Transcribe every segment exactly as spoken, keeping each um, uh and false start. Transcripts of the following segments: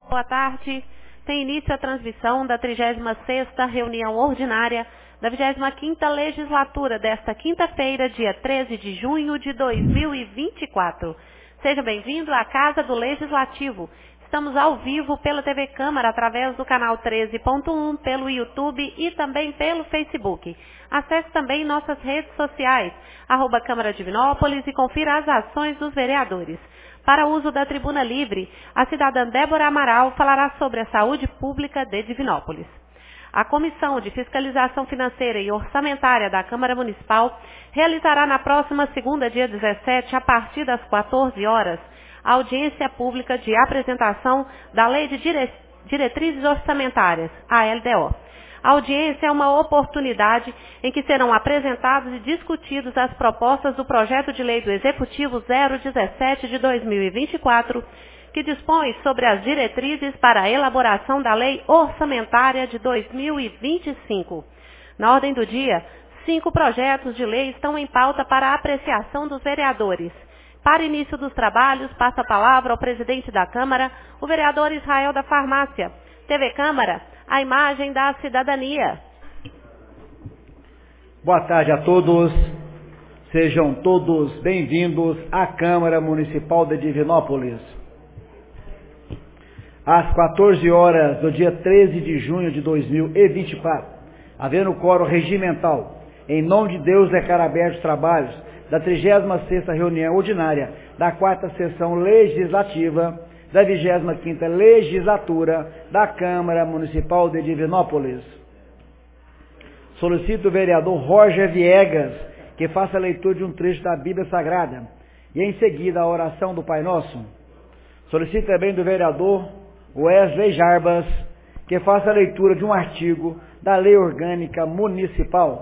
Boa tarde. Tem início a transmissão da trigésima sexta reunião ordinária da vigésima quinta legislatura desta quinta-feira, dia treze de junho de dois mil e vinte e quatro. Seja bem-vindo à Casa do Legislativo. Estamos ao vivo pela T V Câmara, através do canal treze ponto um, pelo YouTube e também pelo Facebook. Acesse também nossas redes sociais, arroba Câmara Divinópolis, e confira as ações dos vereadores. Para uso da tribuna livre, a cidadã Débora Amaral falará sobre a saúde pública de Divinópolis. A Comissão de Fiscalização Financeira e Orçamentária da Câmara Municipal realizará na próxima segunda, dia dezessete, a partir das quatorze horas, a audiência pública de apresentação da Lei de Dire... Diretrizes Orçamentárias, a L D O. A audiência é uma oportunidade em que serão apresentados e discutidos as propostas do projeto de lei do Executivo zero dezessete de dois mil e vinte e quatro, que dispõe sobre as diretrizes para a elaboração da Lei Orçamentária de dois mil e vinte e cinco. Na ordem do dia, cinco projetos de lei estão em pauta para a apreciação dos vereadores. Para início dos trabalhos, passo a palavra ao presidente da Câmara, o vereador Israel da Farmácia. T V Câmara, a imagem da cidadania. Boa tarde a todos. Sejam todos bem-vindos à Câmara Municipal de Divinópolis. Às quatorze horas do dia treze de junho de dois mil e vinte e quatro, havendo quórum regimental, em nome de Deus declaro abertos os trabalhos da trigésima sexta reunião ordinária da quarta sessão legislativa da vigésima quinta legislatura da Câmara Municipal de Divinópolis. Solicito o vereador Roger Viegas que faça a leitura de um trecho da Bíblia Sagrada e em seguida a oração do Pai Nosso. Solicito também do vereador Wesley Jarbas que faça a leitura de um artigo da Lei Orgânica Municipal.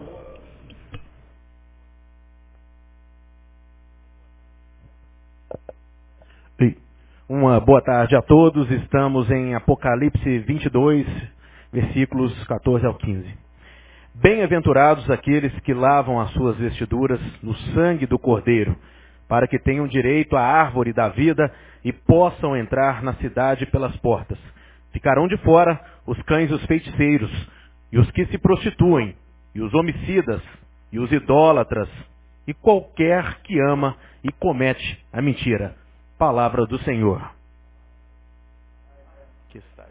Uma boa tarde a todos. Estamos em Apocalipse vinte e dois, versículos quatorze ao quinze. Bem-aventurados aqueles que lavam as suas vestiduras no sangue do Cordeiro, para que tenham direito à árvore da vida e possam entrar na cidade pelas portas. Ficarão de fora os cães e os feiticeiros, e os que se prostituem, e os homicidas, e os idólatras, e qualquer que ama e comete a mentira. Palavra do Senhor. Que estás.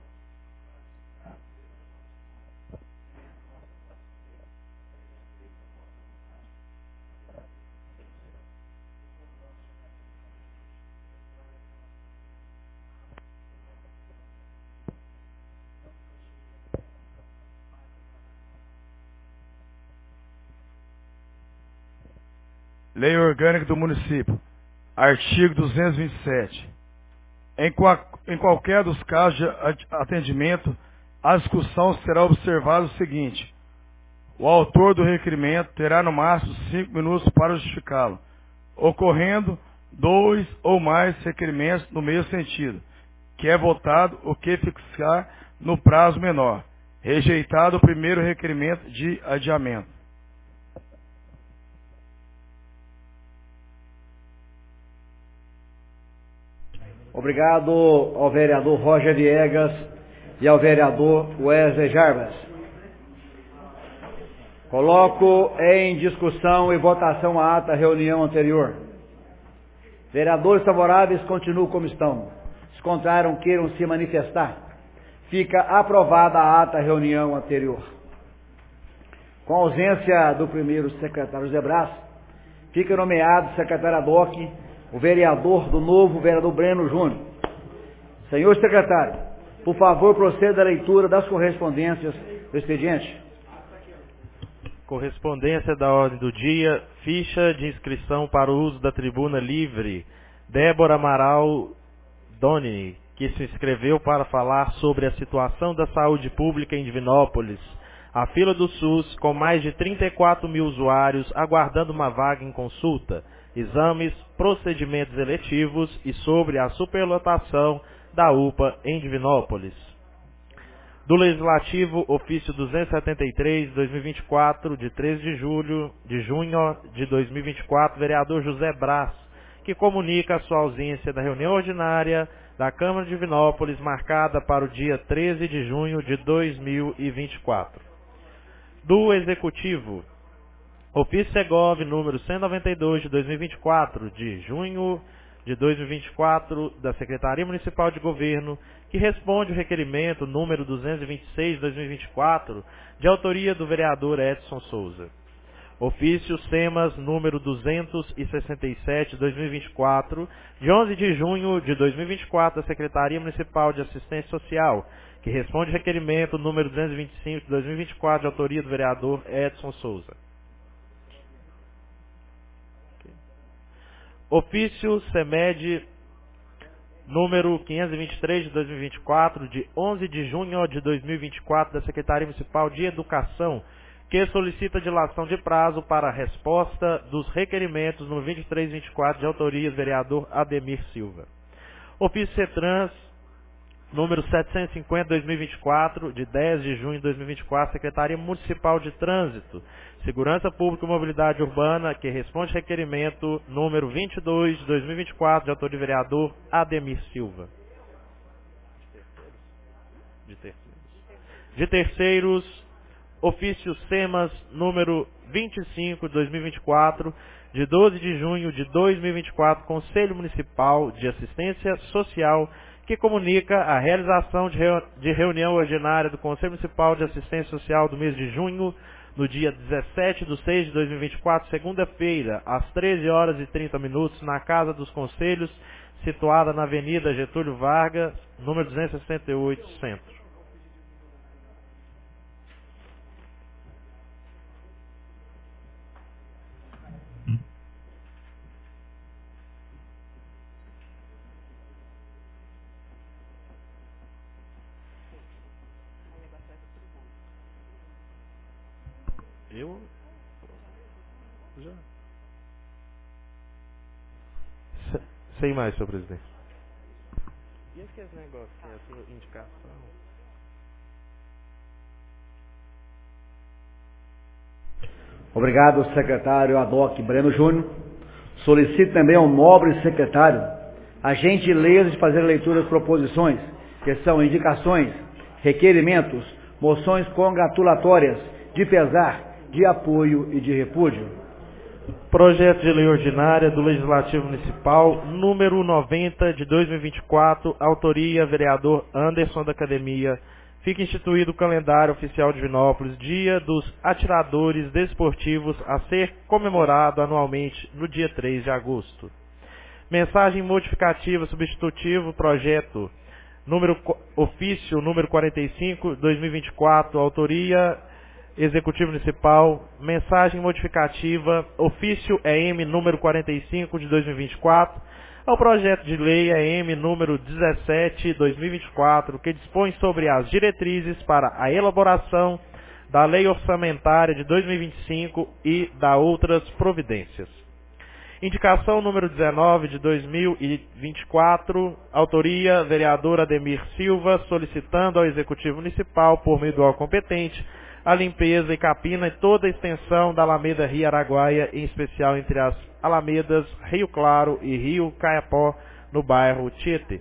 Lei Orgânica do Município. Artigo duzentos e vinte e sete. Em, qual, em qualquer dos casos de atendimento, a discussão será observado o seguinte: o autor do requerimento terá no máximo cinco minutos para justificá-lo, ocorrendo dois ou mais requerimentos no mesmo sentido, que é votado o que fixar no prazo menor, rejeitado o primeiro requerimento de adiamento. Obrigado ao vereador Roger Viegas e ao vereador Wesley Jarbas. Coloco em discussão e votação a ata da reunião anterior. Vereadores favoráveis continuam como estão. Se contrários queiram se manifestar. Fica aprovada a ata da reunião anterior. Com a ausência do primeiro secretário José Brás, fica nomeado secretário ad hoc o vereador do novo, vereador Breno Júnior. Senhor secretário, por favor, proceda à leitura das correspondências do expediente. Correspondência da ordem do dia, ficha de inscrição para o uso da tribuna livre. Débora Amaral Doni, que se inscreveu para falar sobre a situação da saúde pública em Divinópolis. A fila do SUS, com mais de trinta e quatro mil usuários aguardando uma vaga em consulta, exames, procedimentos eletivos e sobre a superlotação da U P A em Divinópolis. Do Legislativo, ofício duzentos e setenta e três, dois mil e vinte e quatro, de treze de julho, de junho de dois mil e vinte e quatro, vereador José Brás, que comunica a sua ausência da reunião ordinária da Câmara de Divinópolis, marcada para o dia treze de junho de dois mil e vinte e quatro. Do Executivo, ofício Segov número cento e noventa e dois de dois mil e vinte e quatro, de junho de dois mil e vinte e quatro, da Secretaria Municipal de Governo, que responde o requerimento número duzentos e vinte e seis de dois mil e vinte e quatro, de autoria do vereador Edson Souza. Ofício SEMAS número duzentos e sessenta e sete de dois mil e vinte e quatro, de onze de junho de dois mil e vinte e quatro, da Secretaria Municipal de Assistência Social, que responde ao requerimento número duzentos e vinte e cinco de dois mil e vinte e quatro, de autoria do vereador Edson Souza. Ofício SEMED número quinhentos e vinte e três de dois mil e vinte e quatro, de onze de junho de dois mil e vinte e quatro, da Secretaria Municipal de Educação, que solicita dilação de prazo para a resposta dos requerimentos no vinte e três e vinte e quatro, de autoria do vereador Ademir Silva. Ofício CETRANS número setecentos e cinquenta de dois mil e vinte e quatro, de dez de junho de dois mil e vinte e quatro, Secretaria Municipal de Trânsito, Segurança Pública e Mobilidade Urbana, que responde requerimento número vinte e dois de dois mil e vinte e quatro, de autoria do vereador Ademir Silva. De terceiros. De terceiros, ofício SEMAS número vinte e cinco de dois mil e vinte e quatro, de doze de junho de dois mil e vinte e quatro, Conselho Municipal de Assistência Social, que comunica a realização de, reu de reunião ordinária do Conselho Municipal de Assistência Social do mês de junho, no dia dezessete de seis de dois mil e vinte e quatro, segunda-feira, às treze horas e trinta minutos, na Casa dos Conselhos, situada na Avenida Getúlio Vargas, número duzentos e sessenta e oito, Centro. Eu já sei mais, senhor presidente. E aqueles negócios, essa indicação? Obrigado, secretário Adoc Breno Júnior. Solicito também ao nobre secretário a gentileza de fazer a leitura das proposições, que são indicações, requerimentos, moções congratulatórias, de pesar, de apoio e de repúdio. Projeto de lei ordinária do Legislativo Municipal, número noventa de dois mil e vinte e quatro, autoria vereador Anderson da Academia. Fica instituído o calendário oficial de Divinópolis, dia dos atiradores desportivos, a ser comemorado anualmente no dia três de agosto. Mensagem modificativa substitutivo, projeto número ofício número quarenta e cinco, dois mil e vinte e quatro, autoria Executivo Municipal. Mensagem modificativa, ofício E M número quarenta e cinco de dois mil e vinte e quatro, ao projeto de lei E M número dezessete de dois mil e vinte e quatro, que dispõe sobre as diretrizes para a elaboração da lei orçamentária de dois mil e vinte e cinco e da outras providências. Indicação número dezenove de dois mil e vinte e quatro, autoria vereador Ademir Silva, solicitando ao Executivo Municipal, por meio do órgão competente, a limpeza e capina em toda a extensão da Alameda Rio Araguaia, em especial entre as alamedas Rio Claro e Rio Caiapó, no bairro Tietê.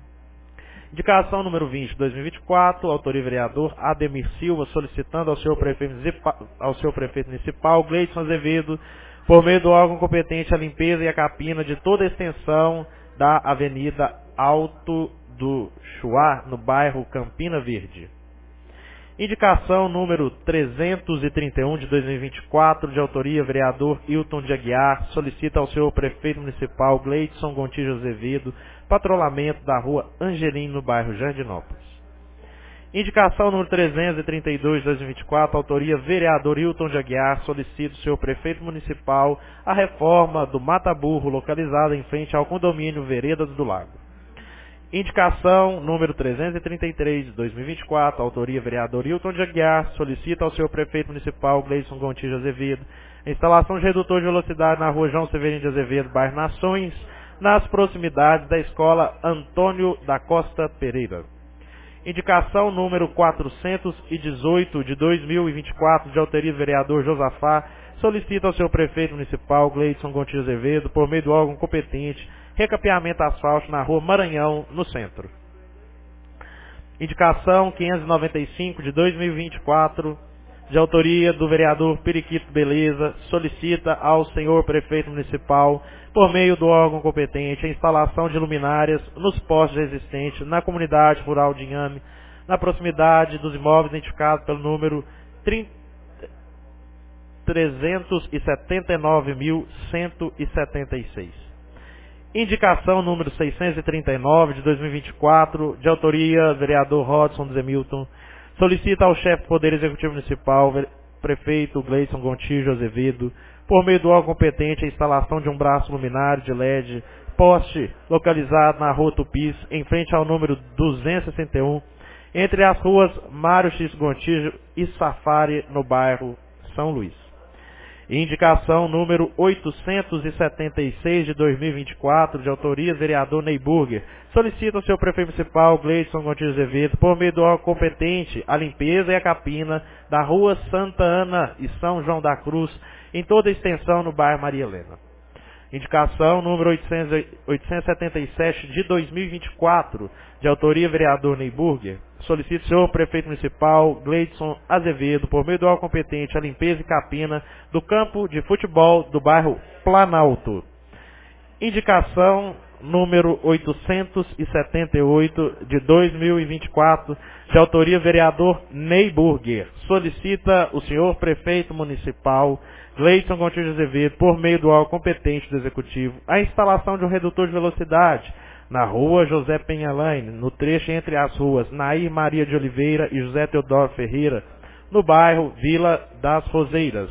Indicação número vinte de dois mil e vinte e quatro, autoria vereador Ademir Silva, solicitando ao seu prefeito municipal, ao seu prefeito municipal Gleidson Azevedo, por meio do órgão competente, a limpeza e a capina de toda a extensão da Avenida Alto do Chuá, no bairro Campina Verde. Indicação número trezentos e trinta e um de dois mil e vinte e quatro, de autoria vereador Hilton de Aguiar, solicita ao seu prefeito municipal Gleidson Gontijo Azevedo, patrulhamento da rua Angelino, no bairro Jardinópolis. Indicação número trezentos e trinta e dois de dois mil e vinte e quatro, autoria vereador Hilton de Aguiar, solicita ao seu prefeito municipal a reforma do Mata Burro, localizada em frente ao condomínio Veredas do Lago. Indicação número trezentos e trinta e três de dois mil e vinte e quatro, autoria vereador Hilton de Aguiar, solicita ao seu prefeito municipal Gleidson Gontijo Azevedo a instalação de redutor de velocidade na rua João Severino de Azevedo, bairro Nações, nas proximidades da escola Antônio da Costa Pereira. Indicação número quatrocentos e dezoito de dois mil e vinte e quatro, de autoria vereador Josafá, solicita ao seu prefeito municipal Gleidson Gontijo Azevedo, por meio do órgão competente, recapeamento asfáltico na rua Maranhão, no centro. Indicação quinhentos e noventa e cinco de dois mil e vinte e quatro, de autoria do vereador Periquito Beleza, solicita ao senhor prefeito municipal, por meio do órgão competente, a instalação de luminárias nos postes existentes na comunidade rural de Inhame, na proximidade dos imóveis identificados pelo número trezentos e setenta e nove mil cento e setenta e seis. Indicação número seiscentos e trinta e nove de dois mil e vinte e quatro, de autoria vereador Rodson Zemilton, solicita ao chefe do Poder Executivo Municipal, prefeito Gleison Gontijo Azevedo, por meio do órgão competente, a instalação de um braço luminário de L E D, poste localizado na rua Tupis, em frente ao número duzentos e sessenta e um, entre as ruas Mário X Gontijo e Safari, no bairro São Luís. Indicação número oitocentos e setenta e seis de dois mil e vinte e quatro, de autoria vereador Neyburger, solicita ao seu prefeito municipal, Gleison Gontijo Azevedo, por meio do órgão competente, a limpeza e a capina da rua Santa Ana e São João da Cruz, em toda a extensão no bairro Maria Helena. Indicação número oitocentos e setenta e sete de dois mil e vinte e quatro, de autoria vereador Neyburger, solicita o senhor prefeito municipal Gleison Azevedo, por meio do órgão competente, a limpeza e capina do campo de futebol do bairro Planalto. Indicação número oitocentos e setenta e oito de dois mil e vinte e quatro, de autoria vereador Neyburger, solicita o senhor prefeito municipal Gleison Gontijo Azevedo, por meio do órgão competente do Executivo, a instalação de um redutor de velocidade na rua José Penhalane, no trecho entre as ruas Nair Maria de Oliveira e José Teodoro Ferreira, no bairro Vila das Roseiras.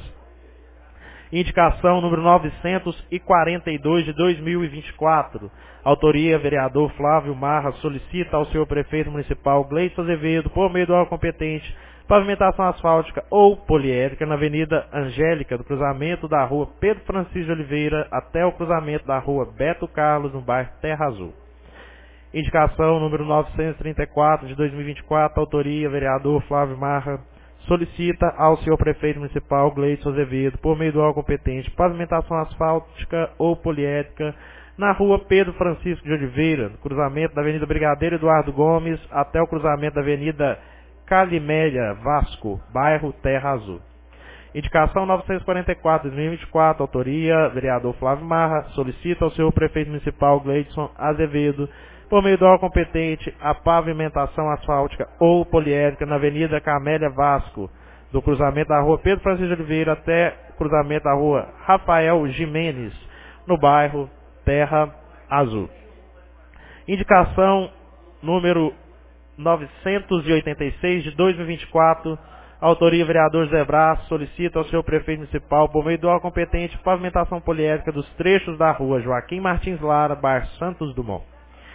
Indicação número novecentos e quarenta e dois de dois mil e vinte e quatro, autoria vereador Flávio Marra, solicita ao senhor prefeito municipal Gleison Azevedo, por meio do órgão competente, pavimentação asfáltica ou poliédrica na Avenida Angélica, do cruzamento da rua Pedro Francisco de Oliveira até o cruzamento da rua Beto Carlos, no bairro Terra Azul. Indicação número novecentos e trinta e quatro de dois mil e vinte e quatro, autoria vereador Flávio Marra, solicita ao senhor prefeito municipal Gleison Azevedo, por meio do órgão competente, pavimentação asfáltica ou poliédrica na rua Pedro Francisco de Oliveira, no cruzamento da Avenida Brigadeiro Eduardo Gomes até o cruzamento da Avenida Calimélia Vasco, bairro Terra Azul. Indicação novecentos e quarenta e quatro de dois mil e vinte e quatro, autoria vereador Flávio Marra, solicita ao senhor prefeito municipal Gleison Azevedo, por meio do órgão competente, a pavimentação asfáltica ou poliédrica na Avenida Camélia Vasco, do cruzamento da rua Pedro Francisco de Oliveira até o cruzamento da rua Rafael Jimenez, no bairro Terra Azul. Indicação número novecentos e oitenta e seis de dois mil e vinte e quatro, autoria vereador Zé Brás, solicita ao senhor prefeito municipal, por meio do órgão competente, pavimentação poliédrica dos trechos da rua Joaquim Martins Lara, bairro Santos Dumont.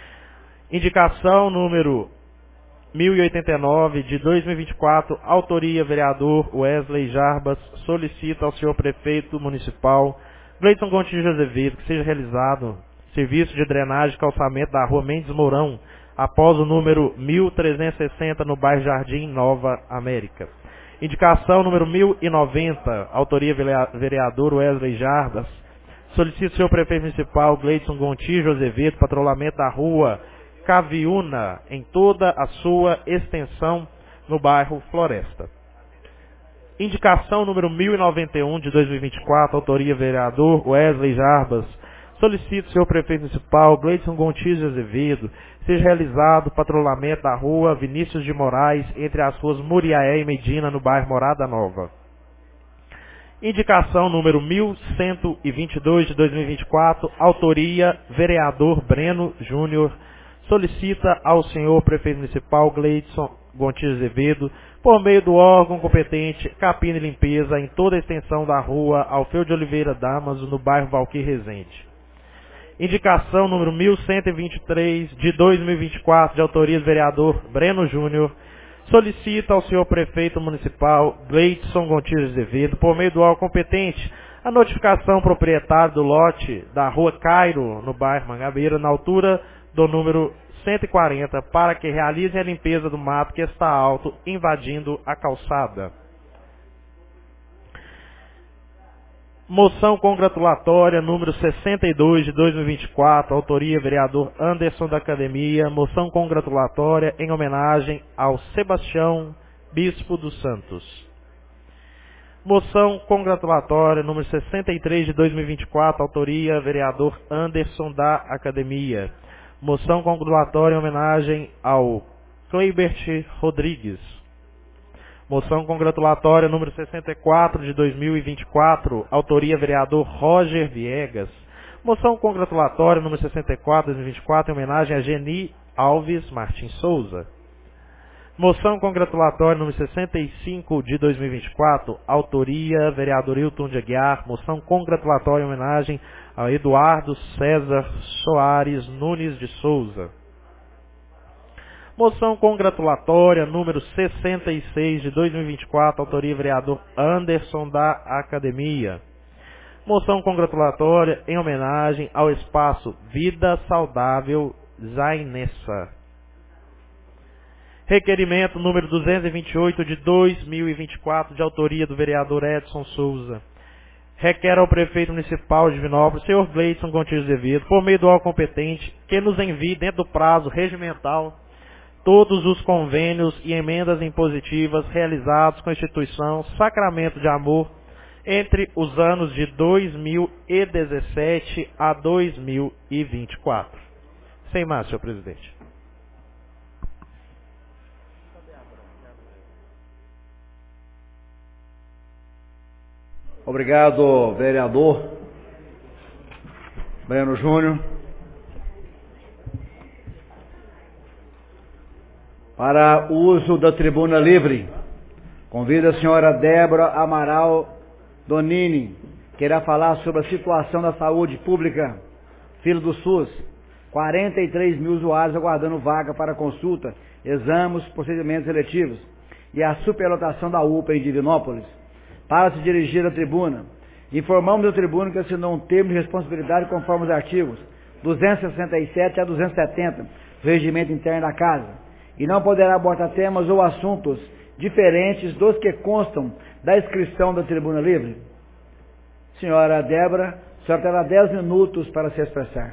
Indicação número mil e oitenta e nove de dois mil e vinte e quatro, autoria vereador Wesley Jarbas, solicita ao senhor prefeito municipal Gleison Gontijo Azevedo que seja realizado serviço de drenagem e calçamento da rua Mendes Mourão, após o número mil trezentos e sessenta no bairro Jardim Nova América. Indicação número mil e noventa, autoria vereador Wesley Jarbas, solicita o senhor prefeito municipal Gleison Gontijo Azevedo, patrulhamento da rua Caviúna, em toda a sua extensão no bairro Floresta. Indicação número mil e noventa e um de dois mil e vinte e quatro, autoria vereador Wesley Jarbas, solicita o senhor prefeito municipal Gleison Gontijo Azevedo, seja realizado patrulhamento da rua Vinícius de Moraes, entre as ruas Muriaé e Medina, no bairro Morada Nova. Indicação número mil cento e vinte e dois de dois mil e vinte e quatro, autoria vereador Breno Júnior, solicita ao senhor prefeito municipal Gleison Gontijo Azevedo, por meio do órgão competente, capina e limpeza em toda a extensão da rua Alfeu de Oliveira Damaso, no bairro Valquir Resende. Indicação número mil cento e vinte e três de dois mil e vinte e quatro, de autoria do vereador Breno Júnior, solicita ao senhor prefeito municipal Gleison Gontijo Azevedo, por meio do órgão competente, a notificação proprietário do lote da rua Cairo, no bairro Mangabeira, na altura do número cento e quarenta, para que realizem a limpeza do mato que está alto, invadindo a calçada. Moção congratulatória número sessenta e dois de dois mil e vinte e quatro, autoria vereador Anderson da Academia. Moção congratulatória em homenagem ao Sebastião, bispo dos Santos. Moção congratulatória número sessenta e três de dois mil e vinte e quatro, autoria vereador Anderson da Academia. Moção congratulatória em homenagem ao Cleibert Rodrigues. Moção congratulatória número sessenta e quatro de dois mil e vinte e quatro, autoria vereador Roger Viegas. Moção congratulatória número sessenta e quatro de dois mil e vinte e quatro, em homenagem a Geni Alves Martins Souza. Moção congratulatória número sessenta e cinco de dois mil e vinte e quatro, autoria vereador Hilton de Aguiar. Moção congratulatória em homenagem a Eduardo César Soares Nunes de Souza. Moção congratulatória número sessenta e seis de dois mil e vinte e quatro, autoria vereador Anderson da Academia. Moção congratulatória em homenagem ao espaço Vida Saudável Zainessa. Requerimento número duzentos e vinte e oito de dois mil e vinte e quatro, de autoria do vereador Edson Souza. Requer ao prefeito municipal de Divinópolis, senhor Gleidson Gontijo Azevedo, por meio do órgão competente, que nos envie dentro do prazo regimental todos os convênios e emendas impositivas realizados com a instituição Sacramento de Amor entre os anos de dois mil e dezessete a dois mil e vinte e quatro. Sem mais, senhor presidente. Obrigado, vereador Breno Júnior. Para o uso da tribuna livre, convido a senhora Débora Amaral Donini, que irá falar sobre a situação da saúde pública, filho do SUS. quarenta e três mil usuários aguardando vaga para consulta, exames, procedimentos eletivos e a superlotação da U P A em Divinópolis. Para se dirigir à tribuna, informamos ao tribuna que assinou um termo de responsabilidade conforme os artigos duzentos e sessenta e sete a duzentos e setenta do Regimento Interno da Casa, e não poderá abordar temas ou assuntos diferentes dos que constam da inscrição da tribuna livre. Senhora Débora, a senhora terá dez minutos para se expressar.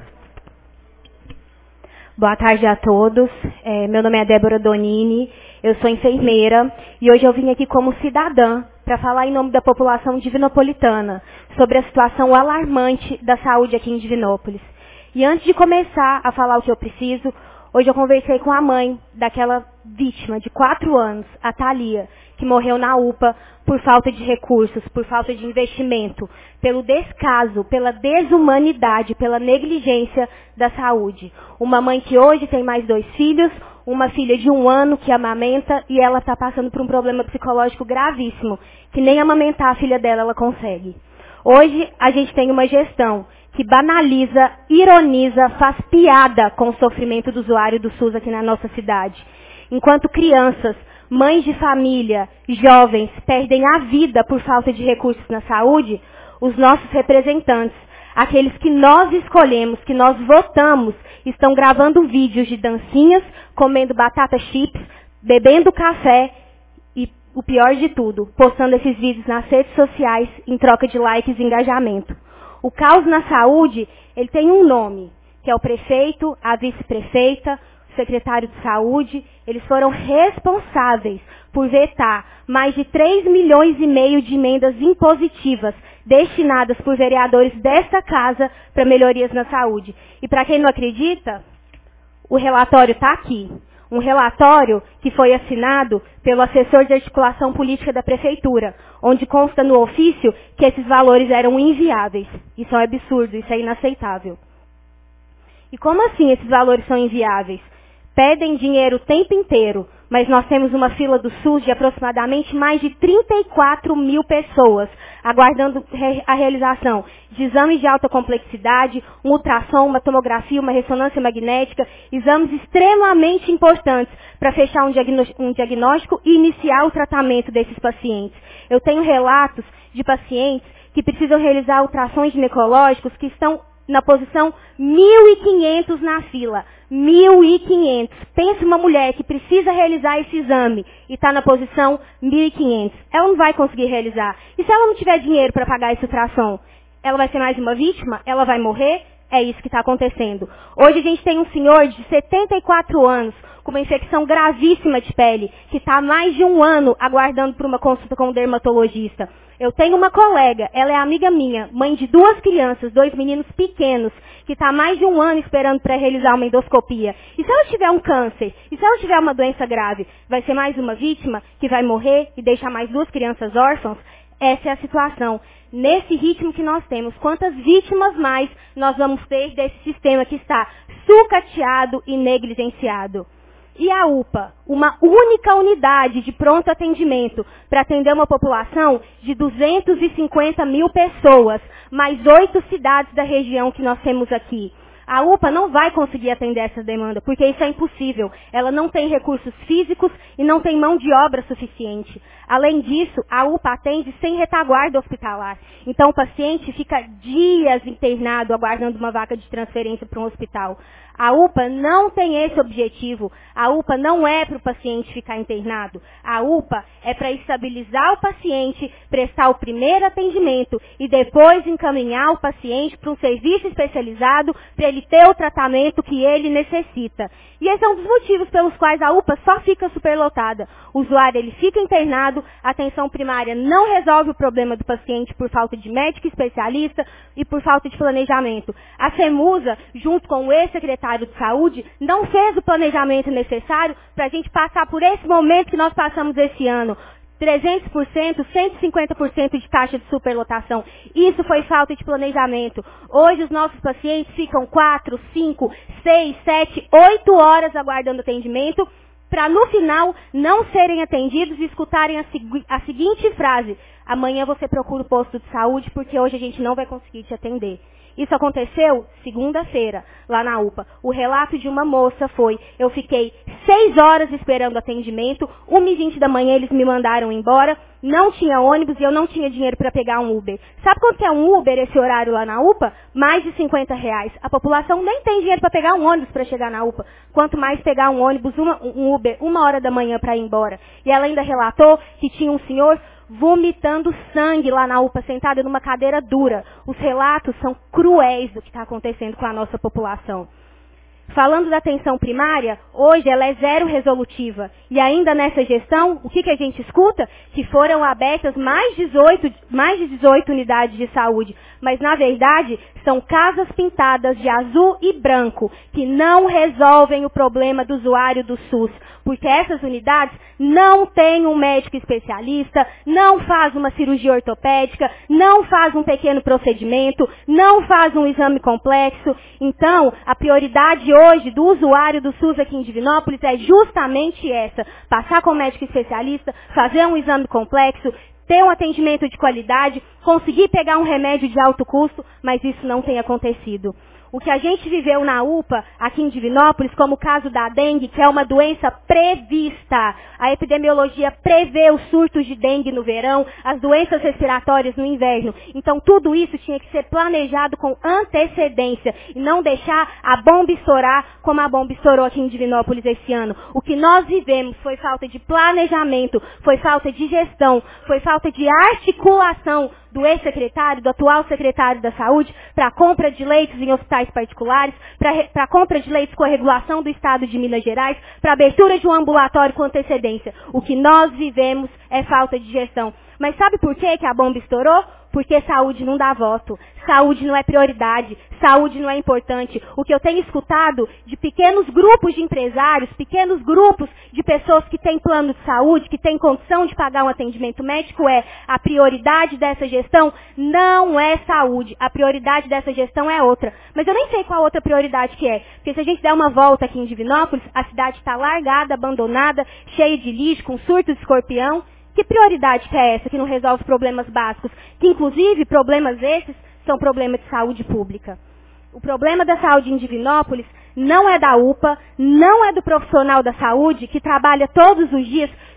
Boa tarde a todos. É, meu nome é Débora Donini, eu sou enfermeira e hoje eu vim aqui como cidadã para falar em nome da população divinopolitana sobre a situação alarmante da saúde aqui em Divinópolis. E antes de começar a falar o que eu preciso, hoje eu conversei com a mãe daquela vítima de quatro anos, a Thalia, que morreu na U P A por falta de recursos, por falta de investimento, pelo descaso, pela desumanidade, pela negligência da saúde. Uma mãe que hoje tem mais dois filhos, uma filha de um ano que amamenta e ela está passando por um problema psicológico gravíssimo, que nem amamentar a filha dela ela consegue. Hoje a gente tem uma gestão que banaliza, ironiza, faz piada com o sofrimento do usuário do SUS aqui na nossa cidade. Enquanto crianças, mães de família, jovens perdem a vida por falta de recursos na saúde, os nossos representantes, aqueles que nós escolhemos, que nós votamos, estão gravando vídeos de dancinhas, comendo batata chips, bebendo café e, o pior de tudo, postando esses vídeos nas redes sociais em troca de likes e engajamento. O caos na saúde, ele tem um nome, que é o prefeito, a vice-prefeita, o secretário de saúde. Eles foram responsáveis por vetar mais de três milhões e meio de emendas impositivas destinadas por vereadores desta casa para melhorias na saúde. E para quem não acredita, o relatório está aqui. Um relatório que foi assinado pelo assessor de articulação política da prefeitura, onde consta no ofício que esses valores eram inviáveis. Isso é um absurdo, isso é inaceitável. E como assim esses valores são inviáveis? Pedem dinheiro o tempo inteiro, mas nós temos uma fila do SUS de aproximadamente mais de trinta e quatro mil pessoas, aguardando a realização de exames de alta complexidade, um ultrassom, uma tomografia, uma ressonância magnética, exames extremamente importantes para fechar um, diagnó- um diagnóstico e iniciar o tratamento desses pacientes. Eu tenho relatos de pacientes que precisam realizar ultrassons ginecológicos que estão na posição mil e quinhentos na fila. mil e quinhentos. Pensa uma mulher que precisa realizar esse exame e está na posição mil e quinhentos. Ela não vai conseguir realizar. E se ela não tiver dinheiro para pagar esse ultrassom, ela vai ser mais uma vítima? Ela vai morrer? É isso que está acontecendo. Hoje a gente tem um senhor de setenta e quatro anos com uma infecção gravíssima de pele, que está há mais de um ano aguardando por uma consulta com um dermatologista. Eu tenho uma colega, ela é amiga minha, mãe de duas crianças, dois meninos pequenos, que está há mais de um ano esperando para realizar uma endoscopia. E se ela tiver um câncer, e se ela tiver uma doença grave, vai ser mais uma vítima que vai morrer e deixar mais duas crianças órfãos? Essa é a situação. Nesse ritmo que nós temos, quantas vítimas mais nós vamos ter desse sistema que está sucateado e negligenciado? E a U P A, uma única unidade de pronto atendimento para atender uma população de duzentas e cinquenta mil pessoas, mais oito cidades da região que nós temos aqui. A U P A não vai conseguir atender essa demanda, porque isso é impossível. Ela não tem recursos físicos e não tem mão de obra suficiente. Além disso, a U P A atende sem retaguarda hospitalar. Então o paciente fica dias internado aguardando uma vaga de transferência para um hospital. A U P A não tem esse objetivo. A U P A não é para o paciente ficar internado. A U P A é para estabilizar o paciente, prestar o primeiro atendimento e depois encaminhar o paciente para um serviço especializado para ele ter o tratamento que ele necessita. E esse é um dos motivos pelos quais a U P A só fica superlotada. O usuário ele fica internado, a atenção primária não resolve o problema do paciente por falta de médico especialista e por falta de planejamento. A FEMUSA, junto com o ex-secretário de saúde, não fez o planejamento necessário para a gente passar por esse momento que nós passamos esse ano. trezentos por cento, cento e cinquenta por cento de taxa de superlotação. Isso foi falta de planejamento. Hoje os nossos pacientes ficam quatro, cinco, seis, sete, oito horas aguardando atendimento para no final não serem atendidos e escutarem a, segui- a seguinte frase: amanhã você procura o posto de saúde porque hoje a gente não vai conseguir te atender. Isso aconteceu segunda-feira, lá na U P A. O relato de uma moça foi: eu fiquei seis horas esperando atendimento, uma e vinte da manhã eles me mandaram embora, não tinha ônibus e eu não tinha dinheiro para pegar um Uber. Sabe quanto que é um Uber esse horário lá na U P A? Mais de cinquenta reais. A população nem tem dinheiro para pegar um ônibus para chegar na U P A. Quanto mais pegar um ônibus, uma, um Uber, uma hora da manhã para ir embora. E ela ainda relatou que tinha um senhor vomitando sangue lá na U P A, sentada numa cadeira dura. Os relatos são cruéis do que está acontecendo com a nossa população. Falando da atenção primária, hoje ela é zero resolutiva. E ainda nessa gestão, o que, que a gente escuta? Que foram abertas mais, dezoito, mais de dezoito unidades de saúde. Mas, na verdade, são casas pintadas de azul e branco, que não resolvem o problema do usuário do SUS. Porque essas unidades não têm um médico especialista, não faz uma cirurgia ortopédica, não faz um pequeno procedimento, não faz um exame complexo. Então, a prioridade hoje do usuário do SUS aqui em Divinópolis é justamente essa: passar com um médico especialista, fazer um exame complexo, ter um atendimento de qualidade, conseguir pegar um remédio de alto custo, mas isso não tem acontecido. O que a gente viveu na U P A, aqui em Divinópolis, como o caso da dengue, que é uma doença prevista. A epidemiologia prevê os surtos de dengue no verão, as doenças respiratórias no inverno. Então, tudo isso tinha que ser planejado com antecedência e não deixar a bomba estourar como a bomba estourou aqui em Divinópolis esse ano. O que nós vivemos foi falta de planejamento, foi falta de gestão, foi falta de articulação do ex-secretário, do atual secretário da Saúde, para a compra de leitos em hospitais particulares, para a compra de leitos com a regulação do Estado de Minas Gerais, para a abertura de um ambulatório com antecedência. O que nós vivemos é falta de gestão. Mas sabe por que que a bomba estourou? Porque saúde não dá voto. Saúde não é prioridade. Saúde não é importante. O que eu tenho escutado de pequenos grupos de empresários, pequenos grupos de pessoas que têm plano de saúde, que têm condição de pagar um atendimento médico é: a prioridade dessa gestão não é saúde. A prioridade dessa gestão é outra. Mas eu nem sei qual outra prioridade que é. Porque se a gente der uma volta aqui em Divinópolis, a cidade está largada, abandonada, cheia de lixo, com surto de escorpião. Que prioridade que é essa que não resolve problemas básicos? Que, inclusive, problemas esses são problemas de saúde pública. O problema da saúde em Divinópolis não é da U P A, não é do profissional da saúde que trabalha todos os dias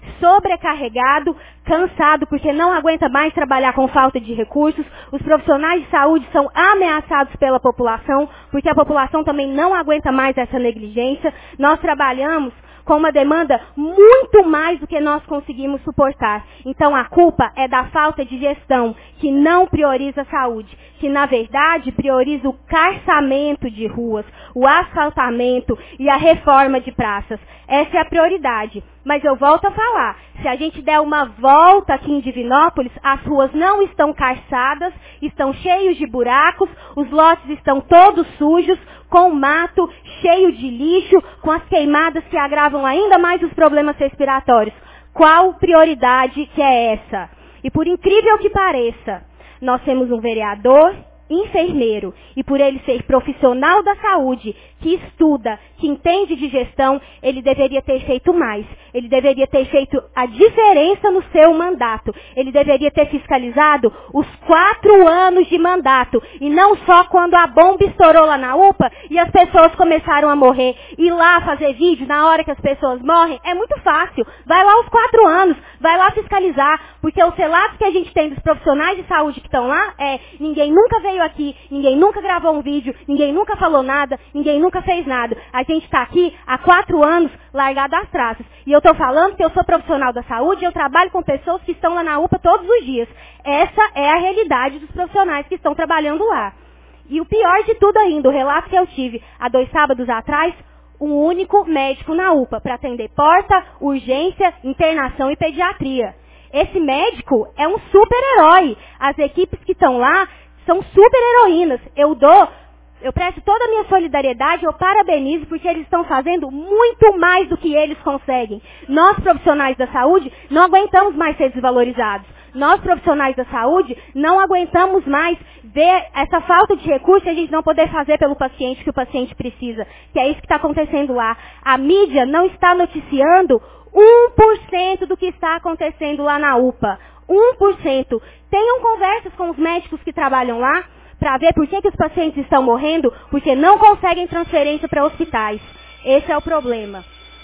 sobrecarregado, cansado, porque não aguenta mais trabalhar com falta de recursos. Os profissionais de saúde são ameaçados pela população, porque a população também não aguenta mais essa negligência. Nós trabalhamos com uma demanda muito mais do que nós conseguimos suportar. Então a culpa é da falta de gestão, que não prioriza a saúde, que na verdade prioriza o calçamento de ruas, o asfaltamento e a reforma de praças. Essa é a prioridade. Mas eu volto a falar, se a gente der uma volta aqui em Divinópolis, as ruas não estão calçadas, estão cheios de buracos, os lotes estão todos sujos, com mato, cheio de lixo, com as queimadas que agravam ainda mais os problemas respiratórios. Qual prioridade que é essa? E por incrível que pareça, nós temos um vereador enfermeiro, e por ele ser profissional da saúde, que estuda, que entende de gestão, ele deveria ter feito mais. Ele deveria ter feito a diferença no seu mandato. Ele deveria ter fiscalizado os quatro anos de mandato, e não só quando a bomba estourou lá na U P A e as pessoas começaram a morrer. Ir lá fazer vídeo na hora que as pessoas morrem é muito fácil. Vai lá os quatro anos, vai lá fiscalizar, porque os relatos que a gente tem dos profissionais de saúde que estão lá é: ninguém nunca veio aqui, ninguém nunca gravou um vídeo, ninguém nunca falou nada, ninguém nunca fez nada. A gente está aqui há quatro anos largado às traças. E eu estou falando que eu sou profissional da saúde e eu trabalho com pessoas que estão lá na U P A todos os dias. Essa é a realidade dos profissionais que estão trabalhando lá. E o pior de tudo ainda, o relato que eu tive há dois sábados atrás, um único médico na U P A para atender porta, urgência, internação e pediatria. Esse médico é um super-herói. As equipes que estão lá são super-heroínas. Eu dou, eu presto toda a minha solidariedade, eu parabenizo, porque eles estão fazendo muito mais do que eles conseguem. Nós, profissionais da saúde, não aguentamos mais ser desvalorizados. Nós, profissionais da saúde, não aguentamos mais ver essa falta de recurso e a gente não poder fazer pelo paciente que o paciente precisa. Que é isso que está acontecendo lá. A mídia não está noticiando um por cento do que está acontecendo lá na U P A. um por cento. Tenham conversas com os médicos que trabalham lá para ver por que, que os pacientes estão morrendo, porque não conseguem transferência para hospitais. Esse é o problema.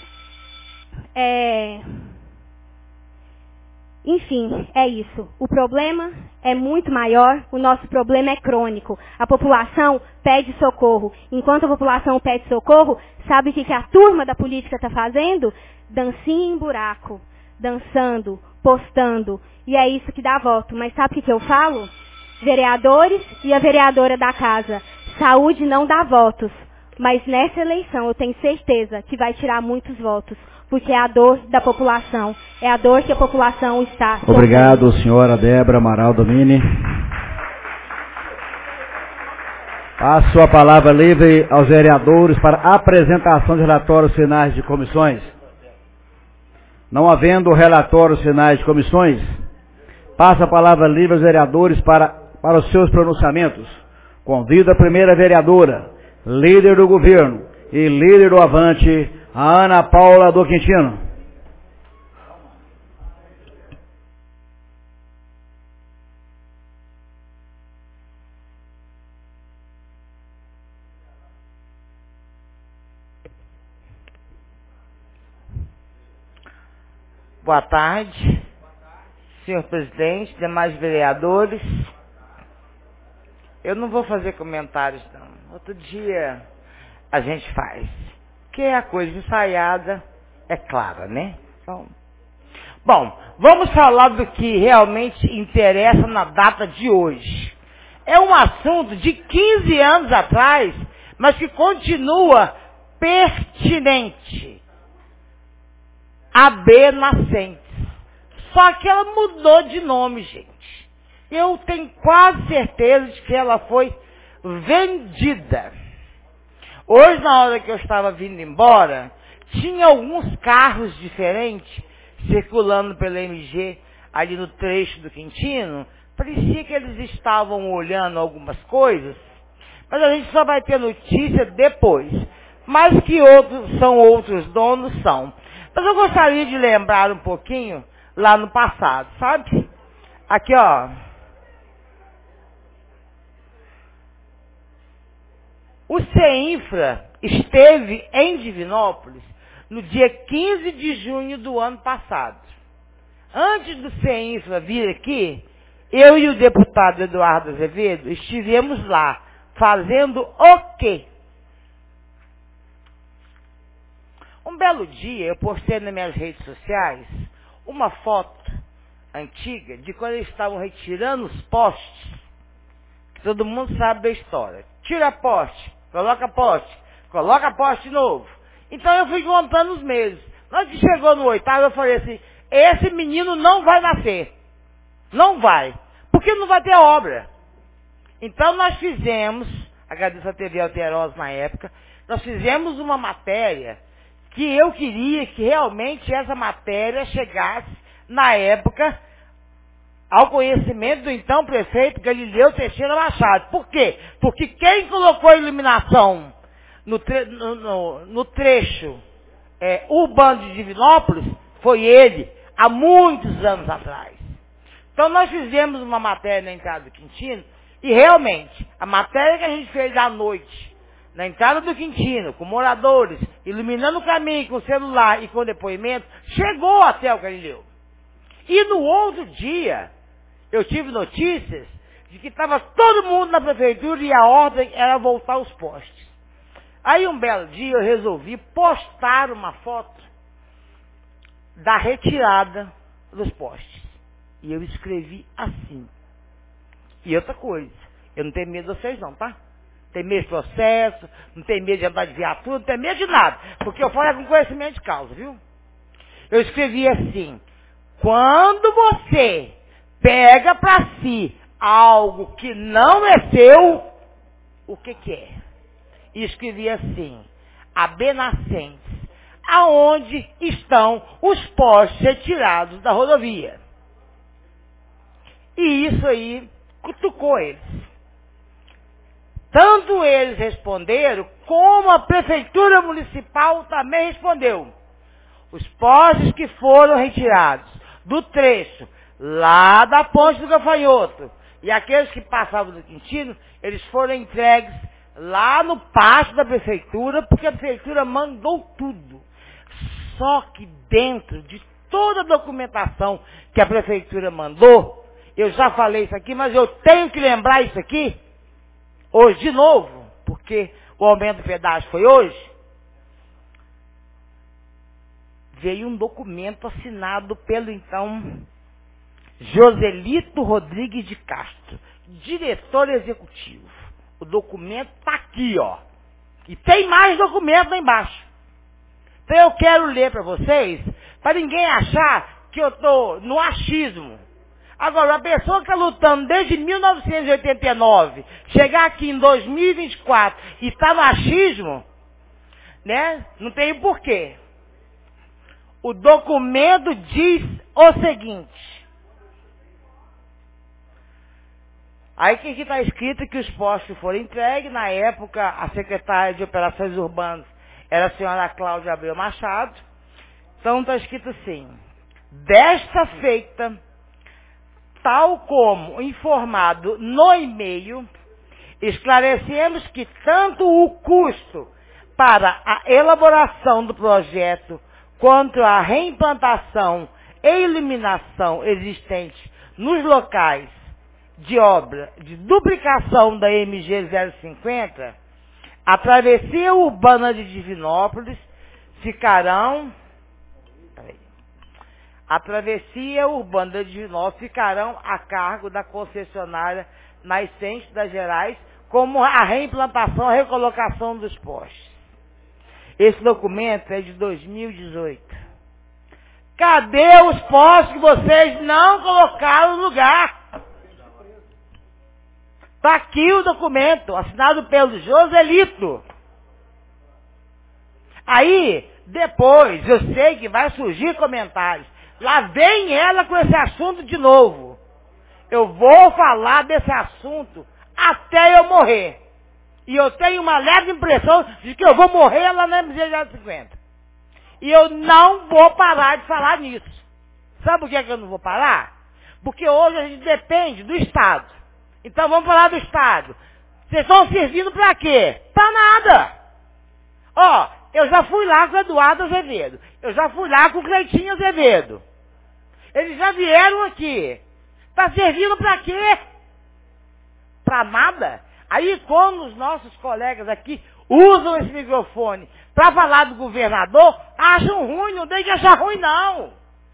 É... Enfim, é isso. O problema é muito maior, o nosso problema é crônico. A população pede socorro. Enquanto a população pede socorro, sabe o que, que a turma da política está fazendo? Dancinha em buraco, dançando, postando. E é isso que dá voto. Mas sabe o que, que eu falo? Vereadores e a vereadora da casa. Saúde não dá votos. Mas nessa eleição eu tenho certeza que vai tirar muitos votos. Porque é a dor da população. É a dor que a população está sofrendo. Obrigado, senhora Débora Amaral Domini. Passo a palavra livre aos vereadores para apresentação de relatórios finais de comissões. Não havendo relatórios finais de comissões, passa a palavra livre aos vereadores para, para os seus pronunciamentos. Convido a primeira vereadora, líder do governo e líder do Avante, a Ana Paula do Quintino. Boa tarde, senhor presidente, demais vereadores. Eu não vou fazer comentários, não. Outro dia a gente faz. Que é a coisa ensaiada, é clara, né? Então, bom, vamos falar do que realmente interessa na data de hoje. É um assunto de quinze anos atrás, mas que continua pertinente. A B Nascentes. Só que ela mudou de nome, gente. Eu tenho quase certeza de que ela foi vendida. Hoje, na hora que eu estava vindo embora, tinha alguns carros diferentes circulando pela M G, ali no trecho do Quintino. Parecia que eles estavam olhando algumas coisas, mas a gente só vai ter notícia depois. Mas que outros são outros donos, são. Mas eu gostaria de lembrar um pouquinho lá no passado, sabe? Aqui, ó. O CEINFRA esteve em Divinópolis no dia quinze de junho do ano passado. Antes do CEINFRA vir aqui, eu e o deputado Eduardo Azevedo estivemos lá, fazendo o quê? Um belo dia, eu postei nas minhas redes sociais uma foto antiga de quando eles estavam retirando os postes. Todo mundo sabe da história. Tira poste, coloca poste, coloca poste novo. Então eu fui contando os meses. Quando chegou no oitavo, eu falei assim, esse menino não vai nascer. Não vai. Porque não vai ter obra. Então nós fizemos, agradeço a T V Alterosa na época, nós fizemos uma matéria que eu queria que realmente essa matéria chegasse, na época, ao conhecimento do então prefeito Galileu Teixeira Machado. Por quê? Porque quem colocou a iluminação no, tre no, no, no trecho é, urbano de Divinópolis foi ele, há muitos anos atrás. Então nós fizemos uma matéria na entrada do Quintino e realmente, a matéria que a gente fez à noite, na entrada do Quintino, com moradores, iluminando o caminho com o celular e com depoimento, chegou até o Galileu. E no outro dia, eu tive notícias de que estava todo mundo na prefeitura e a ordem era voltar aos postes. Aí um belo dia eu resolvi postar uma foto da retirada dos postes. E eu escrevi assim. E outra coisa, eu não tenho medo de vocês não, tá? Não tenho medo de processo, não tenho medo de andar de viatura, não tenho medo de nada. Porque eu falo com conhecimento de causa, viu? Eu escrevi assim, quando você pega para si algo que não é seu, o que que é? E escrevi assim, a Benascentes, aonde estão os postes retirados da rodovia. E isso aí cutucou eles. Tanto eles responderam, como a prefeitura municipal também respondeu. Os postes que foram retirados do trecho lá da Ponte do Gafanhoto e aqueles que passavam do Quintino, eles foram entregues lá no pátio da prefeitura, porque a prefeitura mandou tudo. Só que dentro de toda a documentação que a prefeitura mandou, eu já falei isso aqui, mas eu tenho que lembrar isso aqui, hoje de novo, porque o aumento do pedágio foi hoje, veio um documento assinado pelo então Joselito Rodrigues de Castro, diretor executivo. O documento está aqui, ó. E tem mais documento lá embaixo. Então eu quero ler para vocês, para ninguém achar que eu estou no achismo. Agora, a pessoa que está lutando desde mil novecentos e oitenta e nove, chegar aqui em dois mil e vinte e quatro e está no achismo, né? Não tem porquê. O documento diz o seguinte. Aí que está escrito que os postos foram entregues. Na época, a secretária de Operações Urbanas era a senhora Cláudia Abreu Machado. Então está escrito assim. Desta feita, tal como informado no e-mail, esclarecemos que tanto o custo para a elaboração do projeto quanto a reimplantação e eliminação existente nos locais de obra de duplicação da M G zero cinquenta, a travessia urbana de Divinópolis ficarão, peraí, a travessia urbana de Divinópolis ficarão a cargo da concessionária Nascente das Gerais, como a reimplantação e recolocação dos postes. Esse documento é de dois mil e dezoito. Cadê os postes que vocês não colocaram no lugar? Está aqui o documento, assinado pelo Joselito. Aí, depois, eu sei que vai surgir comentários. Lá vem ela com esse assunto de novo. Eu vou falar desse assunto até eu morrer. E eu tenho uma leve impressão de que eu vou morrer lá na M G zero cinquenta. E eu não vou parar de falar nisso. Sabe por que eu não vou parar? Porque hoje a gente depende do Estado. Então vamos falar do Estado. Vocês estão servindo para quê? Para nada. Ó, Eu já fui lá com o Eduardo Azevedo. Eu já fui lá com o Cleitinho Azevedo. Eles já vieram aqui. Está servindo para quê? Para nada. Aí quando os nossos colegas aqui usam esse microfone para falar do governador, acham ruim, não tem que achar ruim não.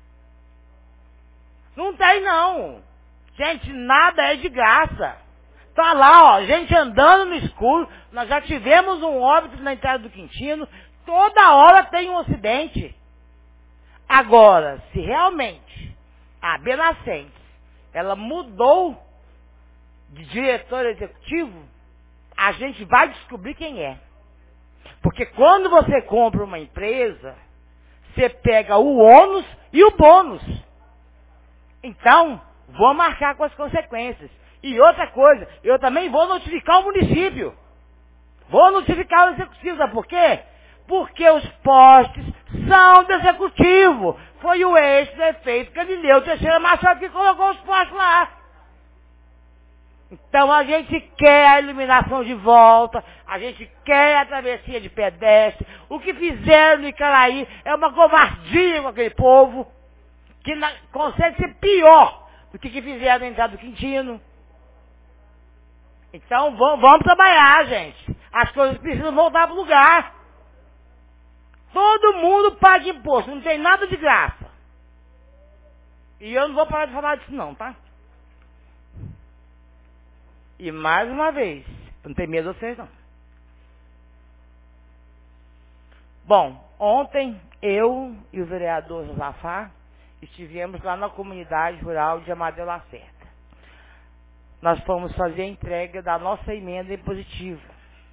Não tem não. Gente, nada é de graça. Tá lá, ó, gente andando no escuro, nós já tivemos um óbito na entrada do Quintino, toda hora tem um acidente. Agora, se realmente a Benacentes, ela mudou de diretor executivo, a gente vai descobrir quem é. Porque quando você compra uma empresa, você pega o ônus e o bônus. Então, vou marcar com as consequências. E outra coisa, eu também vou notificar o município. Vou notificar o executivo, sabe por quê? Porque os postes são do executivo. Foi o ex-prefeito Galileu Teixeira Machado que colocou os postes lá. Então a gente quer a iluminação de volta, a gente quer a travessia de pedestre. O que fizeram no Icaraí é uma covardia com aquele povo, que na, consegue ser pior do que, que fizeram na entrada do Quintino. Então vamos, vamos trabalhar, gente. As coisas precisam voltar para o lugar. Todo mundo paga imposto, não tem nada de graça. E eu não vou parar de falar disso não, tá? E mais uma vez, não tem medo de vocês não. Bom, ontem eu e o vereador Josafá estivemos lá na comunidade rural de Amadeu Lacerda. Nós fomos fazer a entrega da nossa emenda impositiva.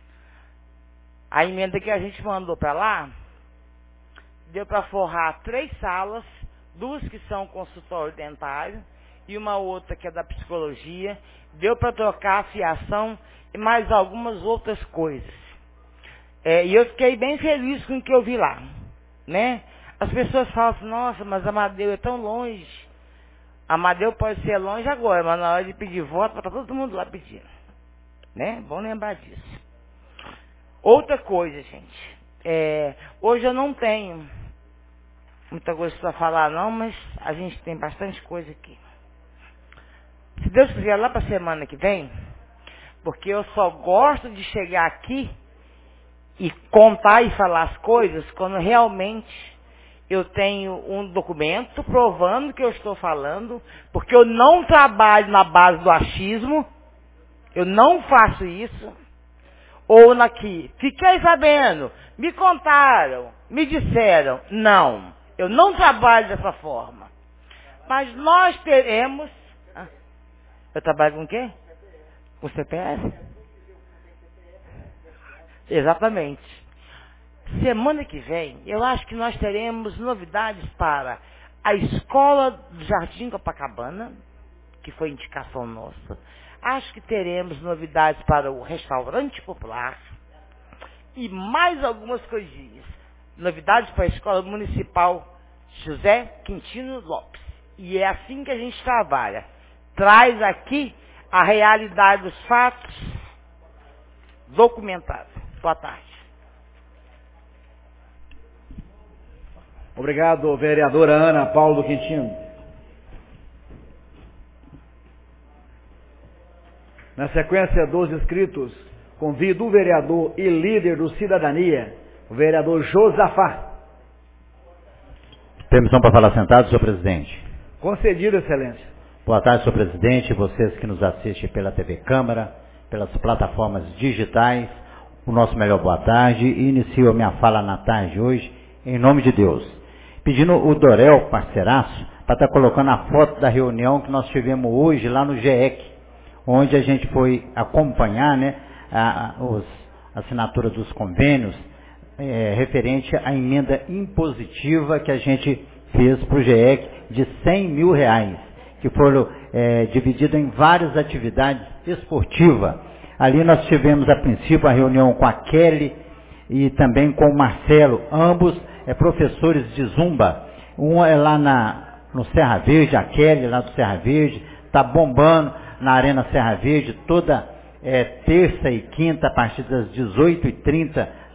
A emenda que a gente mandou para lá, deu para forrar três salas, duas que são consultório dentário e uma outra que é da psicologia. Deu para trocar a fiação e mais algumas outras coisas. É, e eu fiquei bem feliz com o que eu vi lá, né? As pessoas falam assim, nossa, mas Amadeu é tão longe. Amadeu pode ser longe agora, mas na hora de pedir voto, vai estar todo mundo lá pedindo. Né? Bom lembrar disso. Outra coisa, gente. É, hoje eu não tenho muita coisa para falar não, mas a gente tem bastante coisa aqui. Se Deus quiser, lá para a semana que vem, porque eu só gosto de chegar aqui e contar e falar as coisas quando realmente eu tenho um documento provando que eu estou falando, porque eu não trabalho na base do achismo, eu não faço isso, ou naqui, fiquei sabendo, me contaram, me disseram, não, eu não trabalho dessa forma. Mas nós teremos... Ah, eu trabalho com o quê? Com C P F? Exatamente. Semana que vem, eu acho que nós teremos novidades para a Escola do Jardim Copacabana, que foi indicação nossa. Acho que teremos novidades para o Restaurante Popular e mais algumas coisinhas. Novidades para a Escola Municipal José Quintino Lopes. E é assim que a gente trabalha. Traz aqui a realidade dos fatos documentados. Boa tarde. Obrigado, vereadora Ana Paulo Quintino. Na sequência dos inscritos, convido o vereador e líder do Cidadania, o vereador Josafá. Permissão para falar sentado, senhor presidente. Concedido, excelência. Boa tarde, senhor presidente, vocês que nos assistem pela T V Câmara, pelas plataformas digitais, o nosso melhor boa tarde, e inicio a minha fala na tarde hoje, em nome de Deus. Pedindo o Dorel, parceiraço, para estar colocando a foto da reunião que nós tivemos hoje lá no G E C, onde a gente foi acompanhar, né, a, a, os, a assinatura dos convênios é, referente à emenda impositiva que a gente fez para o G E C de cem mil reais, que foram é, divididos em várias atividades esportivas. Ali nós tivemos a princípio a reunião com a Kelly e também com o Marcelo, ambos é, professores de Zumba. Um é lá na, no Serra Verde, a Kelly lá do Serra Verde, está bombando na Arena Serra Verde, toda é, terça e quinta, a partir das dezoito e trinta,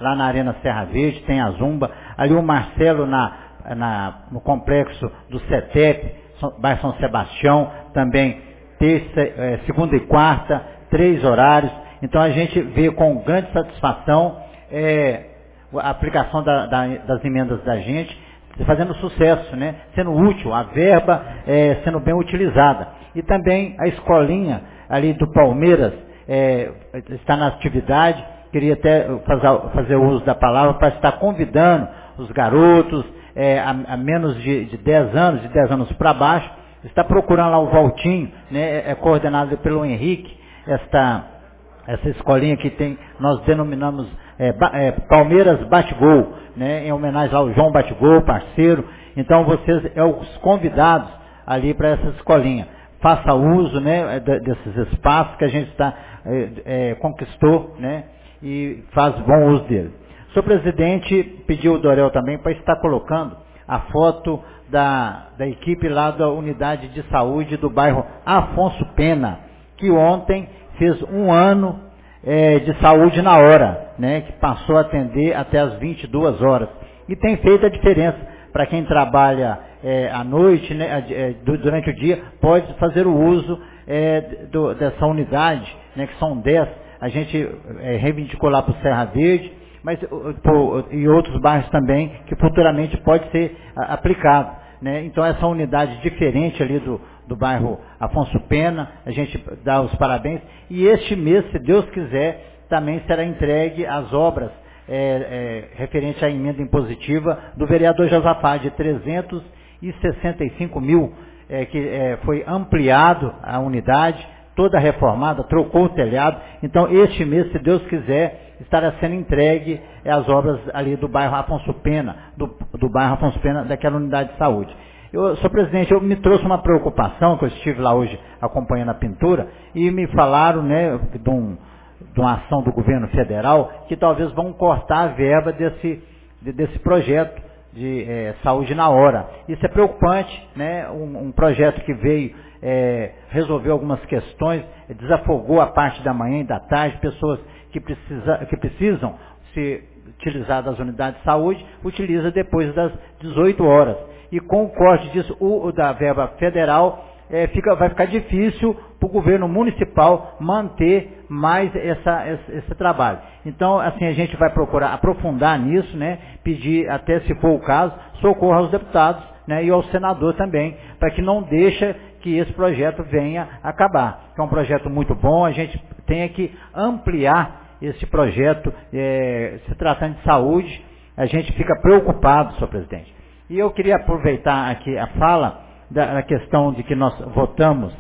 lá na Arena Serra Verde, tem a Zumba, ali o Marcelo na, na, no complexo do CETEP, bairro São Sebastião, também terça, é, segunda e quarta, três horários. Então a gente vê com grande satisfação é, a aplicação da, da, das emendas da gente, fazendo sucesso, né? Sendo útil, a verba é, sendo bem utilizada. E também a escolinha ali do Palmeiras é, está na atividade, queria até fazer, fazer uso da palavra para estar convidando os garotos é, a, a menos de, de dez anos, de dez anos para baixo, está procurando lá o Valtinho, né? É coordenado pelo Henrique, esta, essa escolinha que tem, nós denominamos é, é, Palmeiras Bate-Gol, né? Em homenagem ao João Bate-Gol, parceiro. Então vocês é os convidados ali para essa escolinha. Faça uso, né, desses espaços que a gente está, é, é, conquistou, né, e faz bom uso dele. O senhor presidente pediu o Dorel também para estar colocando a foto da, da equipe lá da unidade de saúde do bairro Afonso Pena, que ontem fez um ano é, de saúde na hora, né, que passou a atender até as vinte e duas horas. E tem feito a diferença para quem trabalha é, à noite, né, é, durante o dia, pode fazer o uso é, do, dessa unidade, né, que são dez. A gente é, reivindicou lá para o Serra Verde, mas por, e outros bairros também, que futuramente pode ser a, aplicado, né? Então essa unidade diferente ali do, do bairro Afonso Pena, a gente dá os parabéns. E este mês, se Deus quiser, também será entregue as obras é, é, referente à emenda impositiva do vereador Josafá, de trezentos e sessenta e cinco mil, é, que é, foi ampliado a unidade, toda reformada, trocou o telhado. Então, este mês, se Deus quiser, estará sendo entregue as obras ali do bairro Afonso Pena, do, do bairro Afonso Pena, daquela unidade de saúde. Eu, senhor presidente, eu me trouxe uma preocupação, que eu estive lá hoje acompanhando a pintura, e me falaram, né, de, um, de uma ação do governo federal, que talvez vão cortar a verba desse, de, desse projeto de é, saúde na hora. Isso é preocupante, né? Um, um projeto que veio é, resolver algumas questões, desafogou a parte da manhã e da tarde, pessoas que, precisa, que precisam se utilizar das unidades de saúde, utiliza depois das dezoito horas. E com o corte disso, o, o da verba federal, é, fica, vai ficar difícil para o governo municipal manter mais essa, esse, esse trabalho. Então, assim, a gente vai procurar aprofundar nisso, né? Pedir, até se for o caso, socorro aos deputados, né? E ao senador também, para que não deixe que esse projeto venha acabar. É um projeto muito bom, a gente tem que ampliar esse projeto, é, se tratando de saúde, a gente fica preocupado, senhor presidente. E eu queria aproveitar aqui a fala da, da questão de que nós votamos,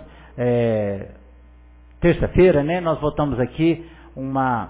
é, terça-feira, né, nós votamos aqui uma,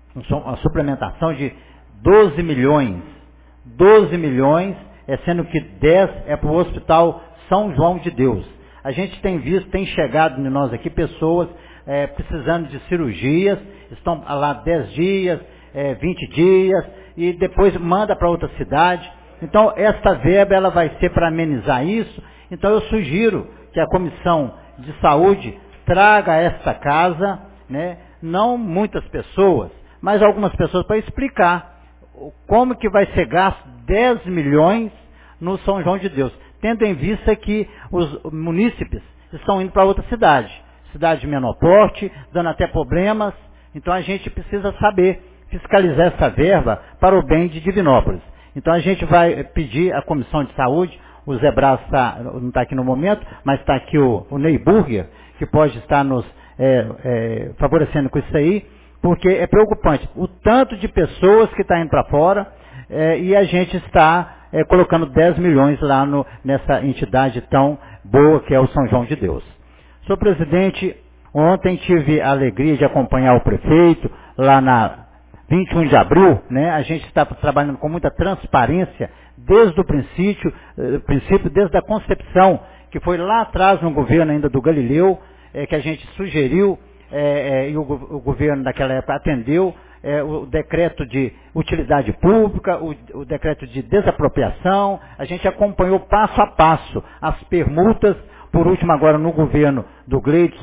uma suplementação de doze milhões, doze milhões, é, sendo que dez é para o Hospital São João de Deus. A gente tem visto, tem chegado em nós aqui pessoas é, precisando de cirurgias, estão lá dez dias, é, vinte dias, e depois manda para outra cidade. Então, esta verba ela vai ser para amenizar isso. Então, eu sugiro que a Comissão de Saúde traga a esta casa, né, não muitas pessoas, mas algumas pessoas para explicar como que vai ser gasto dez milhões no São João de Deus, tendo em vista que os munícipes estão indo para outra cidade, cidade de menor porte, dando até problemas. Então, a gente precisa saber fiscalizar essa verba para o bem de Divinópolis. Então, a gente vai pedir à Comissão de Saúde, o Zé Braz tá, não está aqui no momento, mas está aqui o, o Ney Burger, que pode estar nos é, é, favorecendo com isso aí, porque é preocupante o tanto de pessoas que está indo para fora, é, e a gente está é, colocando dez milhões lá no, nessa entidade tão boa que é o São João de Deus. Senhor presidente, ontem tive a alegria de acompanhar o prefeito lá na vinte e um de abril, né? A gente está trabalhando com muita transparência desde o princípio, eh, princípio, desde a concepção, que foi lá atrás no governo ainda do Galileu, eh, que a gente sugeriu, eh, eh, e o, o governo daquela época atendeu, eh, o decreto de utilidade pública, o, o decreto de desapropriação. A gente acompanhou passo a passo as permutas, por último agora no governo do Gleidson,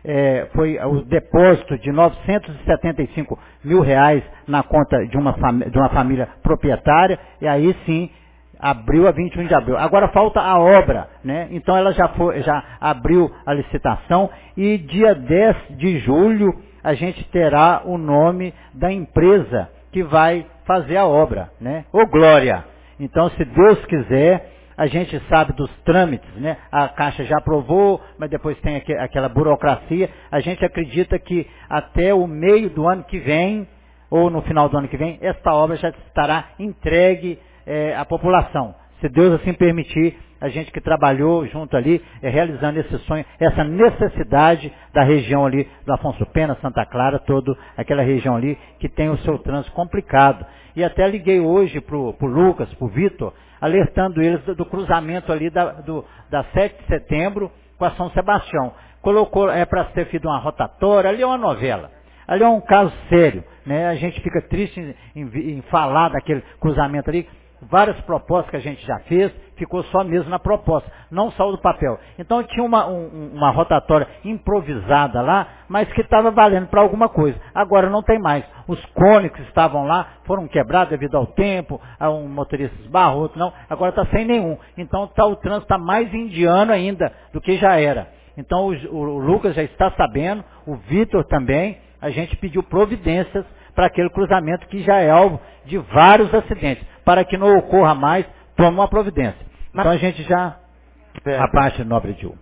é, foi o depósito de novecentos e setenta e cinco mil reais na conta de uma, de uma família proprietária, e aí sim, abriu a vinte e um de abril. Agora falta a obra, né? Então ela já, foi, já abriu a licitação e dia dez de julho a gente terá o nome da empresa que vai fazer a obra, né? Ô glória! Então, se Deus quiser, a gente sabe dos trâmites, né? A Caixa já aprovou, mas depois tem aqu aquela burocracia. A gente acredita que até o meio do ano que vem, ou no final do ano que vem, esta obra já estará entregue É, a população. Se Deus assim permitir, a gente que trabalhou junto ali, é, realizando esse sonho, essa necessidade da região ali, do Afonso Pena, Santa Clara, toda aquela região ali, que tem o seu trânsito complicado. E até liguei hoje pro, pro Lucas, pro Vitor, alertando eles do, do cruzamento ali da, do, da sete de setembro com a São Sebastião. Colocou, é para ser feita uma rotatória, ali é uma novela. Ali é um caso sério, né? A gente fica triste em, em, em falar daquele cruzamento ali. Várias propostas que a gente já fez, ficou só mesmo na proposta, não saiu do papel. Então tinha uma, um, uma rotatória improvisada lá, mas que estava valendo para alguma coisa. Agora não tem mais. Os cones que estavam lá foram quebrados devido ao tempo, a um motorista esbarrou, outro não, agora está sem nenhum. Então tá, o trânsito está mais indiano ainda do que já era. Então o, o Lucas já está sabendo, o Vitor também, a gente pediu providências para aquele cruzamento que já é alvo de vários acidentes. Para que não ocorra mais, toma uma providência. Mas, então a gente já... Vereador, a parte nobre de U.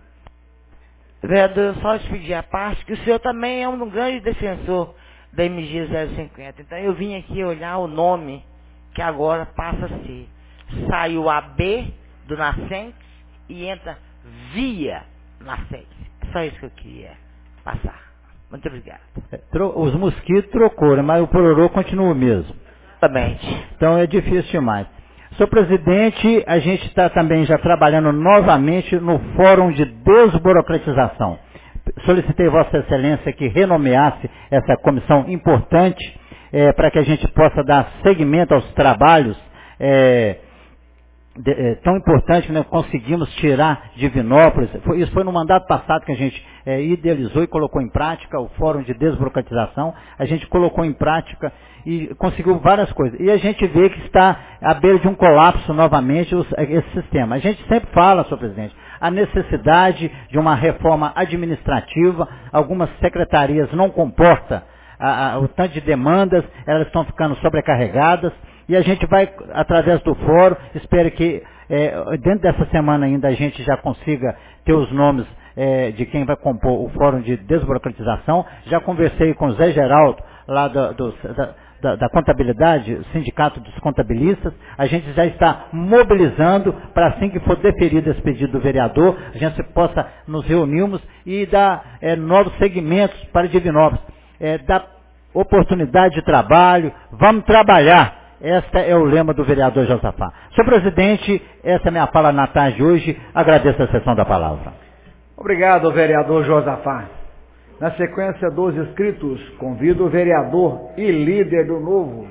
Vereador, só te pedir a parte, que o senhor também é um grande defensor da M G zero cinquenta. Então eu vim aqui olhar o nome que agora passa a ser. Saiu a B do Nascentes e entra via Nascentes. É só isso que eu queria passar. Muito obrigado. Os mosquitos trocou, né? Mas o pororô continua o mesmo. Exatamente. Então é difícil demais. Senhor presidente, a gente está também já trabalhando novamente no Fórum de Desburocratização. Solicitei Vossa Excelência que renomeasse essa comissão importante é, para que a gente possa dar seguimento aos trabalhos é, de, é, tão importantes que nós conseguimos tirar de Divinópolis. Foi, isso foi no mandato passado que a gente é, idealizou e colocou em prática o Fórum de Desburocratização. A gente colocou em prática e conseguiu várias coisas. E a gente vê que está à beira de um colapso novamente os, esse sistema. A gente sempre fala, senhor presidente, a necessidade de uma reforma administrativa. Algumas secretarias não comportam a, a, o tanto de demandas, elas estão ficando sobrecarregadas. E a gente vai, através do fórum, espero que é, dentro dessa semana ainda a gente já consiga ter os nomes é, de quem vai compor o Fórum de Desburocratização. Já conversei com o Zé Geraldo, lá do, do, da, da, da contabilidade, o Sindicato dos Contabilistas. A gente já está mobilizando para assim que for deferido esse pedido do vereador, a gente possa nos reunirmos e dar é, novos segmentos para Divinópolis. É, dar oportunidade de trabalho, vamos trabalhar. Este é o lema do vereador Josafá. Senhor presidente, essa é a minha fala na tarde de hoje. Agradeço a sessão da palavra. Obrigado, vereador Josafá. Na sequência dos inscritos, convido o vereador e líder do Novo,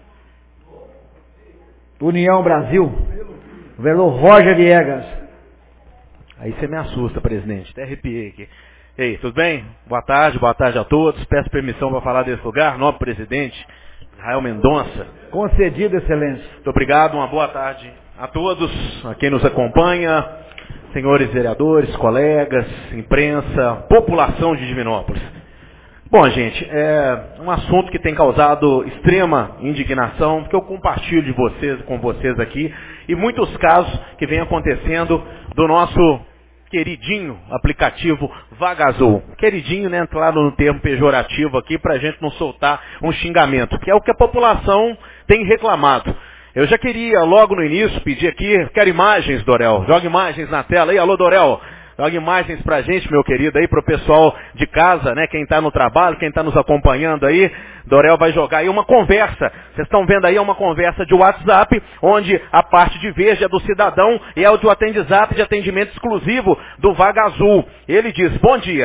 União Brasil, o vereador Roger Viegas. Aí você me assusta, presidente. Até arrepiei aqui. Ei, tudo bem? Boa tarde, boa tarde a todos. Peço permissão para falar desse lugar. Nobre presidente, Israel Mendonça. Concedido, excelência. Muito obrigado, uma boa tarde a todos, a quem nos acompanha, senhores vereadores, colegas, imprensa, população de Divinópolis. Bom, gente, é um assunto que tem causado extrema indignação, porque eu compartilho de vocês, com vocês aqui, e muitos casos que vêm acontecendo do nosso queridinho aplicativo Vagazul. Queridinho, né, claro, no termo pejorativo aqui, para a gente não soltar um xingamento, que é o que a população tem reclamado. Eu já queria, logo no início, pedir aqui, quero imagens, Dorel, joga imagens na tela aí, alô, Dorel, joga imagens pra gente, meu querido, aí pro pessoal de casa, né, quem tá no trabalho, quem tá nos acompanhando aí, Dorel vai jogar aí uma conversa, vocês estão vendo aí, é uma conversa de WhatsApp, onde a parte de verde é do cidadão e é o de WhatsApp de atendimento exclusivo do Vagazul. Ele diz, bom dia,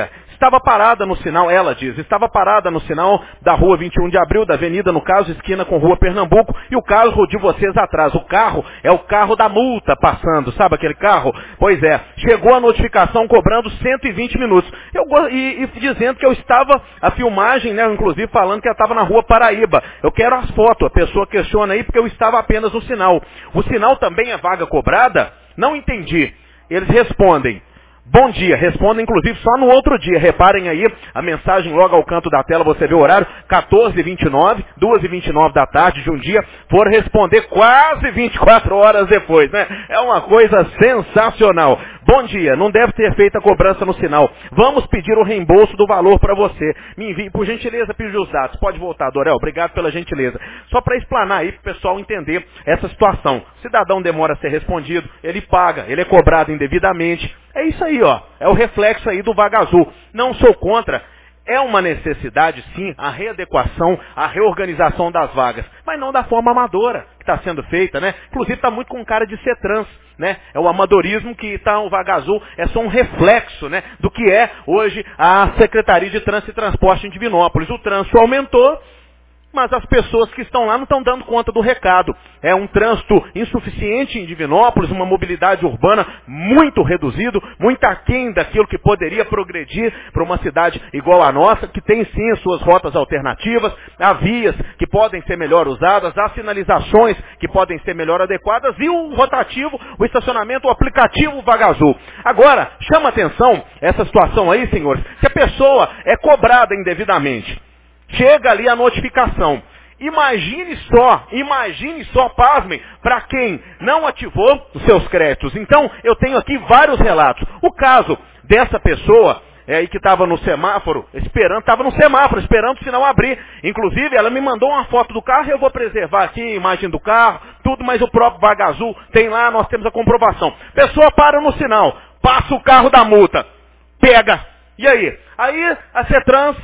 estava parada no sinal, ela diz, estava parada no sinal da rua vinte e um de abril, da avenida, no caso, esquina com rua Pernambuco, e o carro de vocês atrás. O carro é o carro da multa passando, sabe aquele carro? Pois é, chegou a notificação cobrando cento e vinte minutos. Eu, e, e dizendo que eu estava, a filmagem, né, inclusive falando que eu estava na rua Paraíba. Eu quero as fotos, a pessoa questiona aí porque eu estava apenas no sinal. O sinal também é vaga cobrada? Não entendi. Eles respondem. Bom dia, respondem inclusive só no outro dia. Reparem aí, a mensagem logo ao canto da tela, você vê o horário, quatorze e vinte e nove, duas e vinte e nove da tarde de um dia, for responder quase vinte e quatro horas depois, né? É uma coisa sensacional. Bom dia, não deve ter feito a cobrança no sinal. Vamos pedir o reembolso do valor para você. Me envie, por gentileza, pedir os dados. Pode voltar, Dorel, obrigado pela gentileza. Só para explanar aí, para o pessoal entender essa situação. O cidadão demora a ser respondido, ele paga, ele é cobrado indevidamente. É isso aí, ó. É o reflexo aí do Vaga Azul. Não sou contra. É uma necessidade, sim, a readequação, a reorganização das vagas, mas não da forma amadora que está sendo feita, né? Inclusive está muito com cara de ser trans, né? É o amadorismo que está o Vaga Azul, é só um reflexo, né, do que é hoje a Secretaria de Trânsito e Transporte em Divinópolis. O trânsito aumentou, mas as pessoas que estão lá não estão dando conta do recado. É um trânsito insuficiente em Divinópolis, uma mobilidade urbana muito reduzido, muito aquém daquilo que poderia progredir para uma cidade igual a nossa, que tem sim as suas rotas alternativas, há vias que podem ser melhor usadas, há sinalizações que podem ser melhor adequadas, e o rotativo, o estacionamento, o aplicativo Vaga Azul. Agora, chama atenção essa situação aí, senhores, que a pessoa é cobrada indevidamente. Chega ali a notificação. Imagine só, imagine só, pasmem, para quem não ativou os seus créditos. Então, eu tenho aqui vários relatos. O caso dessa pessoa, é, que estava no semáforo, esperando, estava no semáforo, esperando o sinal abrir. Inclusive, ela me mandou uma foto do carro, eu vou preservar aqui a imagem do carro, tudo, mas o próprio Vaga Azul tem lá, nós temos a comprovação. Pessoa para no sinal, passa o carro da multa, pega. E aí? Aí a CETRANS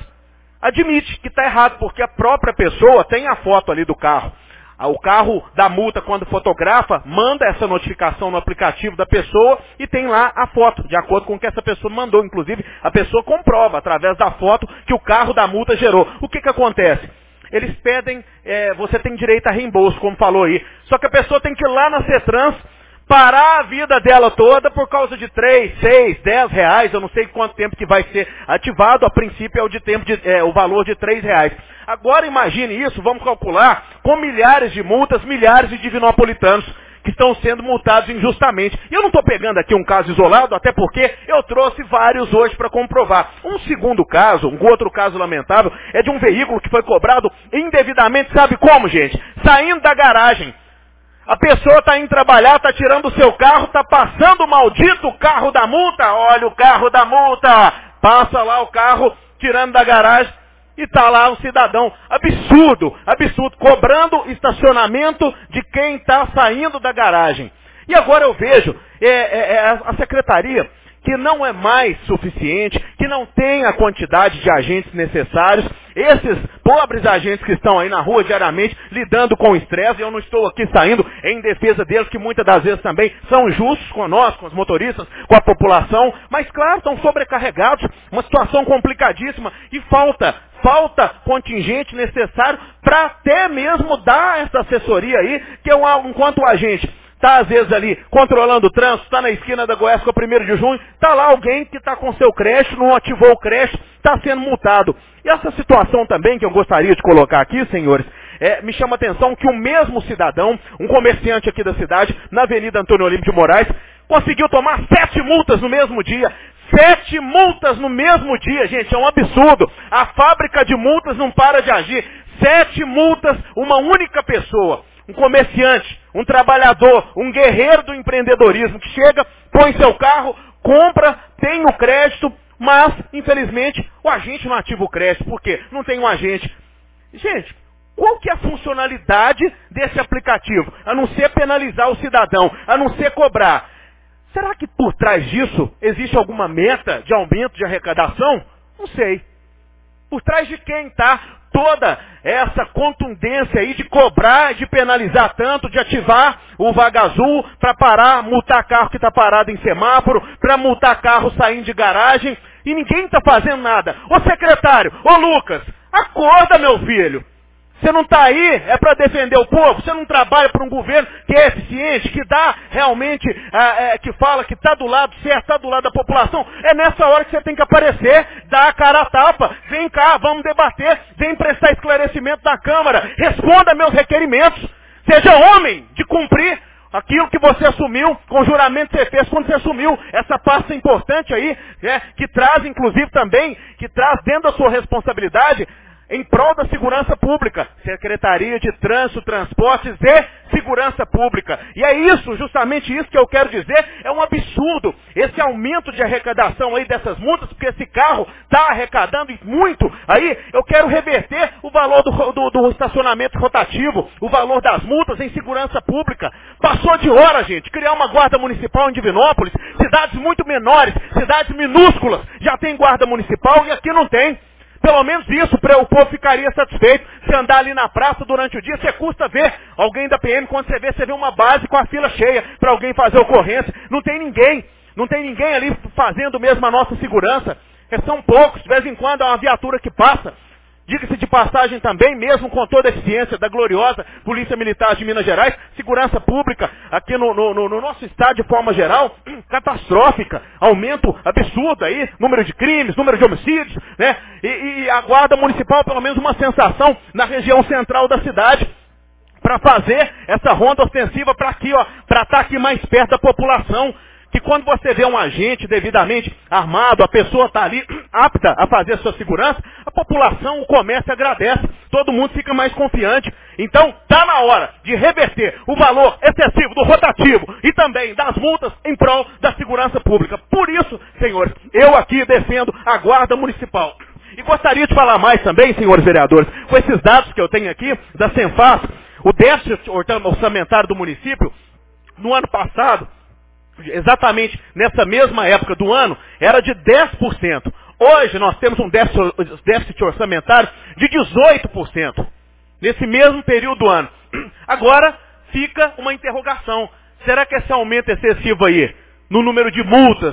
admite que está errado, porque a própria pessoa tem a foto ali do carro. O carro da multa, quando fotografa, manda essa notificação no aplicativo da pessoa e tem lá a foto, de acordo com o que essa pessoa mandou. Inclusive, a pessoa comprova, através da foto, que o carro da multa gerou. O que que acontece? Eles pedem, é, você tem direito a reembolso, como falou aí. Só que a pessoa tem que ir lá na CETRANS, parar a vida dela toda por causa de três, seis, dez reais, eu não sei quanto tempo que vai ser ativado, a princípio é o, de tempo de, é, o valor de três reais. Agora imagine isso, vamos calcular, com milhares de multas, milhares de divinopolitanos que estão sendo multados injustamente. E eu não estou pegando aqui um caso isolado, até porque eu trouxe vários hoje para comprovar. Um segundo caso, um outro caso lamentável, é de um veículo que foi cobrado indevidamente, sabe como, gente? Saindo da garagem. A pessoa está indo trabalhar, está tirando o seu carro, está passando o maldito carro da multa. Olha o carro da multa. Passa lá o carro, tirando da garagem, e está lá um cidadão. Absurdo, absurdo, cobrando estacionamento de quem está saindo da garagem. E agora eu vejo é, é, é, a secretaria, que não é mais suficiente, que não tem a quantidade de agentes necessários. Esses pobres agentes que estão aí na rua diariamente lidando com o estresse, eu não estou aqui saindo em defesa deles, que muitas das vezes também são justos com nós, com os motoristas, com a população, mas claro, estão sobrecarregados, uma situação complicadíssima, e falta, falta contingente necessário para até mesmo dar essa assessoria aí, que eu, enquanto o agente está às vezes ali controlando o trânsito, está na esquina da Goiás com o primeiro de junho, está lá alguém que está com seu crédito, não ativou o crédito, está sendo multado. E essa situação também que eu gostaria de colocar aqui, senhores, é, me chama a atenção que o mesmo cidadão, um comerciante aqui da cidade, na Avenida Antônio Olímpio de Moraes, conseguiu tomar sete multas no mesmo dia. Sete multas no mesmo dia, gente, é um absurdo. A fábrica de multas não para de agir. Sete multas, uma única pessoa. Um comerciante, um trabalhador, um guerreiro do empreendedorismo que chega, põe seu carro, compra, tem o crédito, mas, infelizmente, o agente não ativa o crédito. Por quê? Não tem um agente. Gente, qual que é a funcionalidade desse aplicativo? A não ser penalizar o cidadão, a não ser cobrar. Será que por trás disso existe alguma meta de aumento de arrecadação? Não sei. Por trás de quem está toda essa contundência aí de cobrar, de penalizar tanto, de ativar o Vaga Azul para parar, multar carro que está parado em semáforo, para multar carro saindo de garagem? e ninguém está fazendo nada. Ô secretário, ô Lucas, acorda, meu filho. Você não está aí, é para defender o povo, você não trabalha para um governo que é eficiente, que dá realmente, é, é, que fala que está do lado certo, está do lado da população. É nessa hora que você tem que aparecer, dar a cara a tapa, vem cá, vamos debater, vem prestar esclarecimento na Câmara, responda meus requerimentos, seja homem de cumprir aquilo que você assumiu, com o juramento que você fez quando você assumiu essa pasta importante aí, né, que traz inclusive também, que traz dentro da sua responsabilidade, em prol da segurança pública, Secretaria de Trânsito, Transportes e Segurança Pública. E é isso, justamente isso que eu quero dizer, é um absurdo, esse aumento de arrecadação aí dessas multas, porque esse carro está arrecadando muito, aí eu quero reverter o valor do, do, do estacionamento rotativo, o valor das multas em segurança pública. Passou de hora, gente, criar uma guarda municipal em Divinópolis, cidades muito menores, cidades minúsculas, já tem guarda municipal e aqui não tem. Pelo menos isso, o povo ficaria satisfeito. Se andar ali na praça durante o dia, você custa ver alguém da P M, quando você vê, você vê uma base com a fila cheia para alguém fazer ocorrência. Não tem ninguém, não tem ninguém ali fazendo mesmo a nossa segurança. São poucos, de vez em quando há uma viatura que passa. Diga-se de passagem também, mesmo com toda a eficiência da gloriosa Polícia Militar de Minas Gerais, segurança pública aqui no, no, no nosso estado de forma geral, catastrófica, aumento absurdo aí, número de crimes, número de homicídios, né? E, e a Guarda Municipal, pelo menos uma sensação na região central da cidade, para fazer essa ronda ostensiva para aqui, ó, para estar aqui mais perto da população. Que quando você vê um agente devidamente armado, a pessoa está ali apta a fazer a sua segurança, a população, o comércio agradece, todo mundo fica mais confiante. Então, está na hora de reverter o valor excessivo do rotativo e também das multas em prol da segurança pública. Por isso, senhores, eu aqui defendo a Guarda Municipal. E gostaria de falar mais também, senhores vereadores, com esses dados que eu tenho aqui, da Cenfaz, o déficit orçamentário do município, no ano passado, exatamente nessa mesma época do ano, era de dez por cento. Hoje nós temos um déficit orçamentário de dezoito por cento. Nesse mesmo período do ano. Agora fica uma interrogação. Será que esse aumento excessivo aí, no número de multas,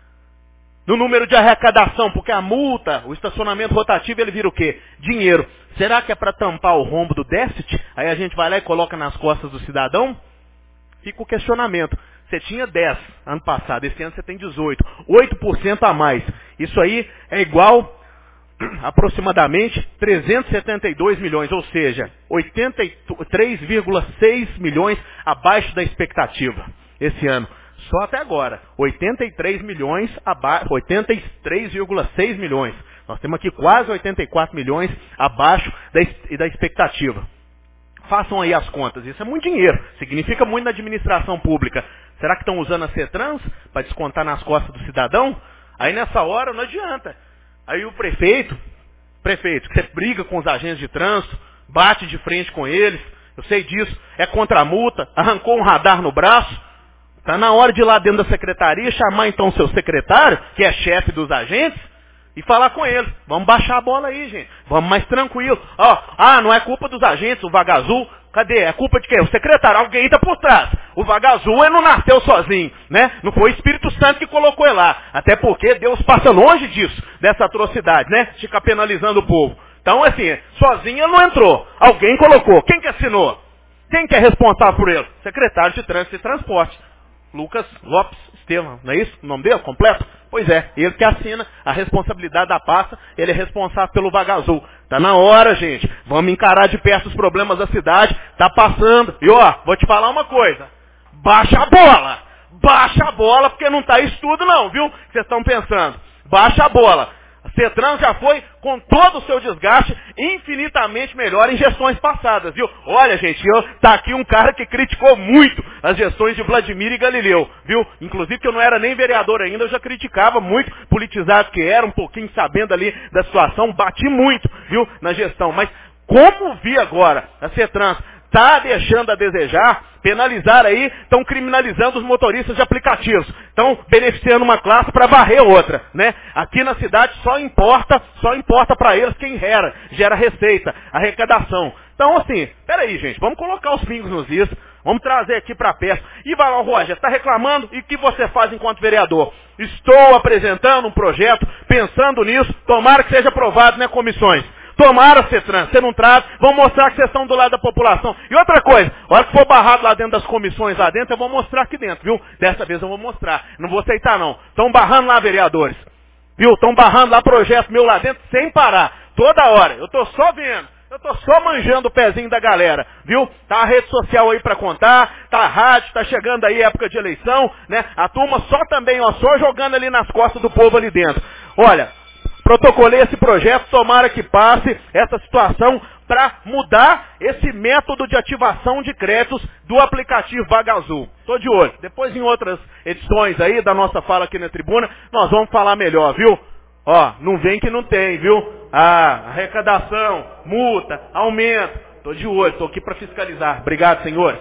no número de arrecadação, porque a multa, o estacionamento rotativo, ele vira o quê? Dinheiro. Será que é para tampar o rombo do déficit? Aí a gente vai lá e coloca nas costas do cidadão? Fica o questionamento. Você tinha dez ano passado, esse ano você tem dezoito. oito por cento a mais. Isso aí é igual aproximadamente trezentos e setenta e dois milhões, ou seja, oitenta e três vírgula seis milhões abaixo da expectativa esse ano. Só até agora, oitenta e três milhões abaixo, oitenta e três vírgula seis milhões. Nós temos aqui quase oitenta e quatro milhões abaixo da, da expectativa. Façam aí as contas, isso é muito dinheiro, significa muito na administração pública. Será que estão usando a CETRANS para descontar nas costas do cidadão? Aí nessa hora não adianta. Aí o prefeito, prefeito, que você briga com os agentes de trânsito, bate de frente com eles, eu sei disso, é contra a multa, arrancou um radar no braço, está na hora de ir lá dentro da secretaria, chamar então o seu secretário, que é chefe dos agentes, e falar com ele. Vamos baixar a bola aí, gente. Vamos mais tranquilo. Ó, ah, não é culpa dos agentes, o Vaga Azul. Cadê? É culpa de quem? O secretário. Alguém está por trás. O Vaga Azul ele não nasceu sozinho, né? Não foi o Espírito Santo que colocou ele lá. Até porque Deus passa longe disso, dessa atrocidade, né? Fica penalizando o povo. Então, assim, sozinho ele não entrou. Alguém colocou. Quem que assinou? Quem que é responsável por ele? Secretário de Trânsito e Transporte. Lucas Lopes Estevam, não é isso o nome dele completo? Pois é, ele que assina a responsabilidade da pasta, ele é responsável pelo Vaga Azul. Tá na hora, gente, vamos encarar de perto os problemas da cidade, tá passando. E ó, vou te falar uma coisa, baixa a bola, baixa a bola, porque não tá isso tudo não, viu? Vocês estão pensando, baixa a bola. A CETRANS já foi, com todo o seu desgaste, infinitamente melhor em gestões passadas, viu? Olha, gente, eu, tá aqui um cara que criticou muito as gestões de Vladimir e Galileu, viu? Inclusive que eu não era nem vereador ainda, eu já criticava muito, politizado que era, um pouquinho sabendo ali da situação, bati muito, viu, na gestão. Mas como vi agora a CETRANS está deixando a desejar, penalizar aí, estão criminalizando os motoristas de aplicativos, estão beneficiando uma classe para varrer outra, né? Aqui na cidade só importa, só importa para eles quem gera, gera receita, arrecadação. Então assim, peraí gente, vamos colocar os pingos nos is, vamos trazer aqui para perto. E vai lá, Roger, está reclamando, e o que você faz enquanto vereador? Estou apresentando um projeto, pensando nisso, tomara que seja aprovado, né, comissões? Tomara, Cetran, você não traz, vão mostrar que vocês estão do lado da população. E outra coisa, a hora que for barrado lá dentro das comissões, lá dentro, eu vou mostrar aqui dentro, viu? Dessa vez eu vou mostrar, não vou aceitar não. Estão barrando lá, vereadores, viu? Estão barrando lá projeto meu lá dentro, sem parar, toda hora. Eu estou só vendo, eu estou só manjando o pezinho da galera, viu? Tá a rede social aí para contar, tá a rádio, tá chegando aí época de eleição, né? A turma só também, ó, só jogando ali nas costas do povo ali dentro. Olha, protocolei esse projeto, tomara que passe essa situação para mudar esse método de ativação de créditos do aplicativo Vaga Azul. Estou de olho. Depois em outras edições aí da nossa fala aqui na tribuna, nós vamos falar melhor, viu? Ó, não vem que não tem, viu? Ah, arrecadação, multa, aumento. Estou de olho, estou aqui para fiscalizar. Obrigado, senhores.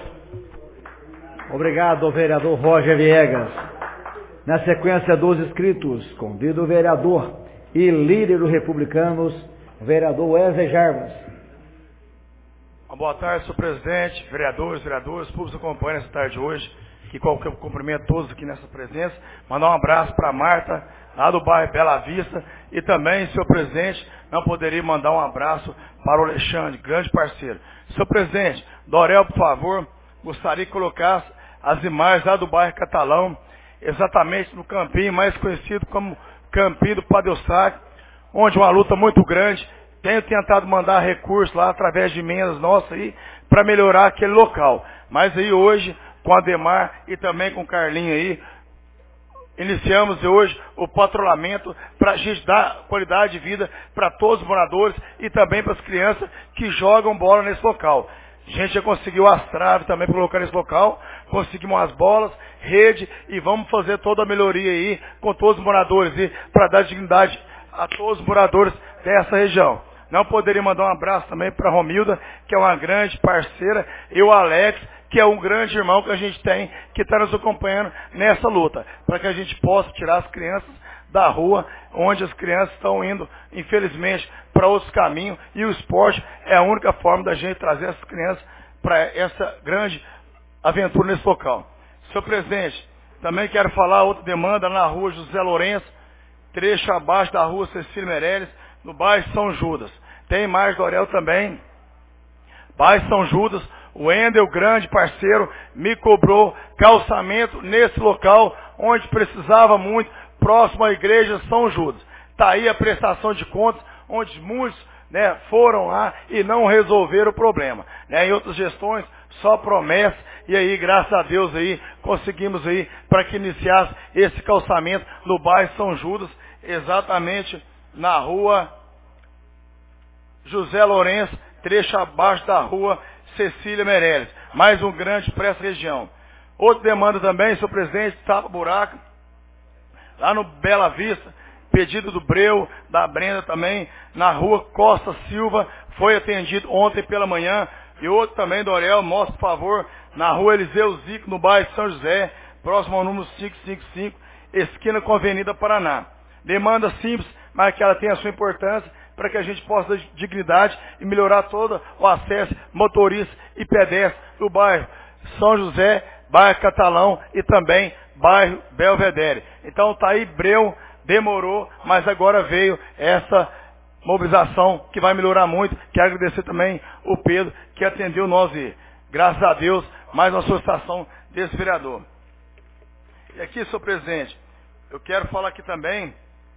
Obrigado, vereador Roger Viegas. Na sequência dos inscritos, convido o vereador e líder dos republicanos, o vereador Wesley Jarbas. Boa tarde, senhor presidente, vereadores, vereadores, públicos que acompanham essa tarde de hoje, que qualquer cumprimento todos aqui nessa presença, mandar um abraço para a Marta, lá do bairro Bela Vista, e também, senhor presidente, não poderia mandar um abraço para o Alexandre, grande parceiro. Senhor presidente, Dorel, por favor, gostaria que colocasse as imagens lá do bairro Catalão, exatamente no campinho mais conhecido como Campinho do Padre Eustáquio, onde uma luta muito grande. Tenho tentado mandar recursos lá através de emendas nossas aí para melhorar aquele local. Mas aí hoje, com a Demar e também com o Carlinho aí, iniciamos hoje o patrulhamento para a gente dar qualidade de vida para todos os moradores e também para as crianças que jogam bola nesse local. A gente já conseguiu as traves também para colocar nesse local, conseguimos as bolas, rede e vamos fazer toda a melhoria aí com todos os moradores e para dar dignidade a todos os moradores dessa região. Não poderia mandar um abraço também para a Romilda, que é uma grande parceira, e o Alex, que é um grande irmão que a gente tem, que está nos acompanhando nessa luta, para que a gente possa tirar as crianças da rua, onde as crianças estão indo, infelizmente, para outros caminhos, e o esporte é a única forma da gente trazer essas crianças para essa grande aventura nesse local. Senhor presidente, também quero falar outra demanda na rua José Lourenço, trecho abaixo da rua Cecília Meirelles, no bairro São Judas. Tem mais Dorel também, bairro São Judas, o Wendel, grande parceiro, me cobrou calçamento nesse local, onde precisava muito, próximo à igreja São Judas. Está aí a prestação de contas, onde muitos, né, foram lá e não resolveram o problema. Né? Em outras gestões, só promessa, e aí, graças a Deus, aí, conseguimos aí, para que iniciasse esse calçamento no bairro São Judas, exatamente na rua José Lourenço, trecho abaixo da rua Cecília Meirelles. Mais um grande para essa região. Outra demanda também, senhor presidente, tapa buraco, lá no Bela Vista, pedido do Breu, da Brenda também, na rua Costa Silva, foi atendido ontem pela manhã. E outro também, Dorel, mostra, por favor, na rua Eliseu Zico, no bairro São José, próximo ao número quinhentos e cinquenta e cinco, esquina com a Avenida Paraná. Demanda simples, mas que ela tem a sua importância, para que a gente possa dar dignidade e melhorar todo o acesso motorista e pedestre do bairro São José, bairro Catalão e também bairro Belvedere. Então tá aí, Breu, demorou, mas agora veio essa mobilização que vai melhorar muito. Quero agradecer também o Pedro, que atendeu nós e, graças a Deus, mais uma solicitação desse vereador. E aqui, senhor presidente, eu quero falar aqui também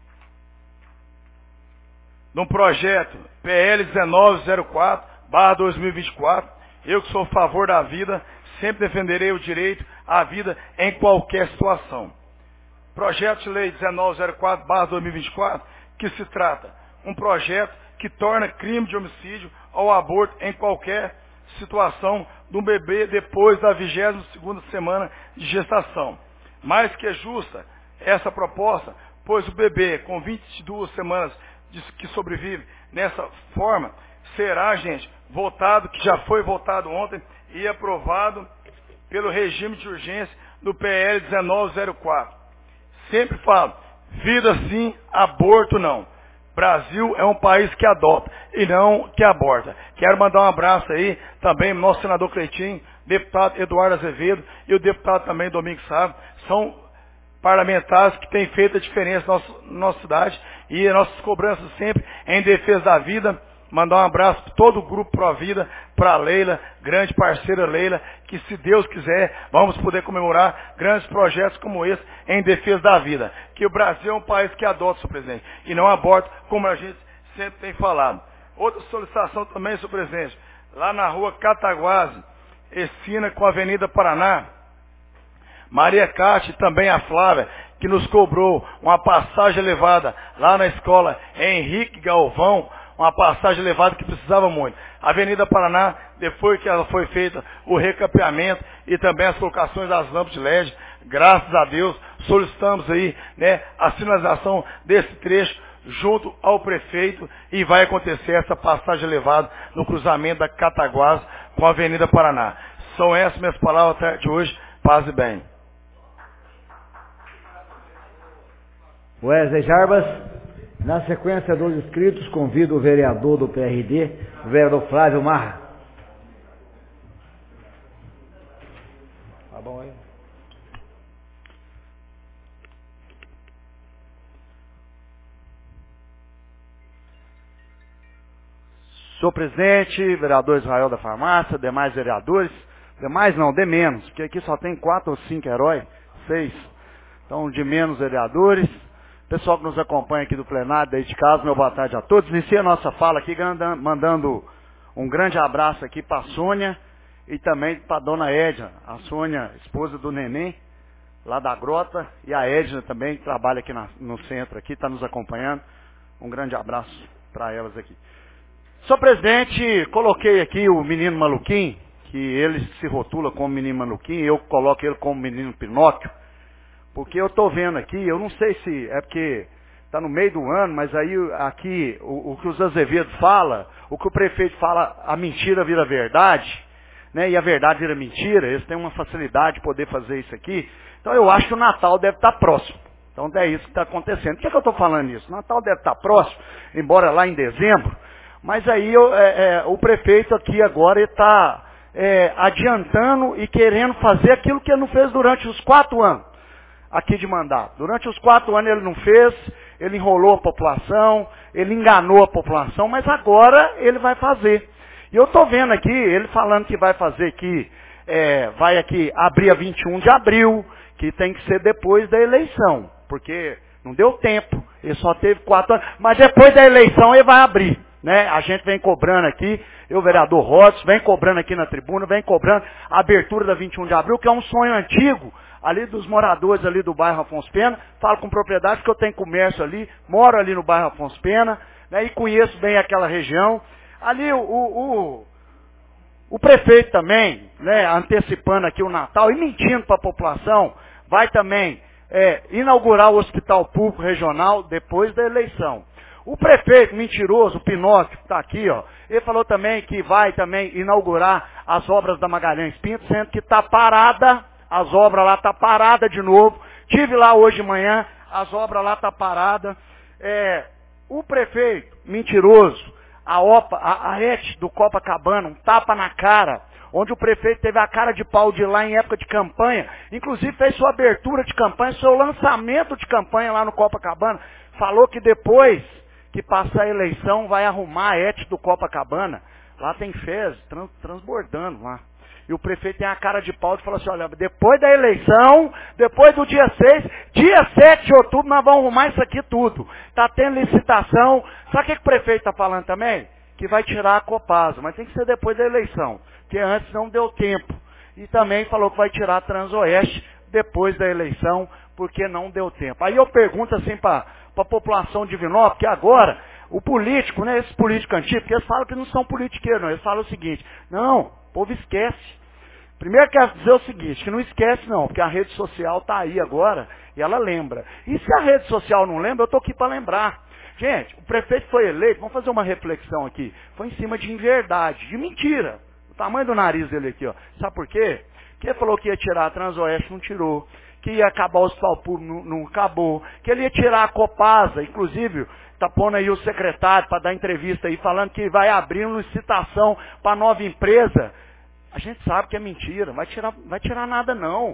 de um projeto P L dezenove zero quatro barra dois mil e vinte e quatro. Eu que sou a favor da vida, sempre defenderei o direito à vida em qualquer situação. Projeto de lei dezenove zero quatro barra dois mil e vinte e quatro, que se trata um projeto que torna crime de homicídio ou aborto em qualquer situação de um bebê depois da vigésima segunda semana de gestação. Mais que justa essa proposta, pois o bebê com vinte e duas semanas que sobrevive nessa forma, será, gente, votado, que já foi votado ontem e aprovado pelo regime de urgência do P L dezenove zero quatro. Sempre falo, vida sim, aborto não. Brasil é um país que adota e não que aborta. Quero mandar um abraço aí também ao nosso senador Cleitinho, deputado Eduardo Azevedo e o deputado também Domingos Sá. São parlamentares que têm feito a diferença na nossa, na nossa cidade e as nossas cobranças sempre em defesa da vida. Mandar um abraço para todo o grupo Pro Vida, para a Leila, grande parceira Leila, que se Deus quiser, vamos poder comemorar grandes projetos como esse em defesa da vida. Que o Brasil é um país que adota, senhor presidente, e não aborta, como a gente sempre tem falado. Outra solicitação também, senhor presidente, lá na rua Cataguase, esquina com a Avenida Paraná, Maria Cátia e também a Flávia, que nos cobrou uma passagem elevada lá na escola Henrique Galvão, uma passagem elevada que precisava muito. Avenida Paraná, depois que ela foi feita o recapeamento e também as colocações das lâmpadas de L E D, graças a Deus, solicitamos aí, né, a sinalização desse trecho junto ao prefeito e vai acontecer essa passagem elevada no cruzamento da Cataguás com a Avenida Paraná. São essas minhas palavras até de hoje. Paz e bem. Wesley Jarbas. Na sequência dos inscritos, convido o vereador do P R D, o vereador Flávio Marra. Tá bom aí. Senhor presidente, vereador Israel da Farmácia, demais vereadores, demais não, de menos, porque aqui só tem quatro ou cinco heróis, seis. Então, de menos vereadores. Pessoal que nos acompanha aqui do plenário, daí de casa, meu boa tarde a todos. Inicia a nossa fala aqui mandando um grande abraço aqui para a Sônia e também para a dona Edna, a Sônia, esposa do Neném, lá da Grota, e a Edna também, que trabalha aqui na, no centro, aqui, está nos acompanhando. Um grande abraço para elas aqui. Senhor presidente, coloquei aqui o menino Maluquinho, que ele se rotula como menino Maluquinho, eu coloco ele como menino Pinóquio, porque eu estou vendo aqui, eu não sei se é porque está no meio do ano, mas aí aqui o, o que os Azevedo fala, o que o prefeito fala, a mentira vira verdade, né? E a verdade vira mentira, eles têm uma facilidade de poder fazer isso aqui. Então eu acho que o Natal deve estar próximo. Então é isso que está acontecendo. Por que, que eu estou falando isso? O Natal deve estar próximo, embora lá em dezembro, mas aí eu, é, é, o prefeito aqui agora está é, adiantando e querendo fazer aquilo que ele não fez durante os quatro anos. Aqui de mandato. Durante os quatro anos ele não fez, ele enrolou a população, ele enganou a população, mas agora ele vai fazer. E eu estou vendo aqui, ele falando que vai fazer aqui, é, vai aqui abrir a vinte e um de abril, que tem que ser depois da eleição, porque não deu tempo, ele só teve quatro anos, mas depois da eleição ele vai abrir. Né? A gente vem cobrando aqui, eu, vereador Rodos, vem cobrando aqui na tribuna, vem cobrando a abertura da vinte e um de abril, que é um sonho antigo, ali dos moradores ali do bairro Afonso Pena. Falo com propriedade porque eu tenho comércio ali, moro ali no bairro Afonso Pena, né, e conheço bem aquela região. Ali o, o, o prefeito também, né, antecipando aqui o Natal e mentindo para a população, vai também é, inaugurar o Hospital Público Regional depois da eleição. O prefeito mentiroso, o Pinóquio, que está aqui, ó, ele falou também que vai também inaugurar as obras da Magalhães Pinto, sendo que está parada, as obras lá estão tá paradas de novo. Tive lá hoje de manhã, as obras lá estão tá paradas. É, o prefeito, mentiroso, a OPA, a, a E T do Copacabana, um tapa na cara, onde o prefeito teve a cara de pau de ir lá em época de campanha, inclusive fez sua abertura de campanha, seu lançamento de campanha lá no Copacabana, falou que depois que passar a eleição vai arrumar a E T do Copacabana. Lá tem fezes trans, transbordando lá. E o prefeito tem a cara de pau e falou assim, olha, depois da eleição, depois do dia seis, dia sete de outubro, nós vamos arrumar isso aqui tudo. Está tendo licitação. Sabe o que, que o prefeito está falando também? Que vai tirar a Copasa, mas tem que ser depois da eleição, porque antes não deu tempo. E também falou que vai tirar a Transoeste depois da eleição, porque não deu tempo. Aí eu pergunto assim para a população de Divinópolis, que agora, o político, né, esses políticos antigos, porque eles falam que não são politiqueiros, não, eles falam o seguinte, não, o povo esquece. Primeiro quero dizer o seguinte, que não esquece não, porque a rede social está aí agora e ela lembra. E se a rede social não lembra, eu estou aqui para lembrar. Gente, o prefeito foi eleito, vamos fazer uma reflexão aqui, foi em cima de inverdade, de mentira. O tamanho do nariz dele aqui, ó. Sabe por quê? Porque ele falou que ia tirar a Transoeste, não tirou. Que ia acabar o Hospital Público, não, não acabou. Que ele ia tirar a Copasa, inclusive, está pondo aí o secretário para dar entrevista aí, falando que vai abrir uma licitação para nova empresa. A gente sabe que é mentira, vai tirar, vai tirar nada não.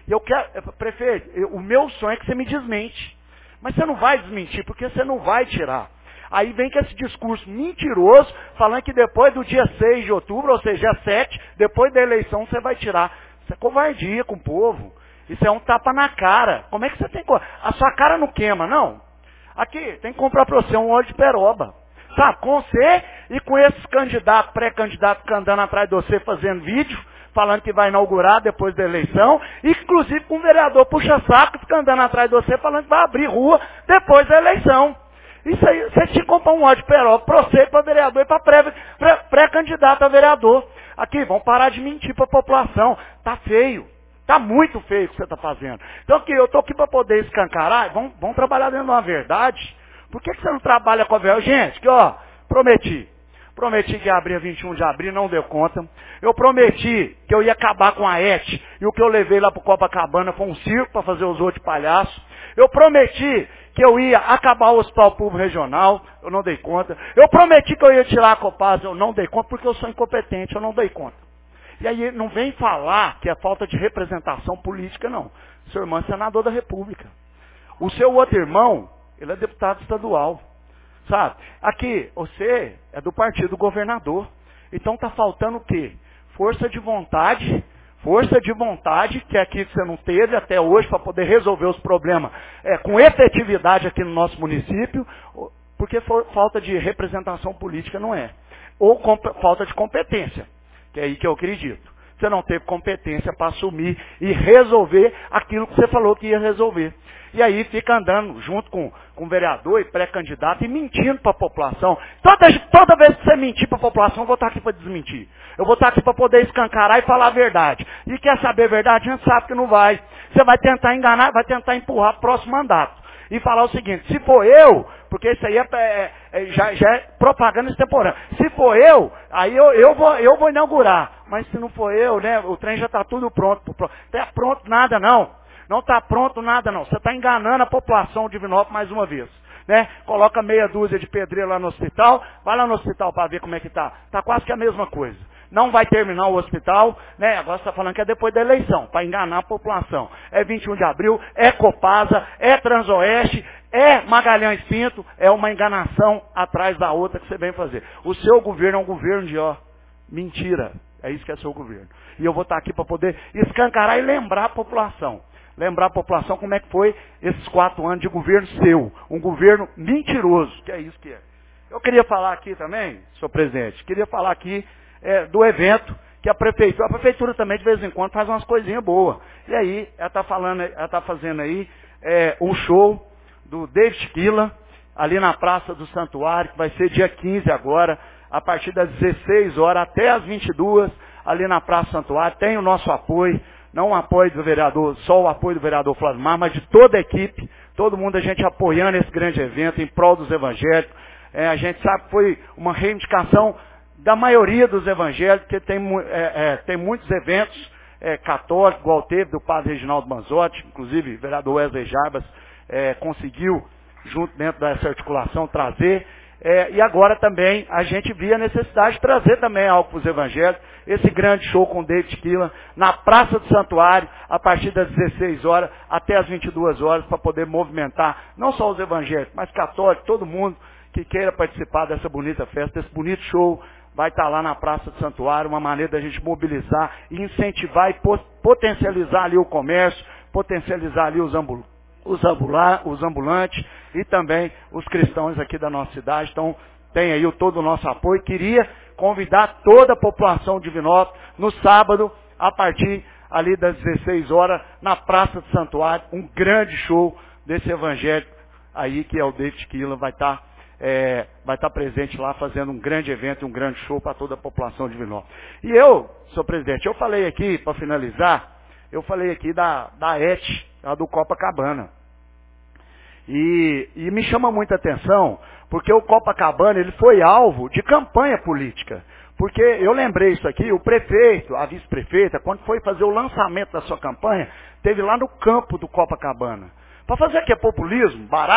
E eu quero, prefeito, eu, o meu sonho é que você me desmente. Mas você não vai desmentir, porque você não vai tirar. Aí vem com esse discurso mentiroso, falando que depois do dia seis de outubro, ou seja, dia sete, depois da eleição, você vai tirar. Isso é covardia com o povo. Isso é um tapa na cara. Como é que você tem... A sua cara não queima, não? Aqui, tem que comprar para você um óleo de peroba. Sabe, com você e com esses candidatos, pré-candidatos que andando atrás de você fazendo vídeo, falando que vai inaugurar depois da eleição, e inclusive com o vereador puxa-saco que fica andando atrás de você falando que vai abrir rua depois da eleição. Isso aí, você tinha que comprar um óleo de peroba para você, para vereador e para pré-candidato a vereador. Aqui, vamos parar de mentir para a população. Tá feio. Tá muito feio o que você está fazendo. Então aqui, eu estou aqui para poder escancarar, vamos, vamos trabalhar dentro de uma verdade. Por que, que você não trabalha com a verdade? Gente, que ó, prometi. Prometi que ia abrir vinte e um de abril, não deu conta. Eu prometi que eu ia acabar com a E T, e o que eu levei lá para o Copacabana foi um circo para fazer os outros de palhaço. Eu prometi que eu ia acabar o Hospital Público Regional, eu não dei conta. Eu prometi que eu ia tirar a Copasa, eu não dei conta, porque eu sou incompetente, eu não dei conta. E aí não vem falar que é falta de representação política, não. Seu irmão é senador da República. O seu outro irmão, ele é deputado estadual. Sabe? Aqui, você é do partido governador. Então está faltando o quê? Força de vontade, força de vontade, que é aqui que você não teve até hoje para poder resolver os problemas é, com efetividade aqui no nosso município, porque for, falta de representação política não é. Ou falta de competência, que é aí que eu acredito. Você não teve competência para assumir e resolver aquilo que você falou que ia resolver. E aí fica andando junto com, com o vereador e pré-candidato e mentindo para a população. Toda, toda vez que você mentir para a população, eu vou estar aqui para desmentir. Eu vou estar aqui para poder escancarar e falar a verdade. E quer saber a verdade? A gente sabe que não vai. Você vai tentar enganar, vai tentar empurrar para o próximo mandato. E falar o seguinte, se for eu, porque isso aí é, é, é, já, já é propaganda extemporânea. Se for eu, aí eu, eu, vou, eu vou inaugurar. Mas se não for eu, né, o trem já está tudo pronto. Não está pronto nada não. Não está pronto nada não. Você está enganando a população de Divinópolis mais uma vez. Né? Coloca meia dúzia de pedreiro lá no hospital, vai lá no hospital para ver como é que está. Está quase que a mesma coisa. Não vai terminar o hospital, né? Agora você está falando que é depois da eleição, para enganar a população. É vinte e um de abril, é Copasa, é Transoeste, é Magalhães Pinto, é uma enganação atrás da outra que você vem fazer. O seu governo é um governo de, ó, mentira. É isso que é seu governo. E eu vou estar aqui para poder escancarar e lembrar a população. Lembrar a população como é que foi esses quatro anos de governo seu. Um governo mentiroso, que é isso que é. Eu queria falar aqui também, senhor presidente, queria falar aqui é, do evento que a prefeitura, a prefeitura também de vez em quando faz umas coisinhas boas. E aí, ela está falando, ela está fazendo aí é, um show do David Killa, ali na Praça do Santuário, que vai ser dia quinze agora, a partir das dezesseis horas até as vinte e duas, ali na Praça do Santuário. Tem o nosso apoio. Não o apoio do vereador, só o apoio do vereador Flávio Mar, mas de toda a equipe, todo mundo, a gente apoiando esse grande evento em prol dos evangélicos. É, a gente sabe que foi uma reivindicação da maioria dos evangélicos, porque tem, é, é, tem muitos eventos é, católicos, igual teve do padre Reginaldo Manzotti, inclusive o vereador Wesley Jarbas é, conseguiu, junto dentro dessa articulação, trazer. É, e agora também a gente via a necessidade de trazer também algo para os evangélicos, esse grande show com o David Killa, na Praça do Santuário, a partir das dezesseis horas até as vinte e duas horas, para poder movimentar não só os evangélicos, mas católicos, todo mundo que queira participar dessa bonita festa, desse bonito show, vai estar lá na Praça do Santuário, uma maneira da gente mobilizar e incentivar e potencializar ali o comércio, potencializar ali os ambulantes. Os, ambula os ambulantes e também os cristãos aqui da nossa cidade. Então, tem aí o, todo o nosso apoio. Queria convidar toda a população de Divinópolis no sábado, a partir ali das dezesseis horas, na Praça do Santuário, um grande show desse evangélico aí, que é o David Killa, vai estar é, vai estar presente lá, fazendo um grande evento, um grande show para toda a população de Divinópolis. E eu, senhor presidente, eu falei aqui, para finalizar, eu falei aqui da, da E T, a do Copacabana. E, e me chama muita atenção, porque o Copacabana ele foi alvo de campanha política. Porque eu lembrei isso aqui, o prefeito, a vice-prefeita, quando foi fazer o lançamento da sua campanha, teve lá no campo do Copacabana. Para fazer que é populismo, barato,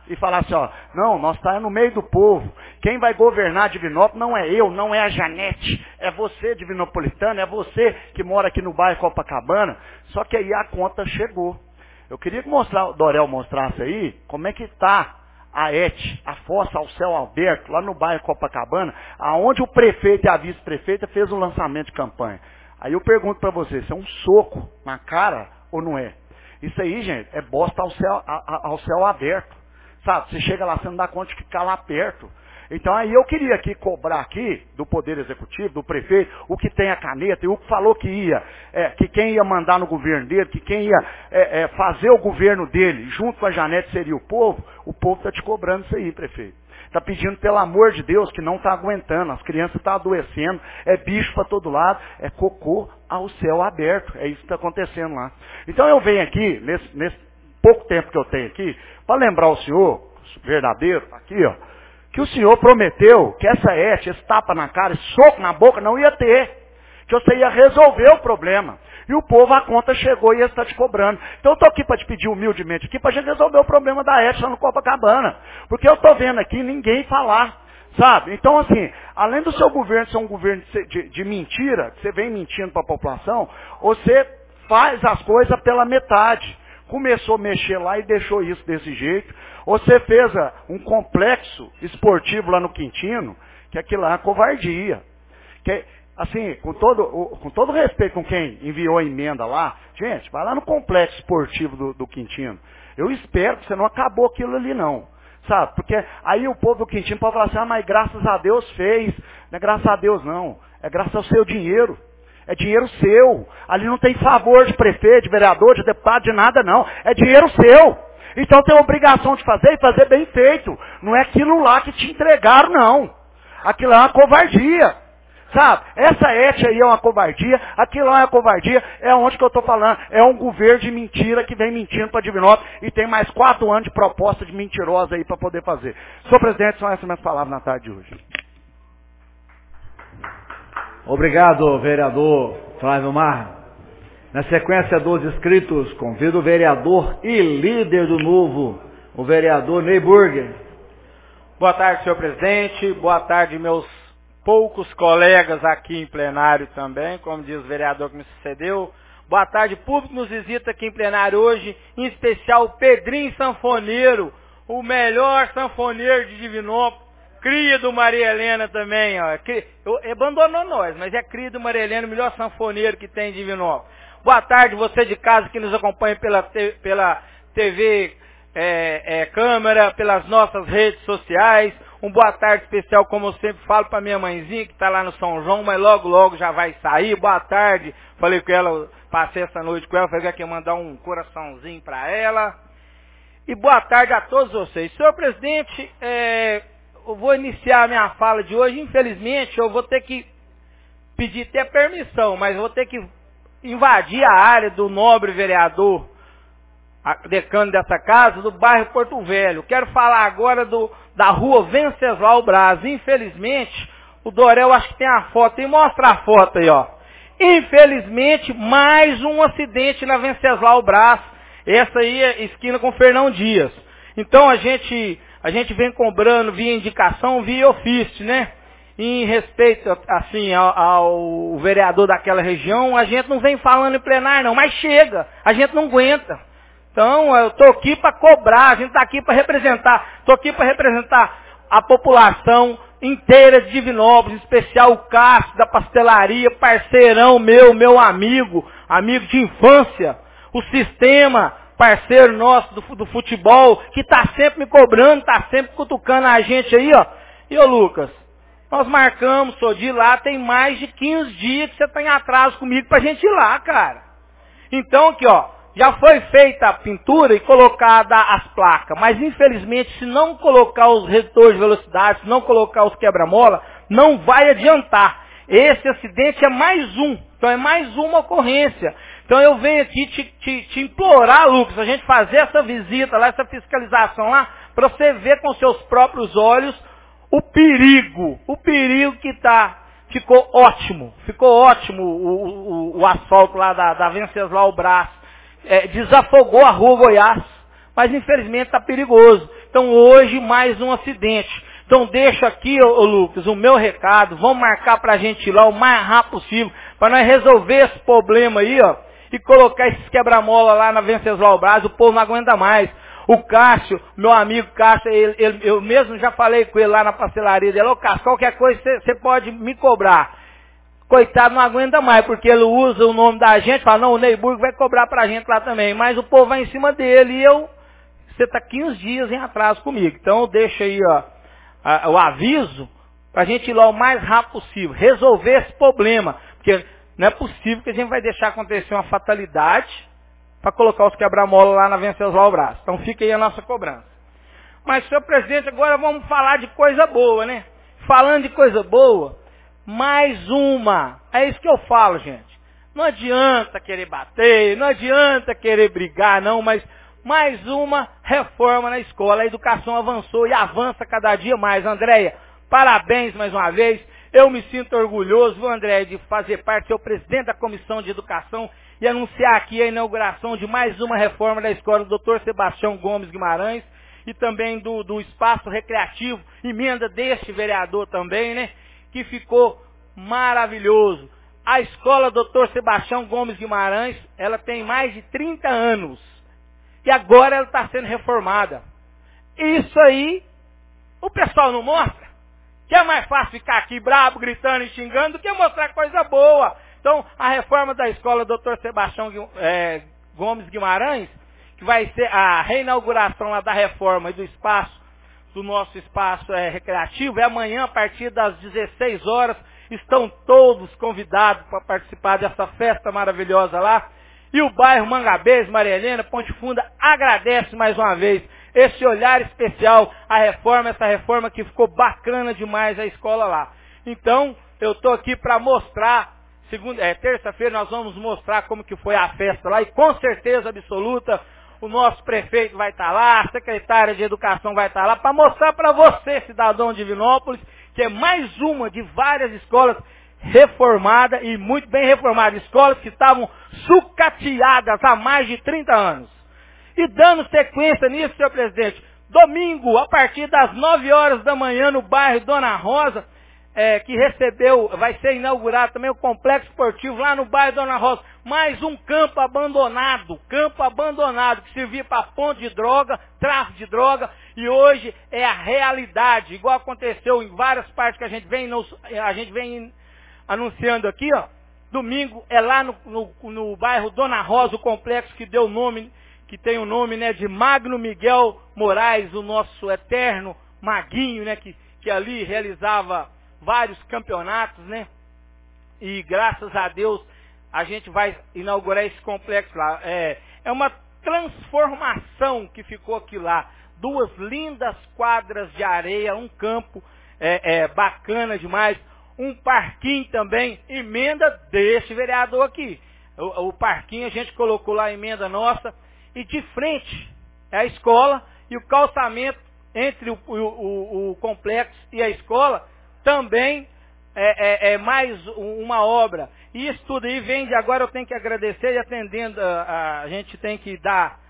e falar assim, ó, não, nós estamos no meio do povo. Quem vai governar Divinópolis não é eu, não é a Janete, é você, divinopolitano, é você que mora aqui no bairro Copacabana. Só que aí a conta chegou. Eu queria que mostrar, o Dorel mostrasse aí como é que está a E T, a Fossa ao Céu Aberto, lá no bairro Copacabana, aonde o prefeito e a vice-prefeita fez um lançamento de campanha. Aí eu pergunto para vocês, isso é um soco na cara ou não é? Isso aí, gente, é bosta ao céu, a, a, ao céu aberto. Sabe, você chega lá, você não dá conta de ficar lá perto. Então aí eu queria aqui cobrar aqui do Poder Executivo, do prefeito, o que tem a caneta e o que falou que ia, é, que quem ia mandar no governo dele, que quem ia é, é, fazer o governo dele, junto com a Janete seria o povo, o povo está te cobrando isso aí, prefeito. Está pedindo, pelo amor de Deus, que não está aguentando, as crianças estão adoecendo, é bicho para todo lado, é cocô ao céu aberto, é isso que está acontecendo lá. Então eu venho aqui, nesse, nesse pouco tempo que eu tenho aqui, para lembrar o senhor, verdadeiro, aqui ó, que o senhor prometeu que essa E T, esse tapa na cara, esse soco na boca não ia ter. Que você ia resolver o problema. E o povo, a conta chegou e ele está te cobrando. Então eu estou aqui para te pedir humildemente aqui para a gente resolver o problema da E T lá no Copacabana. Porque eu estou vendo aqui ninguém falar. Sabe? Então assim, além do seu governo ser um governo de, de, de mentira, que você vem mentindo para a população, você faz as coisas pela metade. Começou a mexer lá e deixou isso desse jeito. Você fez um complexo esportivo lá no Quintino, que aquilo lá é uma covardia. Que, assim, com todo, com todo respeito com quem enviou a emenda lá, gente, vai lá no complexo esportivo do, do Quintino. Eu espero que você não acabou aquilo ali não. Sabe? Porque aí o povo do Quintino pode falar assim, ah, mas graças a Deus fez. Não é graças a Deus não, é graças ao seu dinheiro. É dinheiro seu. Ali não tem favor de prefeito, de vereador, de deputado, de nada não. É dinheiro seu. Então tem a obrigação de fazer e fazer bem feito. Não é aquilo lá que te entregaram, não. Aquilo lá é uma covardia. Sabe? Essa E T aí é uma covardia, aquilo lá é uma covardia, é onde que eu estou falando. É um governo de mentira que vem mentindo para Divinópolis e tem mais quatro anos de proposta de mentirosa aí para poder fazer. Senhor presidente, são essas minhas palavras na tarde de hoje. Obrigado, vereador Flávio Marra. Na sequência dos inscritos, convido o vereador e líder do Novo, o vereador Ney Burger. Boa tarde, senhor presidente. Boa tarde, meus poucos colegas aqui em plenário também, como diz o vereador que me sucedeu. Boa tarde, público que nos visita aqui em plenário hoje, em especial o Pedrinho Sanfoneiro, o melhor sanfoneiro de Divinópolis. Cria do Maria Helena também, ó. Abandonou nós, mas é cria do Maria Helena, o melhor sanfoneiro que tem em Divinópolis. Boa tarde, você de casa que nos acompanha pela, pela T V é, é, Câmara, pelas nossas redes sociais. Um boa tarde especial, como eu sempre falo para minha mãezinha, que está lá no São João, mas logo, logo já vai sair. Boa tarde, falei com ela, passei essa noite com ela, falei que ia mandar um coraçãozinho para ela. E boa tarde a todos vocês. Senhor presidente, é... eu vou iniciar a minha fala de hoje. Infelizmente, eu vou ter que pedir até permissão, mas eu vou ter que invadir a área do nobre vereador, decano dessa casa, do bairro Porto Velho. Quero falar agora do, da rua Venceslau Braz. Infelizmente, o Dorel acho que tem a foto, e mostra a foto aí, ó. Infelizmente, mais um acidente na Venceslau Braz. Essa aí é esquina com Fernão Dias. Então a gente... A gente vem cobrando via indicação, via ofício, né? Em respeito, assim, ao, ao vereador daquela região, a gente não vem falando em plenário, não, mas chega, a gente não aguenta. Então, eu estou aqui para cobrar, a gente está aqui para representar, estou aqui para representar a população inteira de Divinópolis, em especial o Cássio da pastelaria, parceirão meu, meu amigo, amigo de infância, o sistema, parceiro nosso do, do futebol, que está sempre me cobrando, está sempre cutucando a gente aí, ó. E ô Lucas, nós marcamos, sou de ir lá, tem mais de quinze dias que você está em atraso comigo pra gente ir lá, cara. Então aqui, ó, já foi feita a pintura e colocada as placas, mas infelizmente se não colocar os redutores de velocidade, se não colocar os quebra-mola, não vai adiantar. Esse acidente é mais um, então é mais uma ocorrência. Então eu venho aqui te, te, te implorar, Lucas, a gente fazer essa visita lá, essa fiscalização lá, para você ver com seus próprios olhos o perigo, o perigo que está. Ficou ótimo, ficou ótimo o, o, o asfalto lá da, da Venceslau Braz. É, desafogou a rua Goiás, mas infelizmente está perigoso. Então hoje mais um acidente. Então deixa aqui, ô, ô Lucas, o meu recado. Vamos marcar para a gente ir lá o mais rápido possível, para nós resolver esse problema aí, ó, e colocar esses quebra-mola lá na Venceslau Braz. O povo não aguenta mais. O Cássio, meu amigo Cássio, ele, ele, eu mesmo já falei com ele lá na pastelaria dele. Ô Cássio, qualquer coisa você pode me cobrar. Coitado, não aguenta mais, porque ele usa o nome da gente, fala, não, o Neyburgo vai cobrar pra gente lá também. Mas o povo vai em cima dele e eu, você tá quinze dias em atraso comigo. Então deixa aí, ó, a, o aviso pra gente ir lá o mais rápido possível, resolver esse problema. Porque não é possível que a gente vai deixar acontecer uma fatalidade para colocar os quebra-mola lá na Venceslau Braz. Então fica aí a nossa cobrança. Mas, senhor presidente, agora vamos falar de coisa boa, né? Falando de coisa boa, mais uma. É isso que eu falo, gente. Não adianta querer bater, não adianta querer brigar, não, mas mais uma reforma na escola. A educação avançou e avança cada dia mais. Andréia, parabéns mais uma vez. Eu me sinto orgulhoso, viu, Andréia, de fazer parte, ser o presidente da Comissão de Educação e anunciar aqui a inauguração de mais uma reforma da escola do doutor Sebastião Gomes Guimarães e também do, do espaço recreativo, emenda deste vereador também, né, que ficou maravilhoso. A escola doutor Sebastião Gomes Guimarães, ela tem mais de trinta anos e agora ela está sendo reformada. Isso aí, o pessoal não mostra. Que é mais fácil ficar aqui brabo, gritando e xingando do que mostrar coisa boa. Então, a reforma da escola doutor Sebastião é, Gomes Guimarães, que vai ser a reinauguração lá da reforma e do espaço, do nosso espaço é, recreativo, é amanhã a partir das dezesseis horas. Estão todos convidados para participar dessa festa maravilhosa lá. E o bairro Mangabês, Maria Helena, Ponte Funda, agradece mais uma vez esse olhar especial, a reforma, essa reforma que ficou bacana demais a escola lá. Então, eu estou aqui para mostrar, segunda, é, terça-feira nós vamos mostrar como que foi a festa lá, e com certeza absoluta, o nosso prefeito vai estar lá, a secretária de educação vai estar lá, para mostrar para você, cidadão de Divinópolis, que é mais uma de várias escolas reformadas e muito bem reformadas, escolas que estavam sucateadas há mais de trinta anos. E dando sequência nisso, senhor presidente, domingo, a partir das nove horas da manhã, no bairro Dona Rosa, é, que recebeu, vai ser inaugurado também o complexo esportivo lá no bairro Dona Rosa. Mais um campo abandonado, campo abandonado, que servia para ponto de droga, tráfico de droga, e hoje é a realidade, igual aconteceu em várias partes que a gente vem, a gente vem anunciando aqui, ó. Domingo é lá no, no, no bairro Dona Rosa, o complexo que deu o nome, que tem o nome, né, de Magno Miguel Moraes, o nosso eterno Maguinho, né, que, que ali realizava vários campeonatos, né, e graças a Deus a gente vai inaugurar esse complexo lá. É, é uma transformação que ficou aqui lá, duas lindas quadras de areia, um campo é, é, bacana demais, um parquinho também, emenda desse vereador aqui. O, o parquinho a gente colocou lá, emenda nossa, e de frente é a escola, e o calçamento entre o, o, o, o complexo e a escola também é, é, é mais uma obra. E isso tudo aí vem de agora, eu tenho que agradecer, e atendendo, a, a gente tem que dar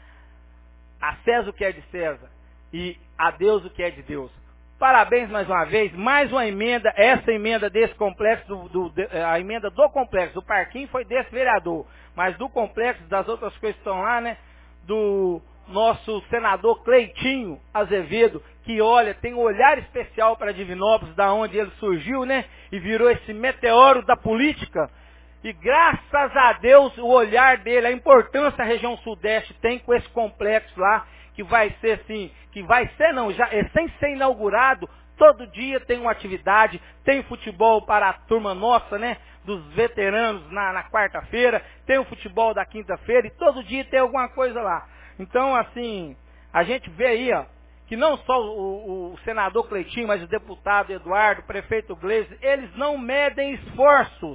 a César o que é de César e a Deus o que é de Deus. Parabéns mais uma vez, mais uma emenda, essa emenda desse complexo, do, do, a emenda do complexo, do parquinho foi desse vereador, mas do complexo, das outras coisas que estão lá, né, do nosso senador Cleitinho Azevedo, que olha, tem um olhar especial para Divinópolis, da onde ele surgiu, né, e virou esse meteoro da política, e graças a Deus o olhar dele, a importância a região sudeste tem com esse complexo lá, que vai ser assim, que vai ser não, já é sem ser inaugurado, todo dia tem uma atividade, tem futebol para a turma nossa, né, dos veteranos na, na quarta-feira, tem o futebol da quinta-feira e todo dia tem alguma coisa lá. Então, assim, a gente vê aí, ó, que não só o, o senador Cleitinho, mas o deputado Eduardo, o prefeito Gleisi, eles não medem esforços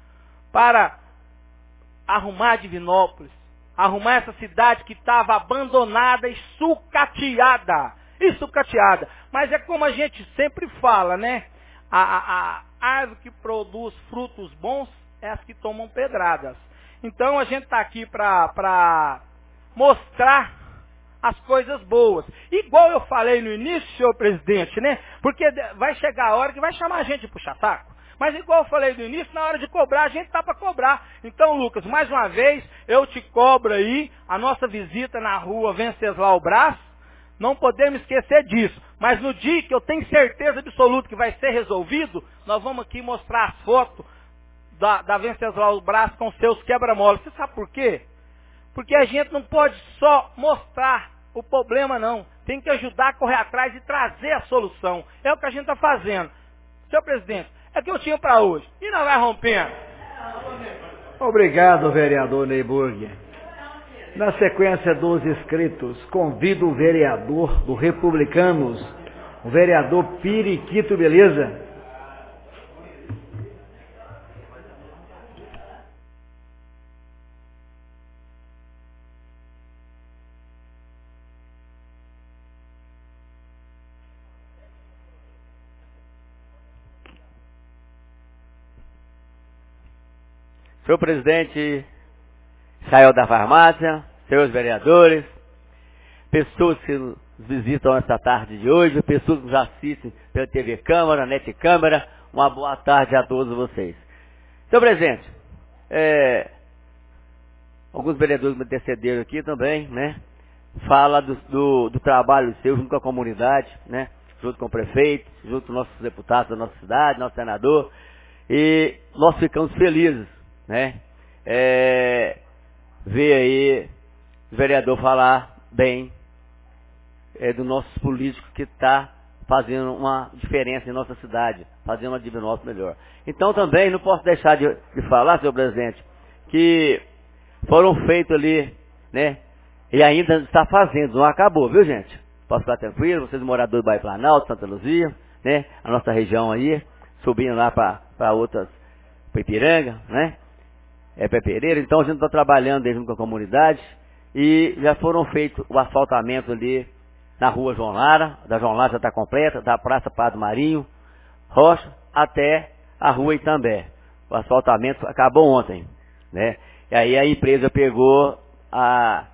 para arrumar Divinópolis, arrumar essa cidade que estava abandonada e sucateada. E sucateada. Mas é como a gente sempre fala, né? A, a, a árvore que produz frutos bons é as que tomam pedradas. Então a gente está aqui para mostrar as coisas boas. Igual eu falei no início, senhor presidente, né? Porque vai chegar a hora que vai chamar a gente de puxa-saco. Mas igual eu falei no início, na hora de cobrar, a gente tá para cobrar. Então, Lucas, mais uma vez, eu te cobro aí a nossa visita na rua Venceslau Braz. Não podemos esquecer disso. Mas no dia que eu tenho certeza absoluta que vai ser resolvido, nós vamos aqui mostrar as fotos da, da Venceslau Braz com seus quebra-molas. Você sabe por quê? Porque a gente não pode só mostrar o problema, não. Tem que ajudar a correr atrás e trazer a solução. É o que a gente está fazendo. Senhor presidente, é o que eu tinha para hoje. E não vai rompendo. Obrigado, vereador Neyburg. Na sequência dos inscritos, convido o vereador do Republicanos, o vereador Periquito Beleza. Senhor presidente Israel da Farmácia, senhores vereadores, pessoas que nos visitam esta tarde de hoje, pessoas que nos assistem pela T V Câmara, Net Câmara, uma boa tarde a todos vocês. Senhor presidente, é, alguns vereadores me antecederam aqui também, né? Fala do, do, do trabalho seu junto com a comunidade, né? Junto com o prefeito, junto com nossos deputados da nossa cidade, nosso senador, e nós ficamos felizes, né? É, ver aí o vereador falar bem é, dos nossos políticos que está fazendo uma diferença em nossa cidade, fazendo uma Divinópolis melhor. Então também não posso deixar de, de falar, senhor presidente, que foram feitos ali, né? E ainda está fazendo, não acabou, viu gente? Posso ficar tranquilo, vocês moradores do Bairro Planalto, Santa Luzia, né? A nossa região aí, subindo lá para outras, para Ipiranga, né? É para Pereira, então a gente está trabalhando junto com a comunidade e já foram feitos o asfaltamento ali na rua João Lara, da João Lara já está completa, da Praça Padre Marinho, Rocha, até a rua Itambé. O asfaltamento acabou ontem, né? E aí a empresa pegou a,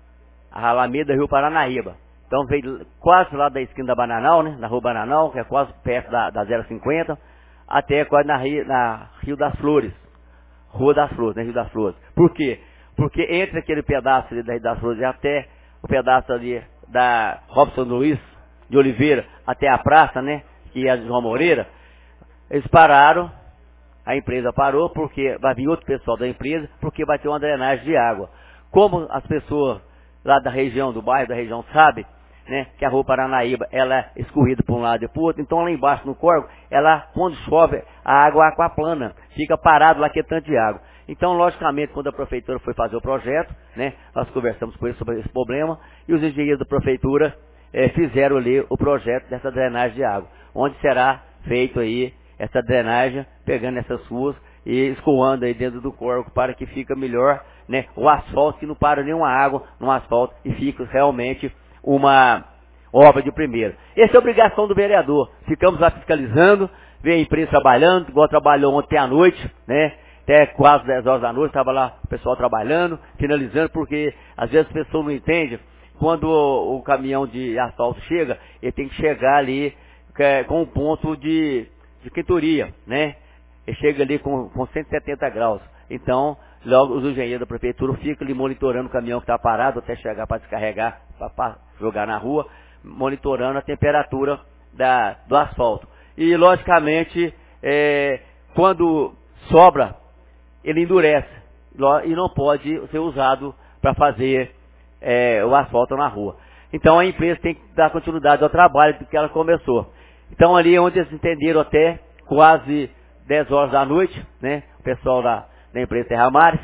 a Alameda Rio Paranaíba. Então veio quase lá da esquina da Bananal, né? Na rua Bananal, que é quase perto da, da zero cinquenta, até quase na, na Rio das Flores. Rua das Flores, né? Rio das Flores. Por quê? Porque entre aquele pedaço ali da Rio das Flores e até o pedaço ali da Robson Luiz de Oliveira, até a praça, né? Que é a João Moreira, eles pararam, a empresa parou, porque vai vir outro pessoal da empresa, porque vai ter uma drenagem de água. Como as pessoas lá da região, do bairro, da região, sabem, né? Que a rua Paranaíba, ela é escorrida para um lado e para o outro, então lá embaixo no córrego, ela, quando chove, a água é aquaplana, fica parado lá que é tanto de água. Então, logicamente, quando a prefeitura foi fazer o projeto, né, nós conversamos com eles sobre esse problema, e os engenheiros da prefeitura eh, fizeram ali o projeto dessa drenagem de água, onde será feito aí essa drenagem, pegando essas ruas e escoando aí dentro do córrego, para que fica melhor, né, o asfalto, que não para nenhuma água no asfalto, e fica realmente uma obra de primeira. Essa é a obrigação do vereador. Ficamos lá fiscalizando, vê a empresa trabalhando, igual trabalhou ontem à noite, né? Até quase dez horas da noite, estava lá o pessoal trabalhando, finalizando, porque às vezes as pessoas não entendem, quando o, o caminhão de asfalto chega, ele tem que chegar ali é, com um ponto de, de quenturia, né? Ele chega ali com, com cento e setenta graus. Então, logo os engenheiros da prefeitura ficam ali monitorando o caminhão que está parado até chegar para descarregar, para jogar na rua, monitorando a temperatura da, do asfalto. E, logicamente, é, quando sobra, ele endurece e não pode ser usado para fazer é, o asfalto na rua. Então, a empresa tem que dar continuidade ao trabalho que ela começou. Então, ali onde eles entenderam até quase dez horas da noite, né, o pessoal da, da empresa Terra Mares,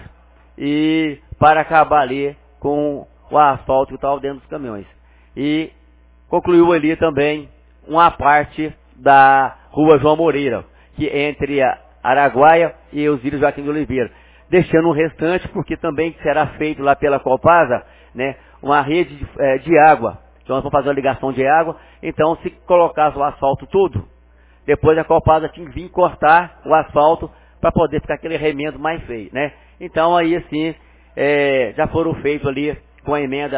e para acabar ali com o asfalto que estava dentro dos caminhões. E concluiu ali também uma parte da rua João Moreira, que é entre a Araguaia e Osíris Joaquim de Oliveira, deixando o restante, porque também será feito lá pela Copasa, né, uma rede de, é, de água. Então nós vamos fazer uma ligação de água, então se colocasse o asfalto todo, depois a Copasa tinha que vir cortar o asfalto para poder ficar aquele remendo mais feio, né? Então aí assim, é, já foram feitos ali com a emenda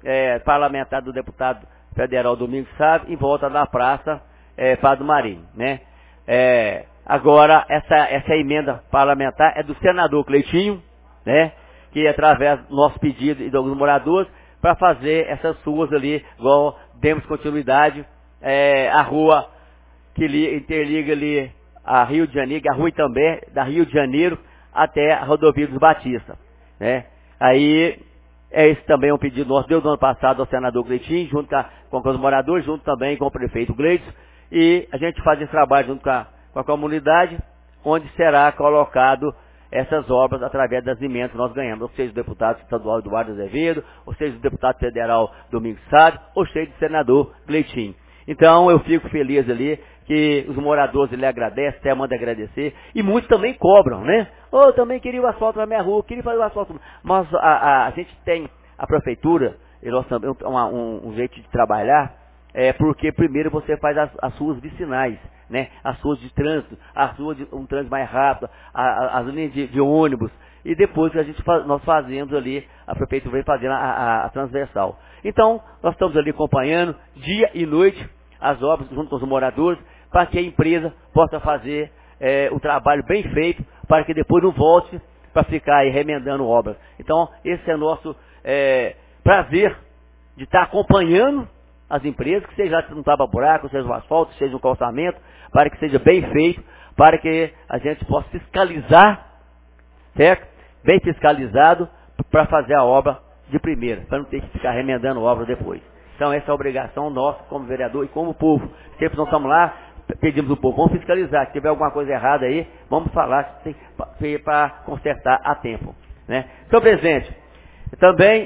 é, parlamentar do deputado federal Domingos Sávio, em volta da praça é, Padre Marinho, né? É, agora, essa, essa emenda parlamentar é do senador Cleitinho, né? Que através do nosso pedido e de alguns moradores, para fazer essas ruas ali, igual demos continuidade, é, a rua que li, interliga ali a Rio de Janeiro, a rua Itambé, da Rio de Janeiro até a rodovia dos Batista, né? Aí, é esse também é um pedido nosso, deu do ano passado ao senador Cleitinho, junto com, a, com os moradores, junto também com o prefeito Gleidson, e a gente faz esse trabalho junto com a, com a comunidade, onde será colocado essas obras através das emendas que nós ganhamos, ou seja, o deputado estadual Eduardo Azevedo, ou seja, o deputado federal Domingos Sávio, ou seja, o senador Cleitinho. Então, eu fico feliz ali, que os moradores ele agradecem, até manda agradecer, e muitos também cobram, né? Ô, oh, também queria o asfalto na minha rua, queria fazer o asfalto. Mas a, a, a gente tem, a prefeitura, e nós também, um, um, um jeito de trabalhar, é porque primeiro você faz as, as ruas vicinais, né? As ruas de trânsito, as ruas de um trânsito mais rápido, a, a, as linhas de, de ônibus, e depois a gente faz, nós fazemos ali, a prefeitura vem fazendo a, a, a transversal. Então, nós estamos ali acompanhando, dia e noite, as obras junto com os moradores, para que a empresa possa fazer é, o trabalho bem feito, para que depois não volte para ficar aí remendando obras. Então, esse é o nosso é, prazer de estar acompanhando as empresas, que seja um tapa-buraco, seja um asfalto, seja um calçamento, para que seja bem feito, para que a gente possa fiscalizar, certo? Bem fiscalizado, para fazer a obra de primeira, para não ter que ficar remendando obra depois. Então, essa é a obrigação nossa como vereador e como povo. Sempre nós estamos lá, pedimos ao povo, vamos fiscalizar. Se tiver alguma coisa errada aí, vamos falar para consertar a tempo, né? Senhor presidente, também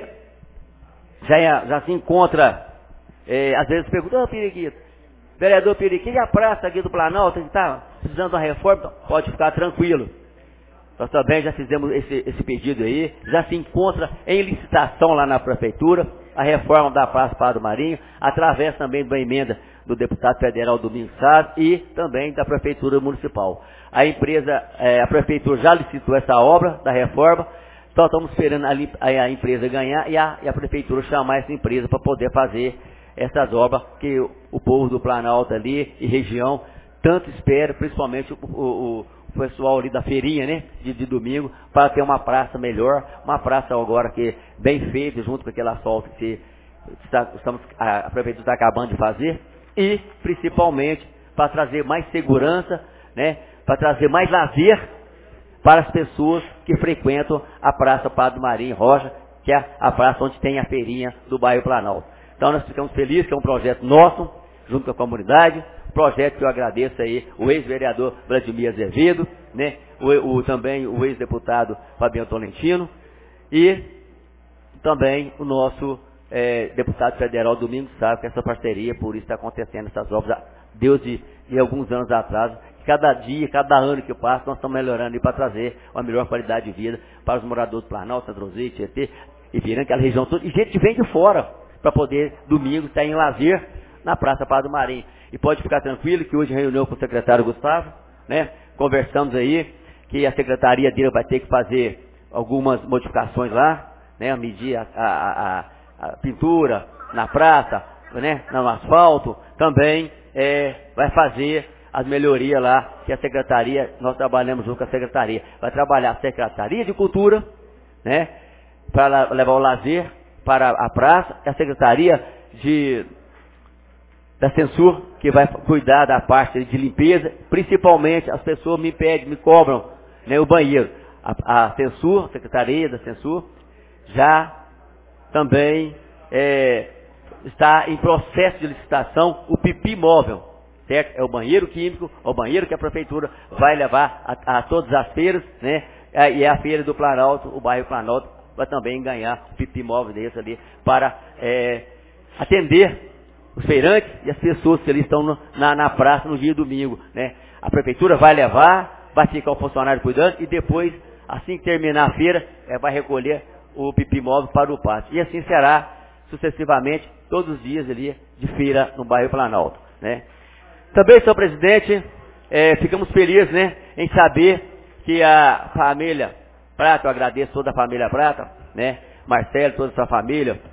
já, já se encontra, é, às vezes pergunta, ô oh, Periquito, vereador Periquito, e a praça aqui do Planalto, que está precisando de uma reforma? Pode ficar tranquilo. Nós também já fizemos esse, esse pedido aí, já se encontra em licitação lá na prefeitura, a reforma da Praça Padre Marinho, através também de uma emenda do deputado federal Domingos Sávio e também da prefeitura municipal. A empresa, é, a prefeitura já licitou essa obra da reforma, então estamos esperando a, a, a empresa ganhar e a, e a prefeitura chamar essa empresa para poder fazer essas obras que o, o povo do Planalto ali e região tanto espera, principalmente o, o, o pessoal ali da feirinha, né, de, de domingo, para ter uma praça melhor, uma praça agora que bem feita, junto com aquele asfalto que está, estamos, a, a prefeitura está acabando de fazer, e principalmente para trazer mais segurança, né, para trazer mais lazer para as pessoas que frequentam a Praça Padre Marinho Rocha, que é a praça onde tem a feirinha do bairro Planalto. Então nós ficamos felizes que é um projeto nosso, junto com a comunidade, projeto que eu agradeço aí, o ex-vereador Vladimir Azevedo, né, o, o, também o ex-deputado Fabiano Tolentino, e também o nosso é, deputado federal Domingos Sávio, que essa parceria, por isso está acontecendo essas obras, Deus de, de alguns anos atrás, cada dia, cada ano que passa, nós estamos melhorando para trazer uma melhor qualidade de vida para os moradores do Planalto, Santa Rosa, Tietê, Ipiranga, aquela região toda, e gente que vem de fora, para poder, domingo, estar em lazer na Praça Padre Marinho. E pode ficar tranquilo que hoje reunião com o secretário Gustavo, né? Conversamos aí que a secretaria dele vai ter que fazer algumas modificações lá, né? Medir a, a, a, a pintura na praça, né? No asfalto, também é, vai fazer as melhorias lá que a secretaria, nós trabalhamos junto com a secretaria. Vai trabalhar a Secretaria de Cultura, né? Para levar o lazer para a praça, a Secretaria de da Censur, que vai cuidar da parte de limpeza, principalmente as pessoas me pedem, me cobram, né, o banheiro. A, a Censur, a Secretaria da Censur, já também é, está em processo de licitação o pipi móvel, certo? É o banheiro químico, é o banheiro que a prefeitura vai levar a, a todas as feiras, né? E é a feira do Planalto, o bairro Planalto, vai também ganhar o pipi móvel desse ali, para é, atender os feirantes e as pessoas que ali estão no, na, na praça no dia domingo, né? A prefeitura vai levar, vai ficar o funcionário cuidando e depois, assim que terminar a feira, é, vai recolher o pipi móvel para o pátio. E assim será sucessivamente todos os dias ali de feira no bairro Planalto, né? Também, senhor presidente, é, ficamos felizes, né, em saber que a família Prata, eu agradeço toda a família Prata, né? Marcelo, toda a sua família,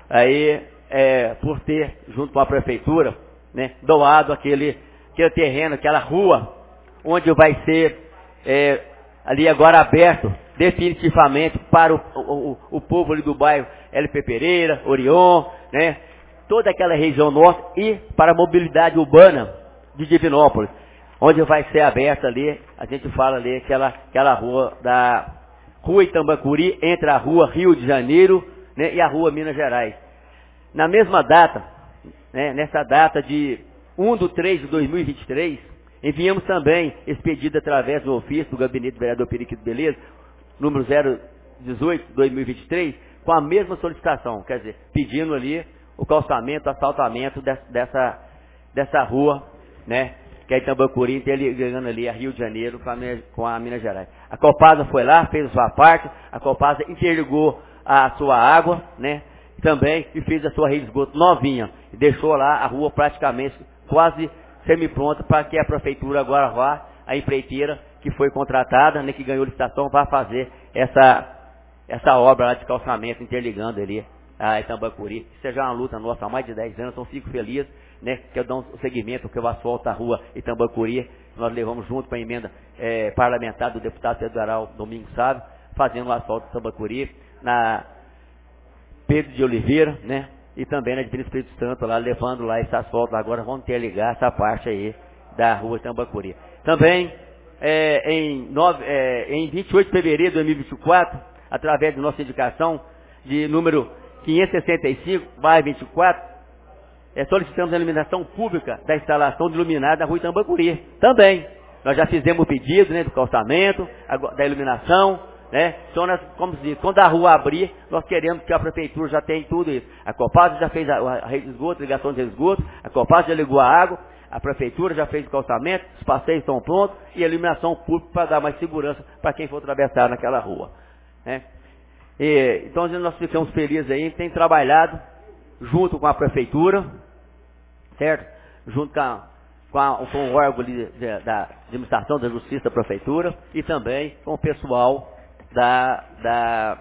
aí, é, por ter, junto com a prefeitura, né, doado aquele, aquele terreno, aquela rua, onde vai ser é, ali agora aberto definitivamente para o, o, o povo ali do bairro L P Pereira, Orion, né, toda aquela região norte e para a mobilidade urbana de Divinópolis, onde vai ser aberta ali, a gente fala ali, aquela, aquela rua da Rua Itambacuri, entre a Rua Rio de Janeiro, né, e a Rua Minas Gerais. Na mesma data, né, nessa data de um de três de dois mil e vinte e três, enviamos também esse pedido através do ofício do gabinete do vereador Periquito Beleza, número zero dezoito de dois mil e vinte e três, com a mesma solicitação, quer dizer, pedindo ali o calçamento, o asfaltamento dessa, dessa, dessa rua, né, que é Itambacuri, interligando ali a Rio de Janeiro com a, com a Minas Gerais. A Copasa foi lá, fez a sua parte, a Copasa interligou a sua água, né, também, e fez a sua rede de esgoto novinha, e deixou lá a rua praticamente quase semi-pronta para que a prefeitura agora vá, a empreiteira que foi contratada, né, que ganhou licitação, vá fazer essa, essa obra lá de calçamento, interligando ali a Itambacuri. Isso é já uma luta nossa há mais de dez anos, então fico feliz, né, que eu dou um segmento, que eu asfalto a rua Itambacuri, nós levamos junto com a emenda é, parlamentar do deputado Federal Domingos Sávio, fazendo o asfalto de Itambacuri, na Pedro de Oliveira, né, e também na Divina Espírito Santo, lá, levando lá esse asfalto, agora vamos interligar essa parte aí da rua Itambacuri. Também, é, em, nove, é, em vinte e oito de fevereiro de dois mil e vinte e quatro, através de nossa indicação de número quinhentos e sessenta e cinco, barra vinte e quatro, é, solicitamos a iluminação pública da instalação de luminária da rua Itambacuri. Também, nós já fizemos o pedido, né, do calçamento, da iluminação, né? Então, nós, como se diz, quando a rua abrir, nós queremos que a prefeitura já tenha tudo isso. A Copasa já fez a, a rede de esgoto, ligação de esgoto, a Copasa já ligou a água, a prefeitura já fez o calçamento, os passeios estão prontos e a iluminação pública para dar mais segurança para quem for atravessar naquela rua, né? E, então nós ficamos felizes aí, tem trabalhado junto com a prefeitura, certo? Junto com, a, com, a, com o órgão de, de, da administração da justiça da prefeitura e também com o pessoal da, da,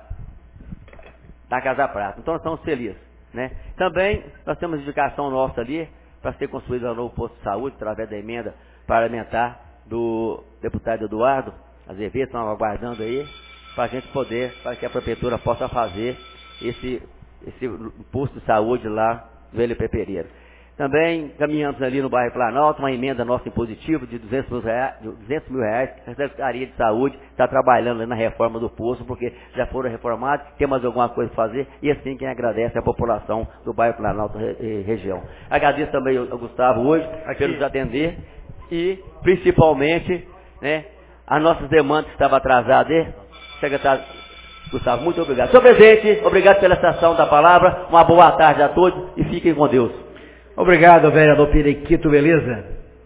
da Casa Prata. Então nós estamos felizes, né? Também nós temos indicação nossa ali para ser construído um novo posto de saúde através da emenda parlamentar do deputado Eduardo Azevedo, estão aguardando aí para a gente poder, para que a prefeitura possa fazer esse, esse posto de saúde lá do L P Pereira. Também caminhamos ali no bairro Planalto, uma emenda nossa impositiva de duzentos mil reais, duzentos mil reais, a Secretaria de Saúde está trabalhando na reforma do posto, porque já foram reformados, tem mais alguma coisa para fazer, e assim quem agradece é a população do bairro Planalto e região. Agradeço também ao Gustavo hoje, por nos atender, e principalmente, né, as nossas demandas que estavam atrasadas, né? Secretário Gustavo, muito obrigado. Senhor presidente, obrigado pela estação da palavra, uma boa tarde a todos e fiquem com Deus. Obrigado, vereador Periquito Beleza.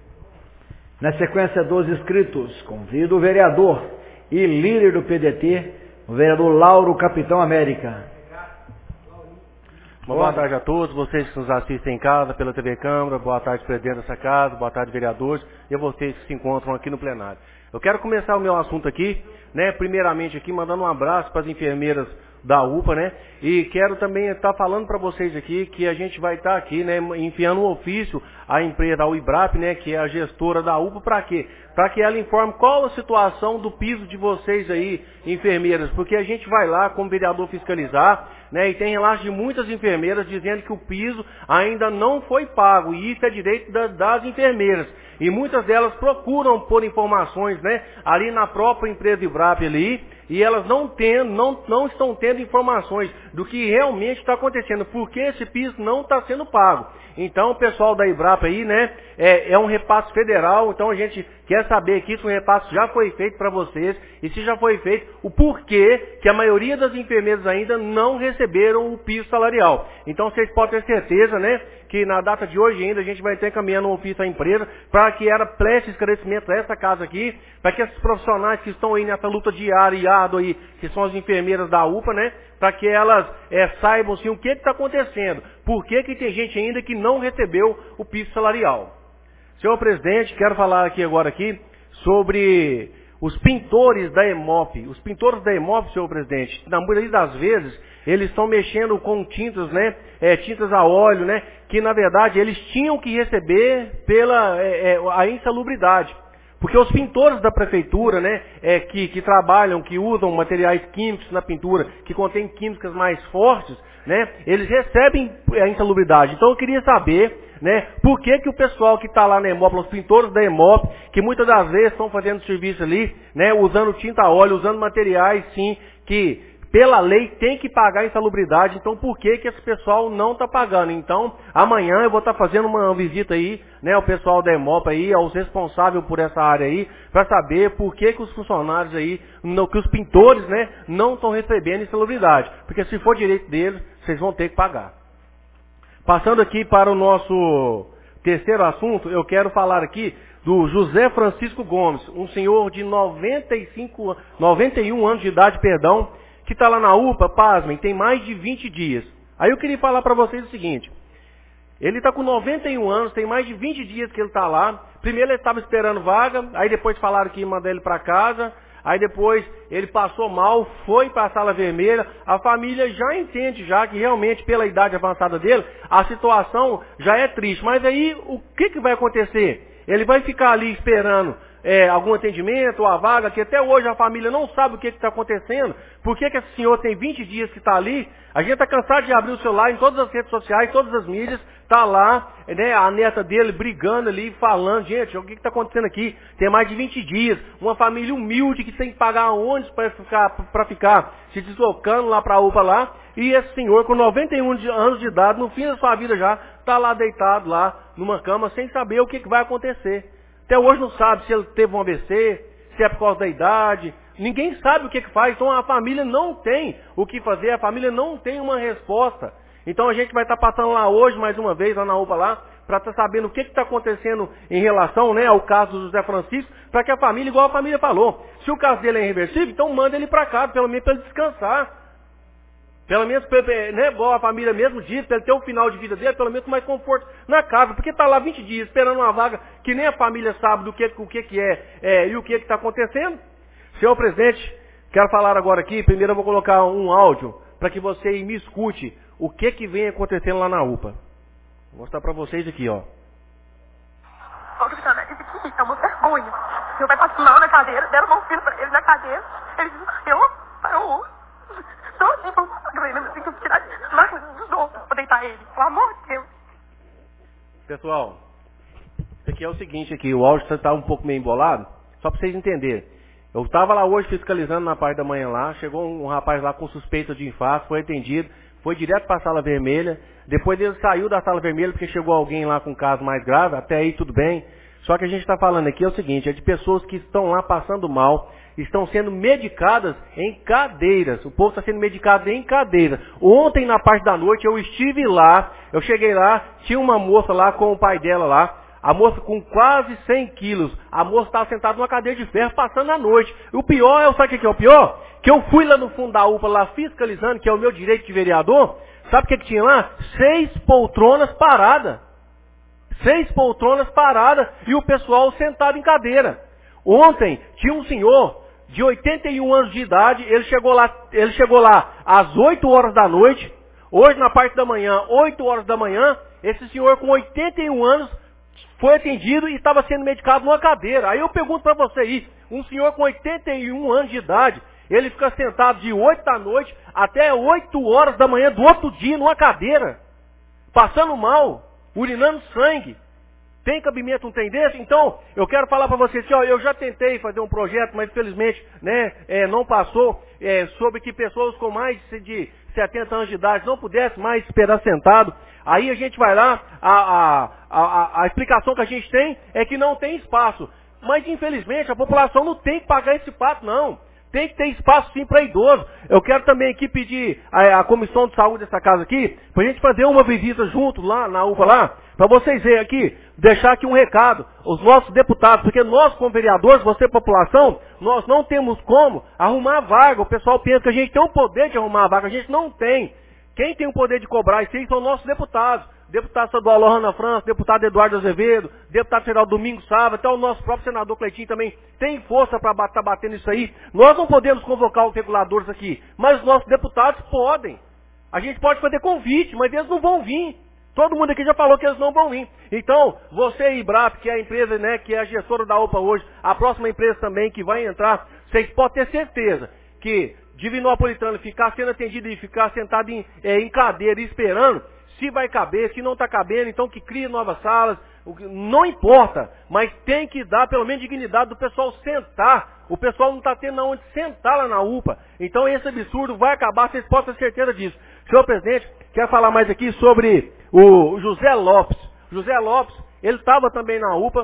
Na sequência dos inscritos, convido o vereador e líder do P D T, o vereador Lauro Capitão América. Uma boa tarde a todos, vocês que nos assistem em casa, pela T V Câmara, boa tarde presidente dessa casa, boa tarde vereadores e a vocês que se encontram aqui no plenário. Eu quero começar o meu assunto aqui, né, primeiramente aqui, mandando um abraço para as enfermeiras da U P A, né, e quero também estar falando para vocês aqui que a gente vai estar aqui, né, enviando um ofício à empresa, ao IBRAP, né, que é a gestora da U P A, para quê? Para que ela informe qual a situação do piso de vocês aí, enfermeiras, porque a gente vai lá como vereador fiscalizar, né, e tem relatos de muitas enfermeiras dizendo que o piso ainda não foi pago, e isso é direito das, das enfermeiras. E muitas delas procuram por informações, né, ali na própria empresa IBRAP ali, e elas não, tendo, não, não estão tendo informações do que realmente está acontecendo, porque esse piso não está sendo pago. Então o pessoal da IBRAP aí, né, é, é um repasse federal, então a gente quer saber que isso, o repasse já foi feito para vocês, e se já foi feito, o porquê que a maioria das enfermeiras ainda não receberam o piso salarial. Então vocês podem ter certeza, né, que na data de hoje ainda a gente vai estar encaminhando um ofício à empresa para que ela preste esclarecimento a essa casa aqui, para que esses profissionais que estão aí nessa luta diária e árdua aí, que são as enfermeiras da U P A, né, para que elas é, saibam assim, o que está acontecendo, por que que tem gente ainda que não recebeu o piso salarial. Senhor presidente, quero falar aqui agora aqui sobre os pintores da EMOP, os pintores da EMOP, senhor presidente, na maioria das vezes, eles estão mexendo com tintas, né, é, tintas a óleo, né, que na verdade eles tinham que receber pela é, é, a insalubridade. Porque os pintores da prefeitura, né, é, que, que trabalham, que usam materiais químicos na pintura, que contêm químicas mais fortes, né, eles recebem a insalubridade. Então eu queria saber, né, por que que o pessoal que está lá na EMOP, os pintores da EMOP, que muitas das vezes estão fazendo serviço ali, né, usando tinta a óleo, usando materiais, sim, que pela lei tem que pagar a insalubridade, então por que que esse pessoal não está pagando? Então, amanhã eu vou estar tá fazendo uma visita aí, né, ao pessoal da EMOP aí, aos responsáveis por essa área aí, para saber por que que os funcionários aí, no, que os pintores, né, não estão recebendo insalubridade. Porque se for direito deles, vocês vão ter que pagar. Passando aqui para o nosso terceiro assunto, eu quero falar aqui do José Francisco Gomes, um senhor de noventa e cinco, noventa e um anos de idade, perdão, que está lá na U P A, pasmem, tem mais de vinte dias. Aí eu queria falar para vocês o seguinte, ele está com noventa e um anos, tem mais de vinte dias que ele está lá. Primeiro ele estava esperando vaga, aí depois falaram que ia mandar ele para casa, aí depois ele passou mal, foi para a sala vermelha, a família já entende já que realmente pela idade avançada dele, a situação já é triste. Mas aí o que, que vai acontecer? Ele vai ficar ali esperando É, algum atendimento, ou a vaga, que até hoje a família não sabe o que está acontecendo, por que que esse senhor tem vinte dias que está ali, a gente está cansado de abrir o celular em todas as redes sociais, todas as mídias, está lá, né, a neta dele brigando ali, falando, gente, o que está acontecendo aqui? Tem mais de vinte dias, uma família humilde que tem que pagar ônibus para ficar, para ficar se deslocando lá para a U P A lá, e esse senhor com noventa e um anos de idade, no fim da sua vida já, está lá deitado lá, numa cama, sem saber o que, que vai acontecer. Até hoje não sabe se ele teve um A V C, se é por causa da idade. Ninguém sabe o que, que faz. Então a família não tem o que fazer, a família não tem uma resposta. Então a gente vai estar passando lá hoje, mais uma vez, lá na U P A lá, para estar sabendo o que está acontecendo em relação, né, ao caso do José Francisco, para que a família, igual a família falou, se o caso dele é irreversível, então manda ele para casa, pelo menos para ele descansar. Pelo menos, né, igual a família mesmo diz, para ele ter o final de vida dele, pelo menos com mais conforto na casa, porque está lá vinte dias esperando uma vaga que nem a família sabe do que, o que, que é, é e o que está acontecendo. Senhor presidente, quero falar agora aqui, primeiro eu vou colocar um áudio para que você me escute o que, que vem acontecendo lá na U P A. Vou mostrar para vocês aqui, ó. Paulo Vitória, esse aqui é uma vergonha. Meu pai passou mal na cadeira, deram um filho para ele na cadeira, ele desmaiou, parou. Então, assim, vamos tem que tirar as máquinas dos outros para deitar ele, pelo amor de Deus. Pessoal, isso aqui é o seguinte aqui, o áudio está um pouco meio embolado, só para vocês entenderem. Eu estava lá hoje fiscalizando na parte da manhã lá, chegou um rapaz lá com suspeita de infarto, foi atendido, foi direto para a sala vermelha, depois ele saiu da sala vermelha porque chegou alguém lá com um caso mais grave, até aí tudo bem. Só que a gente está falando aqui é o seguinte, é de pessoas que estão lá passando mal, estão sendo medicadas em cadeiras. O povo está sendo medicado em cadeiras. Ontem, na parte da noite, eu estive lá, eu cheguei lá, tinha uma moça lá com o pai dela lá, a moça com quase cem quilos, a moça estava sentada numa cadeira de ferro passando a noite. E o pior, é, sabe o que é o pior? Que eu fui lá no fundo da U P A, lá fiscalizando, que é o meu direito de vereador, sabe o que, que tinha lá? Seis poltronas paradas. Seis poltronas paradas e o pessoal sentado em cadeira. Ontem tinha um senhor de oitenta e um anos de idade, ele chegou lá, ele chegou lá às oito horas da noite, hoje na parte da manhã, oito horas da manhã, esse senhor com oitenta e um anos foi atendido e estava sendo medicado numa cadeira. Aí eu pergunto para você aí, um senhor com oitenta e um anos de idade, ele fica sentado de oito da noite até oito horas da manhã do outro dia numa cadeira, passando mal, urinando sangue. Tem cabimento um trem desse? Então, eu quero falar para vocês assim, ó, eu já tentei fazer um projeto, mas infelizmente, né, é, não passou, é, sobre que pessoas com mais de setenta anos de idade não pudessem mais esperar sentado. Aí a gente vai lá, a, a, a, a explicação que a gente tem é que não tem espaço. Mas infelizmente a população não tem que pagar esse pato, não. Tem que ter espaço sim para idoso. Eu quero também aqui pedir a, a comissão de saúde dessa casa aqui, para a gente fazer uma visita junto lá na U P A lá, para vocês verem aqui, deixar aqui um recado, os nossos deputados, porque nós como vereadores, você população, nós não temos como arrumar a vaga. O pessoal pensa que a gente tem o poder de arrumar a vaga, a gente não tem. Quem tem o poder de cobrar isso aí são nossos deputados. deputado estadual Lohana França, deputado Eduardo Azevedo, deputado federal Domingos Sávio, até o nosso próprio senador Cleitinho também tem força para estar batendo isso aí. Nós não podemos convocar os reguladores aqui, mas os nossos deputados podem. A gente pode fazer convite, mas eles não vão vir. Todo mundo aqui já falou que eles não vão vir. Então, você, Ibrap, que é a empresa, né, que é a gestora da UPA hoje, a próxima empresa também que vai entrar, vocês podem ter certeza que Divinopolitano ficar sendo atendido e ficar sentado em, é, em cadeira esperando, se vai caber, se não está cabendo, então que crie novas salas, não importa, mas tem que dar pelo menos dignidade do pessoal sentar. O pessoal não está tendo onde sentar lá na UPA. Então esse absurdo vai acabar, vocês podem ter certeza disso. Senhor presidente, quero falar mais aqui sobre o José Lopes. José Lopes, ele estava também na UPA,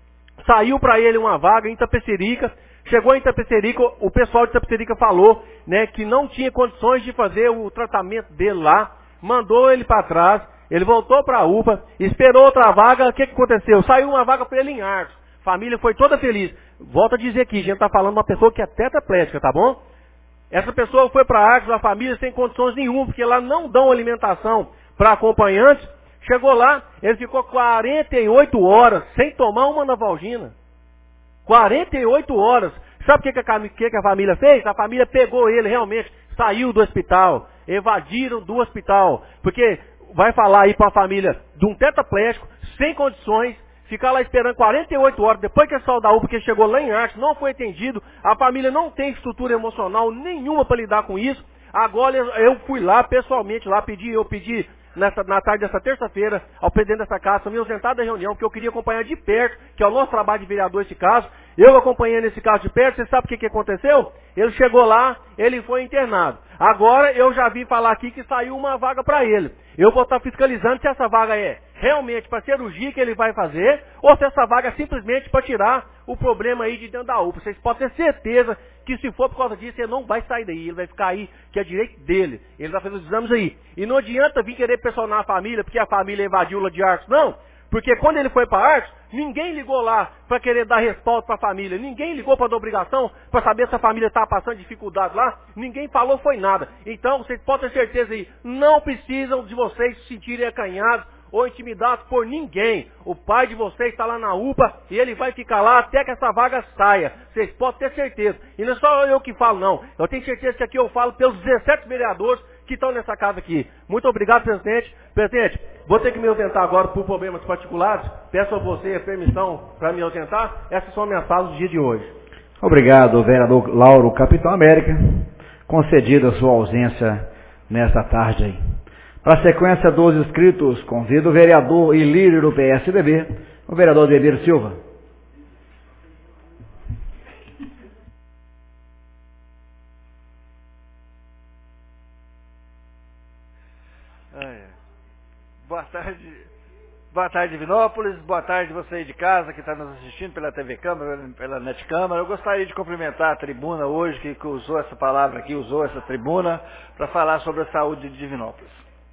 saiu para ele uma vaga em Itapecerica, chegou em Itapecerica, o pessoal de Itapecerica falou, né, que não tinha condições de fazer o tratamento dele lá, mandou ele para trás, ele voltou para a UPA, esperou outra vaga, o que, que aconteceu? Saiu uma vaga para ele em Arcos, família foi toda feliz. Volto a dizer aqui, a gente está falando de uma pessoa que é tetraplégica, tá bom? Essa pessoa foi para Arcos, a família sem condições nenhuma, porque lá não dão alimentação para acompanhantes. Chegou lá, ele ficou quarenta e oito horas sem tomar uma Novalgina. quarenta e oito horas. Sabe o que, que, a, que, que a família fez? A família pegou ele realmente, saiu do hospital, evadiram do hospital. Porque vai falar aí para a família de um tetraplégico, sem condições, ficar lá esperando quarenta e oito horas, depois que ele saiu da UPA, porque chegou lá em Arcos, não foi atendido, a família não tem estrutura emocional nenhuma para lidar com isso. Agora eu fui lá, pessoalmente, lá pedi, eu pedi nessa, na tarde dessa terça-feira, ao presidente dessa casa, também ausentado da reunião, porque eu queria acompanhar de perto, que é o nosso trabalho de vereador esse caso. Eu acompanhei nesse caso de perto, você sabe o que, que aconteceu? Ele chegou lá, ele foi internado. Agora eu já vi falar aqui que saiu uma vaga para ele. Eu vou estar fiscalizando se essa vaga é realmente para cirurgia que ele vai fazer, ou se essa vaga é simplesmente para tirar o problema aí de dentro da UPA. Vocês podem ter certeza que se for por causa disso, ele não vai sair daí, ele vai ficar aí, que é direito dele. Ele vai fazer os exames aí. E não adianta vir querer pressionar a família, porque a família invadiu lá de Arcos, não. Porque quando ele foi para Arcos, ninguém ligou lá para querer dar respaldo para a família. Ninguém ligou para dar obrigação para saber se a família estava passando dificuldade lá. Ninguém falou, foi nada. Então, vocês podem ter certeza aí, não precisam de vocês se sentirem acanhados ou intimidados por ninguém. O pai de vocês está lá na UPA e ele vai ficar lá até que essa vaga saia. Vocês podem ter certeza. E não é só eu que falo, não. Eu tenho certeza que aqui eu falo pelos dezessete vereadores que estão nessa casa aqui. Muito obrigado, presidente. Presidente, vou ter que me ausentar agora por problemas particulares. Peço a você a permissão para me ausentar. Essas são minhas falas do dia de hoje. Obrigado, vereador Lauro Capitão América. Concedida a sua ausência nesta tarde aí. Para a sequência dos inscritos, convido o vereador Ilírio do P S D B, o vereador Demir Silva. Boa tarde, boa tarde, Divinópolis, boa tarde você aí de casa que está nos assistindo pela T V Câmara, pela Net Câmara. Eu gostaria de cumprimentar a tribuna hoje, que, que usou essa palavra aqui, usou essa tribuna, para falar sobre a saúde de Divinópolis.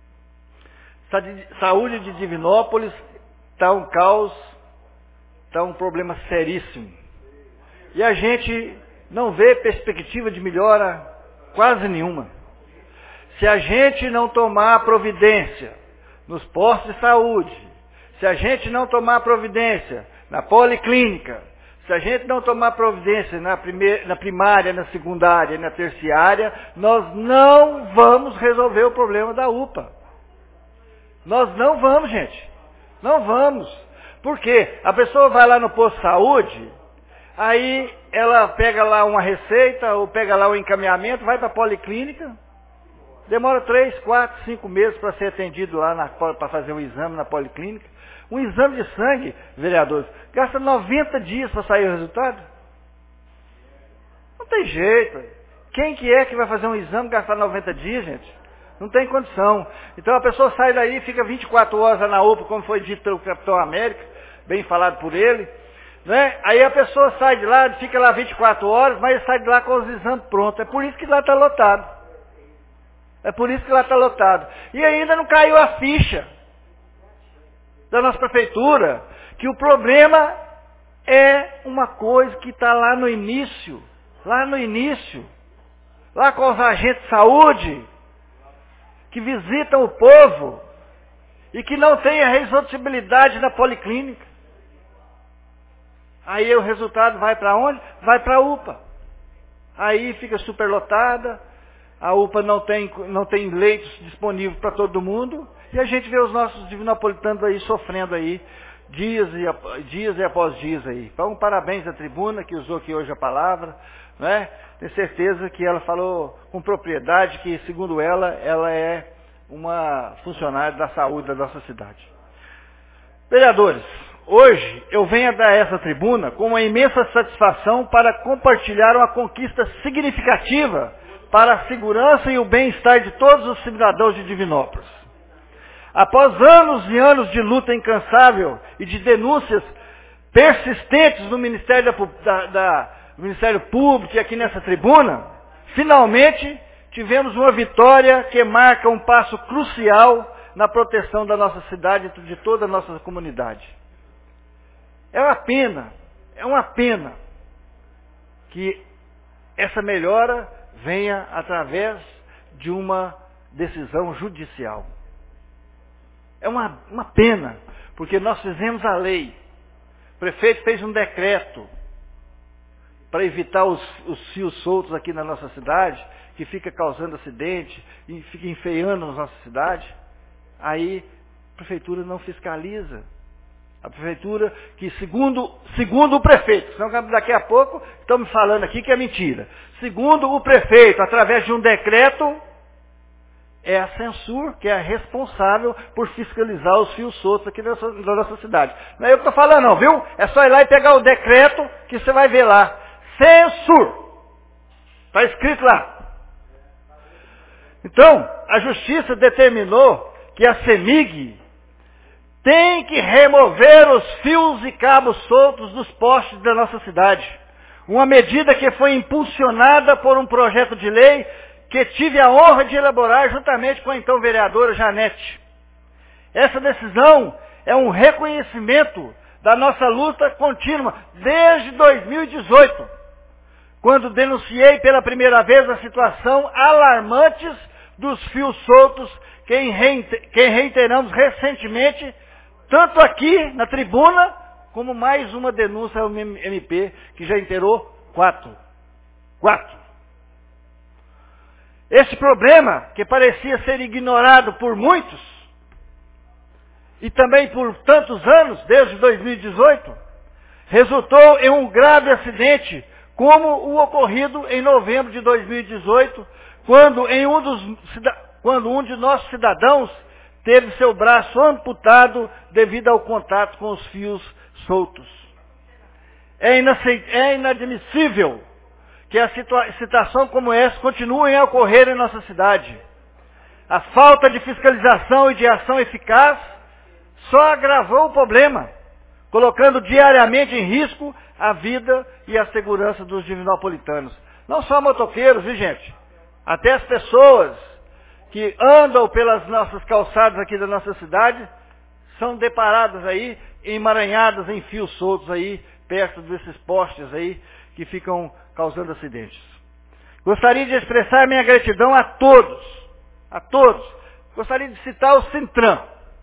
Saúde de Divinópolis está um caos, está um problema seríssimo. E a gente não vê perspectiva de melhora quase nenhuma. Se a gente não tomar providência nos postos de saúde, se a gente não tomar providência na policlínica, se a gente não tomar providência na, primeira, na primária, na secundária e na terciária, nós não vamos resolver o problema da UPA. Nós não vamos, gente. Não vamos. Por quê? A pessoa vai lá no posto de saúde, aí ela pega lá uma receita, ou pega lá um encaminhamento, vai para a policlínica, demora três, quatro, cinco meses para ser atendido lá para fazer um exame na policlínica. Um exame de sangue, vereadores, gasta noventa dias para sair o resultado. Não tem jeito. Quem que é que vai fazer um exame e gastar noventa dias, gente? Não tem condição. Então a pessoa sai daí, fica vinte e quatro horas lá na UPA, como foi dito pelo Capitão América, bem falado por ele. Né? Aí a pessoa sai de lá, fica lá vinte e quatro horas, mas sai de lá com os exames prontos. É por isso que lá está lotado. É por isso que lá está lotado. E ainda não caiu a ficha da nossa prefeitura, que o problema é uma coisa que está lá no início, lá no início, lá com os agentes de saúde, que visitam o povo e que não tem a resolutibilidade na policlínica. Aí o resultado vai para onde? Vai para a U P A. Aí fica superlotada, a U P A não tem, não tem leitos disponíveis para todo mundo, e a gente vê os nossos divinopolitanos aí sofrendo aí, dias e, dias e após dias aí. Então, parabéns à tribuna que usou aqui hoje a palavra, né? Tenho certeza que ela falou com propriedade que, segundo ela, ela é uma funcionária da saúde da nossa cidade. Vereadores, hoje eu venho a dar essa tribuna com uma imensa satisfação para compartilhar uma conquista significativa para a segurança e o bem-estar de todos os cidadãos de Divinópolis. Após anos e anos de luta incansável e de denúncias persistentes no Ministério, da, da, do Ministério Público e aqui nessa tribuna, finalmente tivemos uma vitória que marca um passo crucial na proteção da nossa cidade e de toda a nossa comunidade. É uma pena, é uma pena que essa melhora venha através de uma decisão judicial. É uma, uma pena, porque nós fizemos a lei. O prefeito fez um decreto para evitar os, os fios soltos aqui na nossa cidade, que fica causando acidente e fica enfeiando a nossa cidade. Aí a prefeitura não fiscaliza. A prefeitura que, segundo, segundo o prefeito, senão daqui a pouco estão me falando aqui que é mentira. Segundo o prefeito, através de um decreto, é a Censur que é a responsável por fiscalizar os fios soltos aqui da nossa, da nossa cidade. Não é eu que estou falando não, viu? É só ir lá e pegar o decreto que você vai ver lá. Censur. Está escrito lá. Então, a justiça determinou que a CEMIG tem que remover os fios e cabos soltos dos postes da nossa cidade. Uma medida que foi impulsionada por um projeto de lei que tive a honra de elaborar juntamente com a então vereadora Janete. Essa decisão é um reconhecimento da nossa luta contínua desde dois mil e dezoito, quando denunciei pela primeira vez a situação alarmante dos fios soltos que reiteramos recentemente, tanto aqui na tribuna, como mais uma denúncia ao M P, que já inteirou quatro. Quatro. Esse problema, que parecia ser ignorado por muitos, e também por tantos anos, desde dois mil e dezoito, resultou em um grave acidente, como o ocorrido em novembro de dois mil e dezoito, quando, em um, dos, quando um de nossos cidadãos teve seu braço amputado devido ao contato com os fios soltos. É, é inadmissível que a situação como essa continue a ocorrer em nossa cidade. A falta de fiscalização e de ação eficaz só agravou o problema, colocando diariamente em risco a vida e a segurança dos divinopolitanos. Não só motoqueiros, viu gente? Até as pessoas que andam pelas nossas calçadas aqui da nossa cidade são deparadas aí, emaranhadas em fios soltos aí, perto desses postes aí, que ficam causando acidentes. Gostaria de expressar minha gratidão a todos, a todos. Gostaria de citar o Sintran,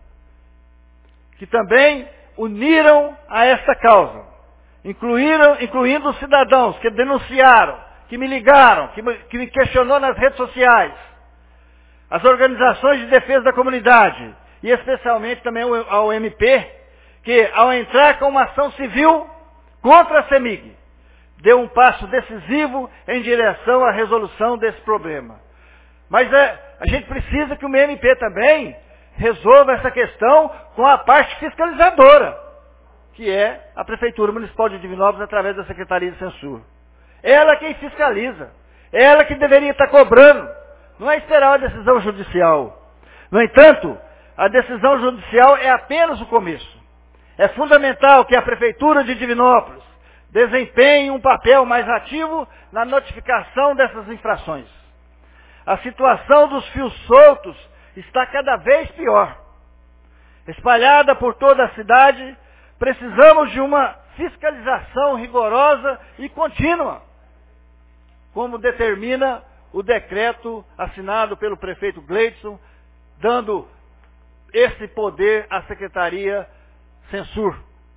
que também uniram a esta causa, incluíram, incluindo os cidadãos que denunciaram, que me ligaram, que me, que me questionou nas redes sociais, as organizações de defesa da comunidade, e especialmente também ao M P, que ao entrar com uma ação civil contra a CEMIG, deu um passo decisivo em direção à resolução desse problema. Mas é, a gente precisa que o M P também resolva essa questão com a parte fiscalizadora, que é a Prefeitura Municipal de Divinópolis através da Secretaria de Censura. Ela quem fiscaliza, ela que deveria estar cobrando, não é esperar a decisão judicial. No entanto, a decisão judicial é apenas o começo. É fundamental que a Prefeitura de Divinópolis desempenhe um papel mais ativo na notificação dessas infrações. A situação dos fios soltos está cada vez pior. Espalhada por toda a cidade, precisamos de uma fiscalização rigorosa e contínua, como determina o decreto assinado pelo prefeito Gleidson, dando esse poder à Secretaria Censur.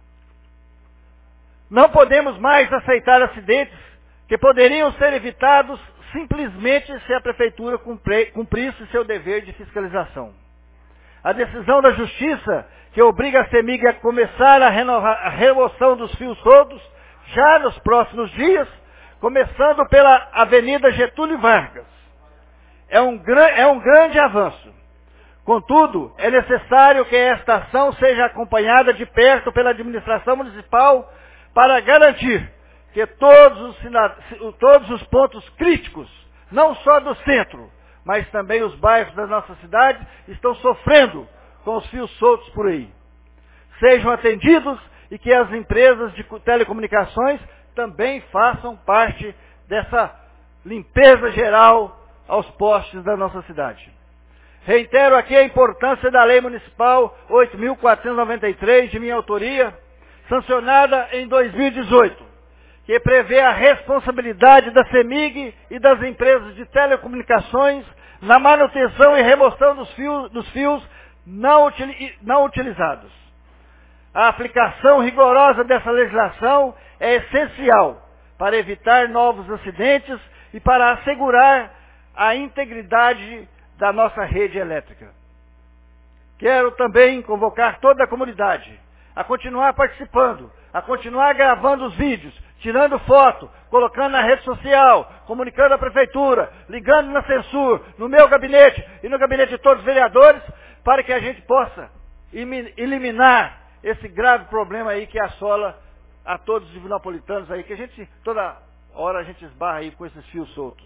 Não podemos mais aceitar acidentes que poderiam ser evitados simplesmente se a Prefeitura cumprisse seu dever de fiscalização. A decisão da Justiça, que obriga a CEMIG a começar a, renovar, a remoção dos fios soltos já nos próximos dias, começando pela Avenida Getúlio Vargas, é um, é um grande avanço. Contudo, é necessário que esta ação seja acompanhada de perto pela administração municipal para garantir que todos os, todos os pontos críticos, não só do centro, mas também os bairros da nossa cidade, estão sofrendo com os fios soltos por aí, sejam atendidos e que as empresas de telecomunicações também façam parte dessa limpeza geral aos postes da nossa cidade. Reitero aqui a importância da Lei Municipal oito mil quatrocentos e noventa e três, de minha autoria, sancionada em dois mil e dezoito, que prevê a responsabilidade da CEMIG e das empresas de telecomunicações na manutenção e remoção dos fios, dos fios não, utili, não utilizados. A aplicação rigorosa dessa legislação é essencial para evitar novos acidentes e para assegurar a integridade da nossa rede elétrica. Quero também convocar toda a comunidade a continuar participando, a continuar gravando os vídeos, tirando foto, colocando na rede social, comunicando à Prefeitura, ligando na Censur, no meu gabinete e no gabinete de todos os vereadores, para que a gente possa eliminar esse grave problema aí que assola a todos os divinopolitanos aí, que a gente, toda hora a gente esbarra aí com esses fios soltos.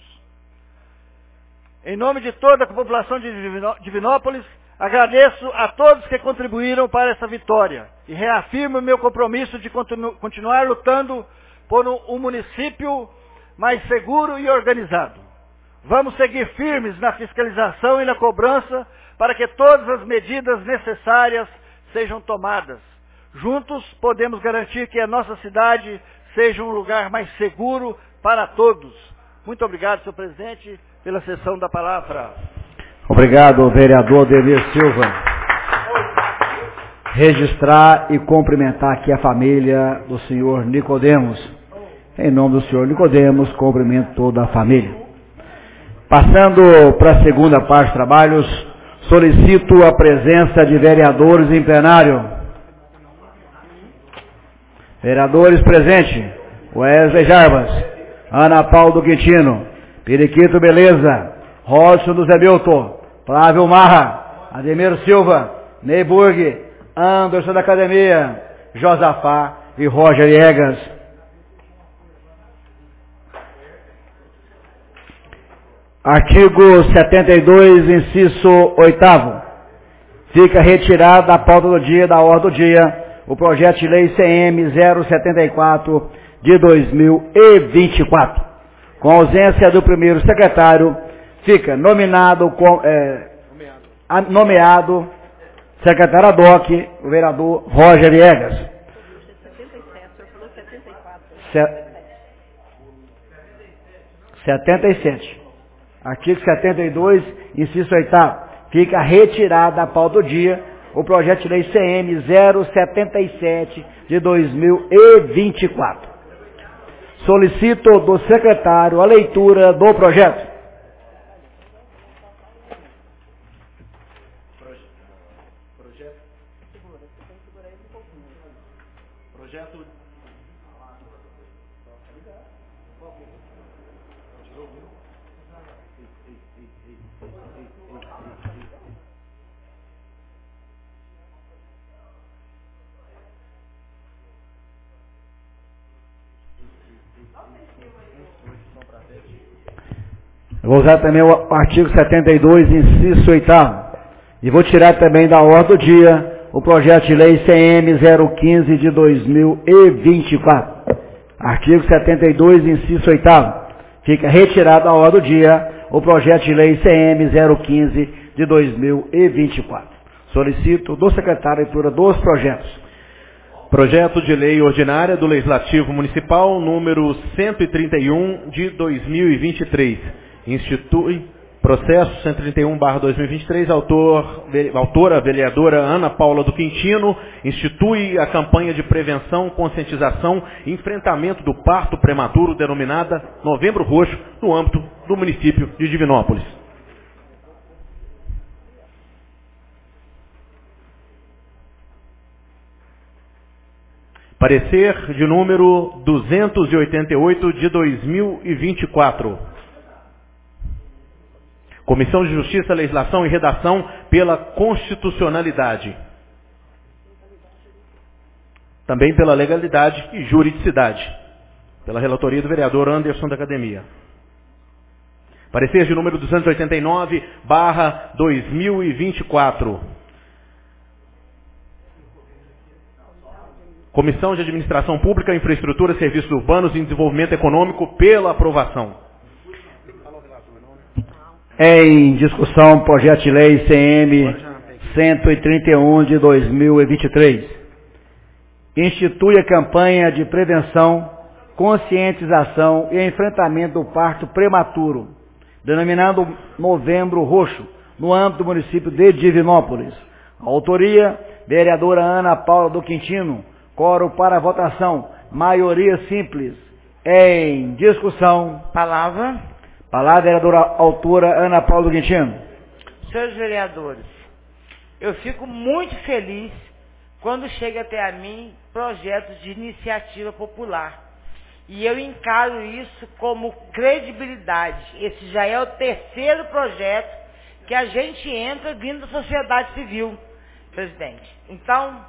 Em nome de toda a população de Divinópolis, agradeço a todos que contribuíram para essa vitória e reafirmo o meu compromisso de continu continuar lutando por um, um município mais seguro e organizado. Vamos seguir firmes na fiscalização e na cobrança para que todas as medidas necessárias sejam tomadas. Juntos podemos garantir que a nossa cidade seja um lugar mais seguro para todos. Muito obrigado, senhor presidente, pela cessão da palavra. Obrigado, vereador Denir Silva. Registrar e cumprimentar aqui a família do senhor Nicodemos. Em nome do senhor Nicodemos, cumprimento toda a família. Passando para a segunda parte dos trabalhos, solicito a presença de vereadores em plenário. Vereadores presentes: Wesley Jarbas, Ana Paula do Quintino, Periquito Beleza, Rodson do Zé Milton, Flávio Marra, Ademiro Silva, Neyburg, Anderson da Academia, Josafá e Roger Viegas. Artigo setenta e dois, inciso oitavo. Fica retirado da pauta do dia, da ordem do dia, o projeto de lei C M zero setenta e quatro de dois mil e vinte e quatro. Com ausência do primeiro secretário, fica nominado, com, é, nomeado secretário ad hoc, o vereador Roger Viegas. setenta e sete. Artigo setenta e dois, inciso oitavo. Fica retirado da pauta do dia o projeto de lei C M zero setenta e sete de dois mil e vinte e quatro. Solicito do secretário a leitura do projeto. Eu vou usar também o artigo setenta e dois, inciso oitavo. E vou tirar também da ordem do dia o projeto de lei C M zero quinze de dois mil e vinte e quatro. Artigo setenta e dois, inciso oitavo. Fica retirado da ordem do dia o projeto de lei C M zero quinze de dois mil e vinte e quatro. Solicito do secretário a leitura dos projetos. Projeto de lei ordinária do Legislativo Municipal número cento e trinta e um de dois mil e vinte e três. Institui Processo cento e trinta e um barra dois mil e vinte e três, autor, autora, vereadora Ana Paula do Quintino, institui a campanha de prevenção, conscientização e enfrentamento do parto prematuro, denominada Novembro Roxo, no âmbito do município de Divinópolis. Parecer de número duzentos e oitenta e oito de dois mil e vinte e quatro. Comissão de Justiça, Legislação e Redação pela Constitucionalidade. Também pela Legalidade e Juridicidade. Pela relatoria do vereador Anderson da Academia. Parecer de número duzentos e oitenta e nove barra dois mil e vinte e quatro. Comissão de Administração Pública, Infraestrutura, Serviços Urbanos e Desenvolvimento Econômico pela aprovação. Em discussão, projeto de lei C M cento e trinta e um de dois mil e vinte e três. Institui a campanha de prevenção, conscientização e enfrentamento do parto prematuro, denominado Novembro Roxo, no âmbito do município de Divinópolis. Autoria, vereadora Ana Paula do Quintino. Quórum para votação, maioria simples. Em discussão. Palavra. Palavra, vereadora autora Ana Paula do Quintino. Senhores vereadores, eu fico muito feliz quando chega até a mim projetos de iniciativa popular. E eu encaro isso como credibilidade. Esse já é o terceiro projeto que a gente entra vindo da sociedade civil, presidente. Então,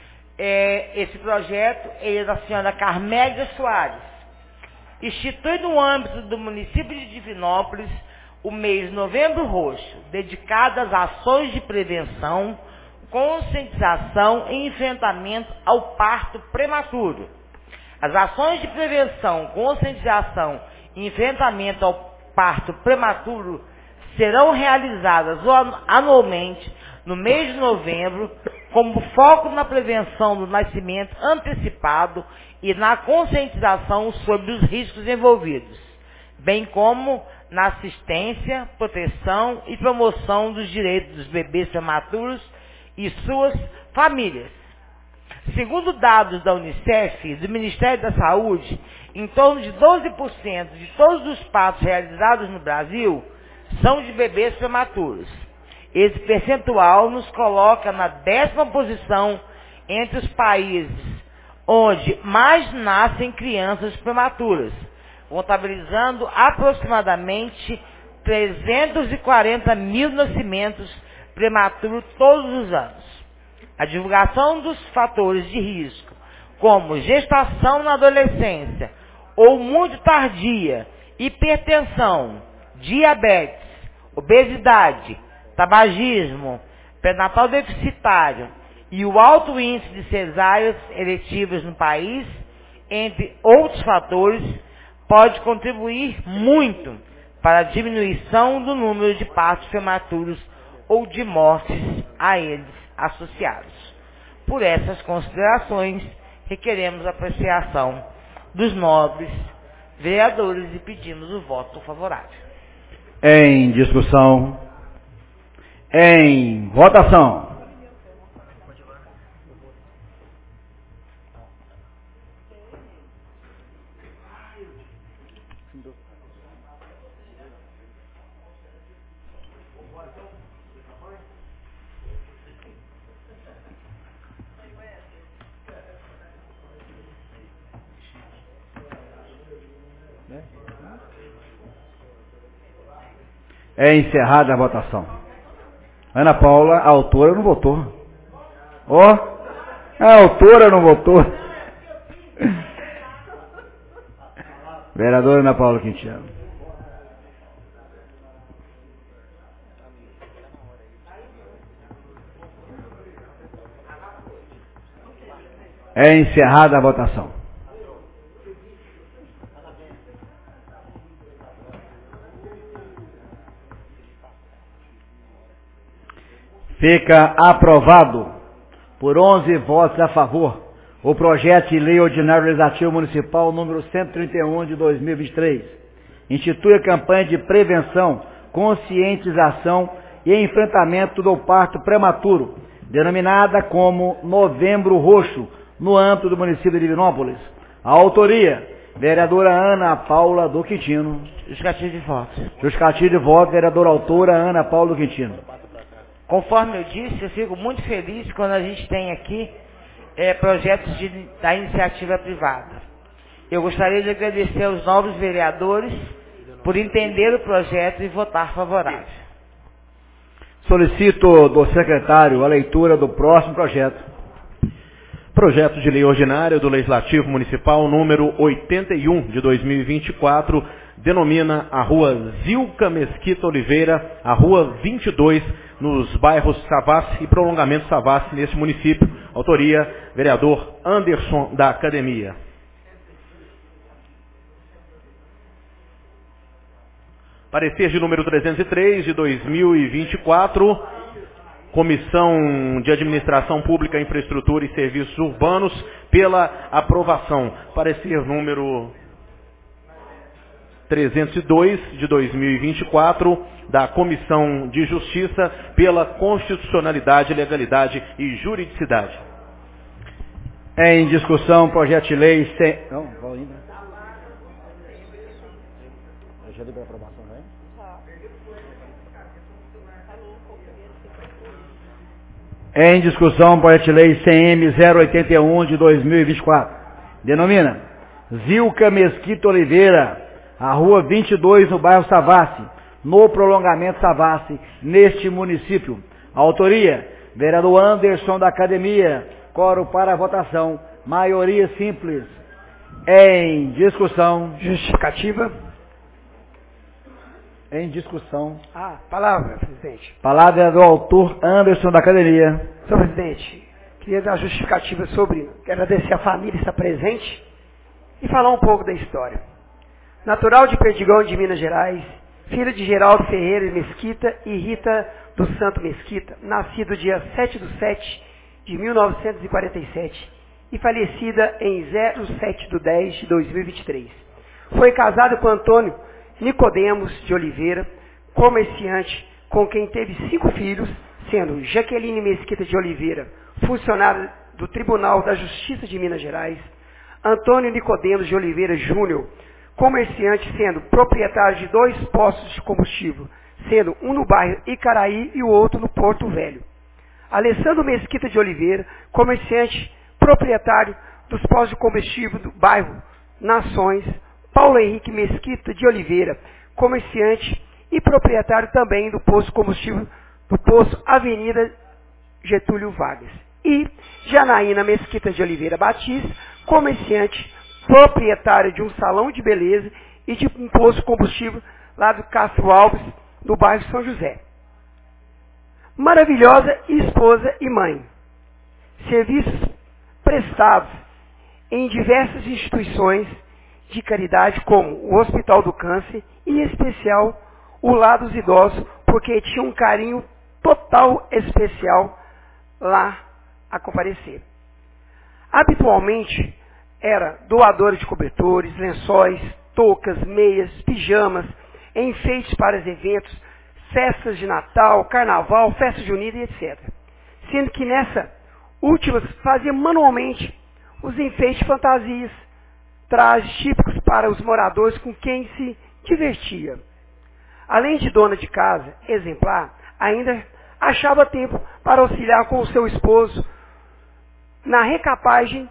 é, esse projeto é da senhora Carmélia Soares. Institui no âmbito do município de Divinópolis o mês Novembro Roxo, dedicado às ações de prevenção, conscientização e enfrentamento ao parto prematuro. As ações de prevenção, conscientização e enfrentamento ao parto prematuro serão realizadas anualmente no mês de novembro, como foco na prevenção do nascimento antecipado e na conscientização sobre os riscos envolvidos, bem como na assistência, proteção e promoção dos direitos dos bebês prematuros e suas famílias. Segundo dados da Unicef e do Ministério da Saúde, em torno de doze por cento de todos os partos realizados no Brasil são de bebês prematuros. Esse percentual nos coloca na décima posição entre os países onde mais nascem crianças prematuras, contabilizando aproximadamente trezentos e quarenta mil nascimentos prematuros todos os anos. A divulgação dos fatores de risco, como gestação na adolescência ou muito tardia, hipertensão, diabetes, obesidade, tabagismo, pré-natal deficitário e o alto índice de cesáreas eletivas no país, entre outros fatores, pode contribuir muito para a diminuição do número de partos prematuros ou de mortes a eles associados. Por essas considerações, requeremos a apreciação dos nobres vereadores e pedimos o voto favorável. Em discussão. Em votação. É encerrada a votação. Ana Paula, a autora, não votou. Ó, oh, a autora não votou. Vereadora Ana Paula Quintino. É encerrada a votação. Fica aprovado por onze votos a favor o projeto de lei ordinário legislativo municipal número cento e trinta e um de dois mil e vinte e três. Institui a campanha de prevenção, conscientização e enfrentamento do parto prematuro, denominada como Novembro Roxo, no âmbito do município de Divinópolis. A autoria, vereadora Ana Paula do Quintino. Justificativo de voto. Justificativo de voto, vereadora autora Ana Paula do Quintino. Conforme eu disse, eu fico muito feliz quando a gente tem aqui é, projetos de, da iniciativa privada. Eu gostaria de agradecer aos novos vereadores por entender o projeto e votar favorável. Solicito do secretário a leitura do próximo projeto. Projeto de lei ordinária do Legislativo Municipal número oitenta e um de dois mil e vinte e quatro, denomina a rua Zilca Mesquita Oliveira, a rua vinte e dois, nos bairros Savassi e Prolongamento Savassi, neste município. Autoria, vereador Anderson da Academia. Parecer de número trezentos e três de dois mil e vinte e quatro, Comissão de Administração Pública, Infraestrutura e Serviços Urbanos, pela aprovação. Parecer número trezentos e dois de dois mil e vinte e quatro, da Comissão de Justiça, pela constitucionalidade, legalidade e juridicidade. Em discussão, projeto de lei... Sem... Não, vou ainda. Já deu para aprovação, né? Em discussão, projeto de lei C M zero oitenta e um de dois mil e vinte e quatro. Denomina Zilca Mesquita Oliveira, a rua vinte e dois, no bairro Savassi, no prolongamento Savassi, neste município. A autoria, vereador Anderson da Academia. Coro para a votação. Maioria simples. Em discussão. Justificativa. Em discussão. Ah, palavra, presidente. Palavra do autor Anderson da Academia. Senhor presidente, queria dar justificativa sobre, quero agradecer a família estar presente e falar um pouco da história. Natural de Perdigão de Minas Gerais, filho de Geraldo Ferreira Mesquita e Rita do Santo Mesquita, nascido dia sete de setembro de mil novecentos e quarenta e sete e falecida em zero sete de dez de dois mil e vinte e três. Foi casado com Antônio Nicodemos de Oliveira, comerciante, com quem teve cinco filhos, sendo Jaqueline Mesquita de Oliveira, funcionária do Tribunal da Justiça de Minas Gerais, Antônio Nicodemos de Oliveira Júnior, comerciante, sendo proprietário de dois postos de combustível, sendo um no bairro Icaraí e o outro no Porto Velho. Alessandro Mesquita de Oliveira, comerciante, proprietário dos postos de combustível do bairro Nações. Paulo Henrique Mesquita de Oliveira, comerciante e proprietário também do posto de combustível do posto Avenida Getúlio Vargas. E Janaína Mesquita de Oliveira Batista, comerciante, proprietária de um salão de beleza e de um posto de combustível lá do Castro Alves, do bairro São José. Maravilhosa esposa e mãe. Serviços prestados em diversas instituições de caridade, como o Hospital do Câncer e, em especial, o Lar dos Idosos, porque tinha um carinho total especial lá a comparecer. Habitualmente, era doadora de cobertores, lençóis, toucas, meias, pijamas, enfeites para os eventos, festas de Natal, Carnaval, festa junina e etcétera. Sendo que nessa última fazia manualmente os enfeites fantasias, trajes típicos para os moradores com quem se divertia. Além de dona de casa exemplar, ainda achava tempo para auxiliar com o seu esposo na recapagem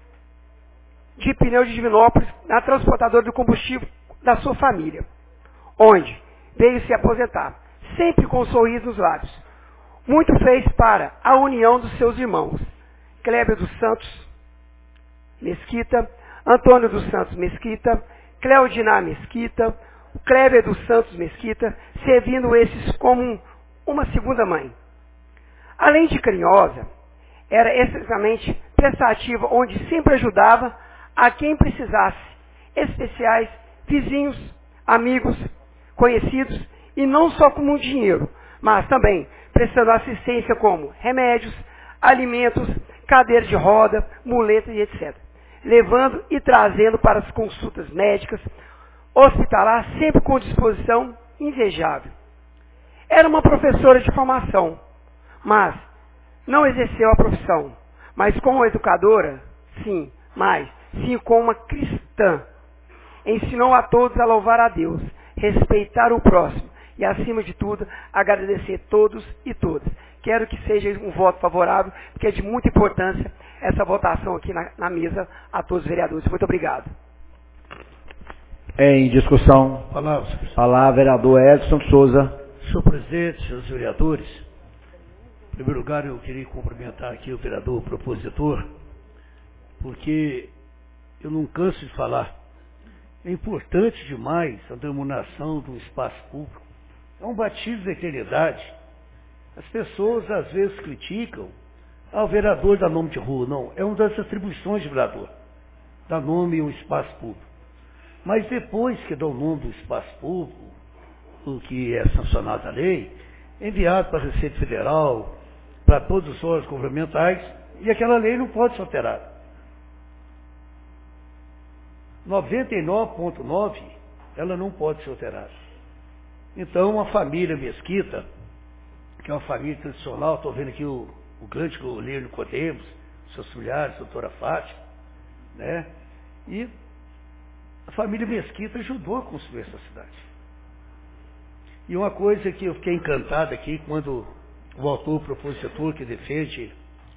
de pneu de Divinópolis, na transportadora do combustível da sua família, onde veio se aposentar, sempre com um sorriso nos lábios. Muito fez para a união dos seus irmãos, Cléber dos Santos Mesquita, Antônio dos Santos Mesquita, Cleodiná Mesquita, Cléber dos Santos Mesquita, servindo esses como um, uma segunda mãe. Além de carinhosa, era excessivamente prestativa, onde sempre ajudava a quem precisasse, especiais, vizinhos, amigos, conhecidos, e não só com muito dinheiro, mas também prestando assistência como remédios, alimentos, cadeira de roda, muletas e etcétera. Levando e trazendo para as consultas médicas, hospitalar, sempre com disposição invejável. Era uma professora de formação, mas não exerceu a profissão. Mas como educadora, sim, mas sim como uma cristã. Ensinou a todos a louvar a Deus, respeitar o próximo e, acima de tudo, agradecer todos e todas. Quero que seja um voto favorável, porque é de muita importância essa votação aqui na, na mesa a todos os vereadores. Muito obrigado. Em discussão, Palavras. falar vereador Edson Souza. Senhor presidente, senhores vereadores, em primeiro lugar eu queria cumprimentar aqui o vereador propositor, porque eu não canso de falar, é importante demais a denominação do espaço público, é um batismo da eternidade. As pessoas às vezes criticam, ah, o vereador dá nome de rua. Não, é uma das atribuições do vereador, dá nome a um espaço público. Mas depois que dá o nome do espaço público, o que é sancionado a lei, é enviado para a Receita Federal, para todos os órgãos governamentais, e aquela lei não pode ser alterada. noventa e nove ponto nove, ela não pode ser alterada. Então, a família Mesquita, que é uma família tradicional, estou vendo aqui o, o grande goleiro Nicodemos, seus familiares, a doutora Fátima, né? E a família Mesquita ajudou a construir essa cidade. E uma coisa que eu fiquei encantado aqui, quando o autor propositor que defende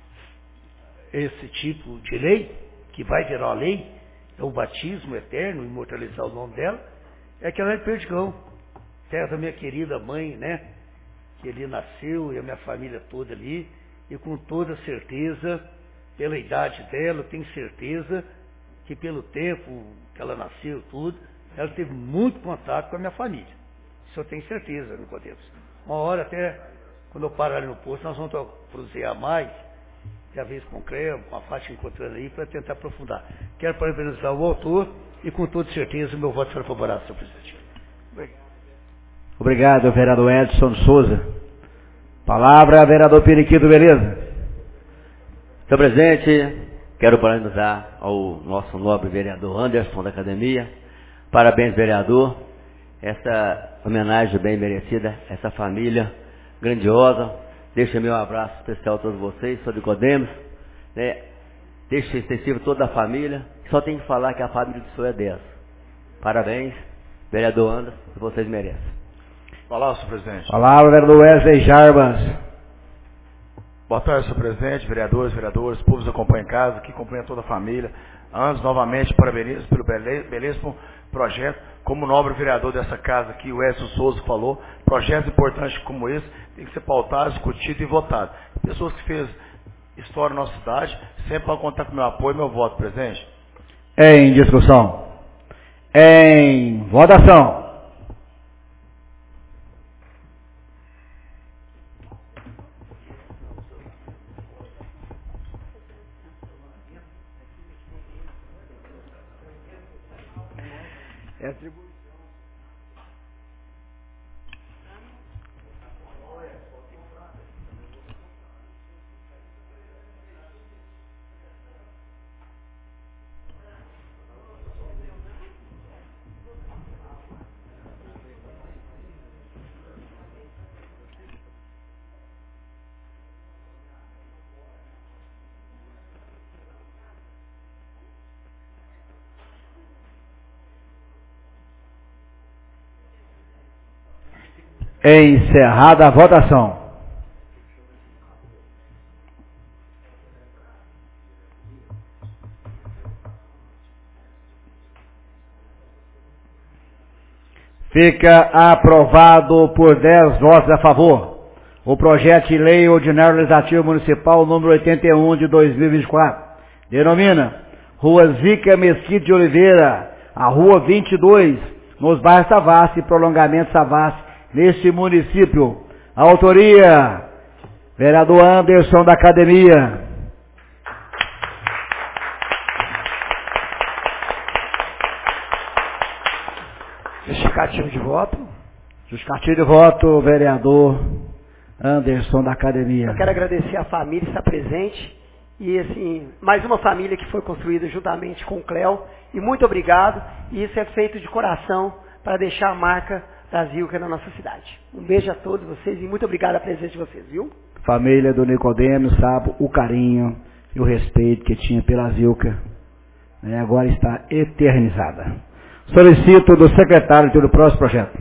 esse tipo de lei, que vai virar uma lei, é o batismo eterno, imortalizar o nome dela, é aquela de Perdigão, terra da minha querida mãe, né? Que ali nasceu, e a minha família toda ali, e com toda certeza, pela idade dela, eu tenho certeza que pelo tempo que ela nasceu tudo, ela teve muito contato com a minha família. Isso eu tenho certeza, não podemos. Uma hora até, quando eu parar ali no posto, nós vamos prosear mais, já vez com o Creu, com a Fátima encontrando aí, para tentar aprofundar. Quero parabenizar o autor e com toda certeza o meu voto será favorável, senhor presidente. Obrigado. Obrigado, vereador Edson Souza. Palavra, vereador Periquito, beleza? Senhor presidente, quero parabenizar ao nosso nobre vereador Anderson da Academia. Parabéns, vereador. Essa homenagem bem merecida, essa família grandiosa. Deixa meu abraço especial a todos vocês, sou de Nicodemos, né? Deixa extensivo toda a família. Só tem que falar que a família do senhor é dessa. Parabéns, vereador Anderson, vocês merecem. Palavra, senhor presidente. Palavra, vereador Wesley Jarbas. Boa tarde, senhor presidente, vereadores, vereadores, povos que acompanham em casa, que acompanham toda a família. Antes, novamente, parabenizo pelo belíssimo projeto. Como nobre vereador dessa casa aqui, o Edson Souza falou, projetos importantes como esse tem que ser pautados, discutidos e votados. Pessoas que fez história na nossa cidade, sempre vão contar com meu apoio e meu voto, presidente. Em discussão. Em votação. É atribuição. Encerrada a votação. Fica aprovado por dez votos a favor o projeto de lei ordinário legislativo municipal número oitenta e um de dois mil e vinte e quatro. Denomina Rua Zica Mesquita de Oliveira, a Rua vinte e dois, nos bairros Savassi e prolongamento Savassi, neste município. A autoria, vereador Anderson da Academia. Justificativo de voto. Justificativo de voto, vereador Anderson da Academia. Eu quero agradecer a família que está presente. E assim, mais uma família que foi construída juntamente com o Cléo. E muito obrigado. E isso é feito de coração para deixar a marca da Zilca na nossa cidade. Um beijo a todos vocês e muito obrigado a presença de vocês, viu? Família do Nicodemo sabe o carinho e o respeito que tinha pela Zilca, né, agora está eternizada. Solicito do secretário do próximo projeto.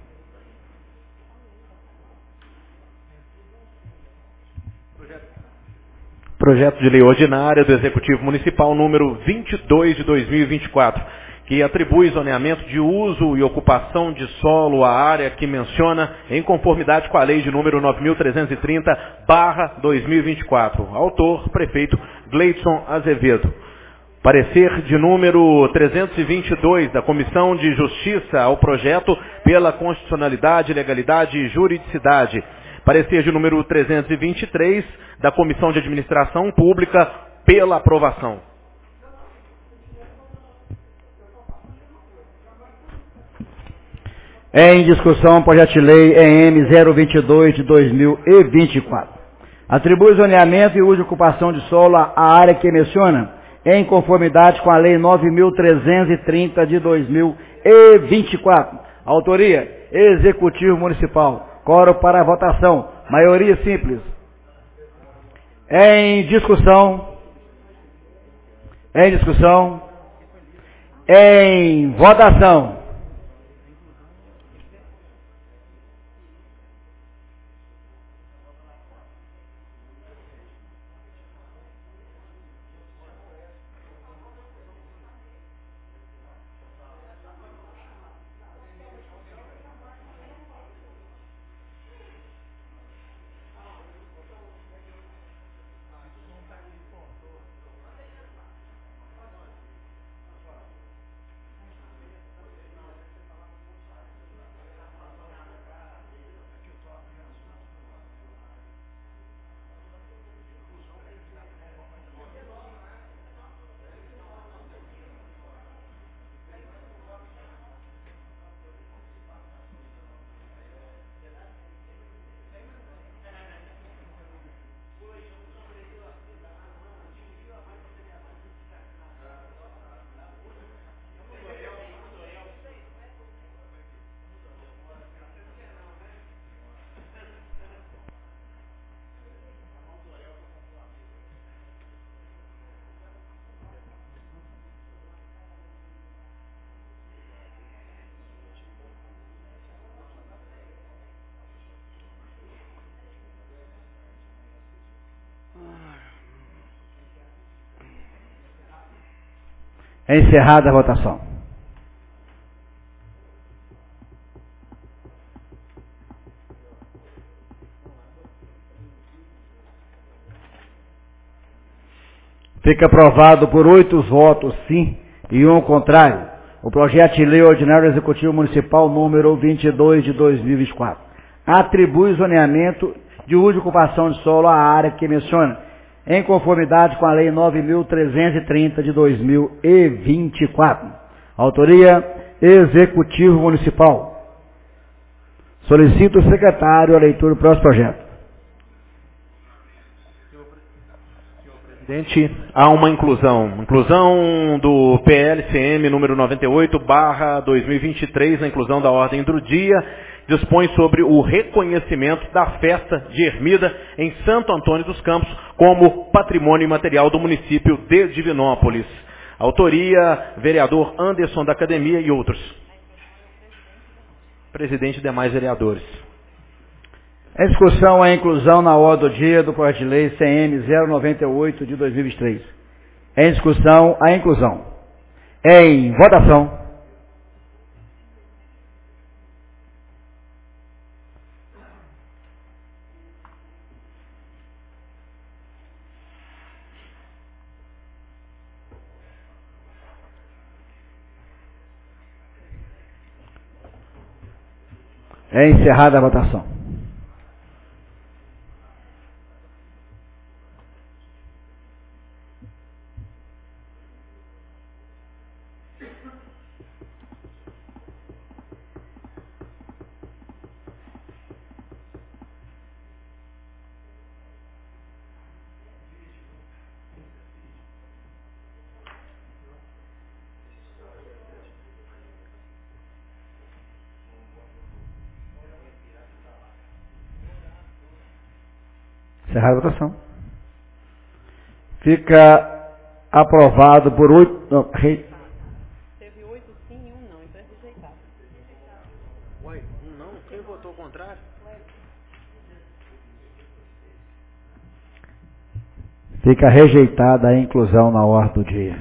Projeto de lei ordinária do Executivo Municipal número vinte e dois de dois mil e vinte e quatro, que atribui zoneamento de uso e ocupação de solo à área que menciona em conformidade com a lei de número nove mil trezentos e trinta barra dois mil e vinte e quatro. Autor, prefeito Gleidson Azevedo. Parecer de número trezentos e vinte e dois da Comissão de Justiça ao projeto pela constitucionalidade, legalidade e juridicidade. Parecer de número trezentos e vinte e três da Comissão de Administração Pública pela aprovação. Em discussão, projeto de lei E M zero vinte e dois de dois mil e vinte e quatro. Atribui zoneamento e uso de ocupação de solo à área que menciona, em conformidade com a lei nove mil trezentos e trinta de dois mil e vinte e quatro. Autoria, Executivo Municipal. Coro para a votação. Maioria simples. Em discussão. Em discussão. Em votação. Encerrada a votação. Fica aprovado por oito votos sim e um contrário o projeto de lei ordinário executivo municipal número vinte e dois de dois mil e vinte e quatro. Atribui zoneamento de uso e ocupação de solo à área que menciona, em conformidade com a lei nove mil trezentos e trinta de dois mil e vinte e quatro. Autoria, Executivo Municipal. Solicito o secretário a leitura do próximo projeto. Presidente, há uma inclusão. Inclusão do P L C M número noventa e oito barra dois mil e vinte e três, a inclusão da ordem do dia, dispõe sobre o reconhecimento da festa de Ermida em Santo Antônio dos Campos como patrimônio imaterial do município de Divinópolis. Autoria, vereador Anderson da Academia e outros. Presidente e demais vereadores. Em discussão a inclusão na ordem do dia do projeto de lei C M zero noventa e oito de dois mil e vinte e três. Em discussão a inclusão. Em votação. É encerrada a votação. Encerrar a votação. Fica aprovado por oito... Não, rei... Teve oito sim e um não, então é rejeitado. Uai, um não? Quem votou o contrário? Fica rejeitada a inclusão na ordem do dia.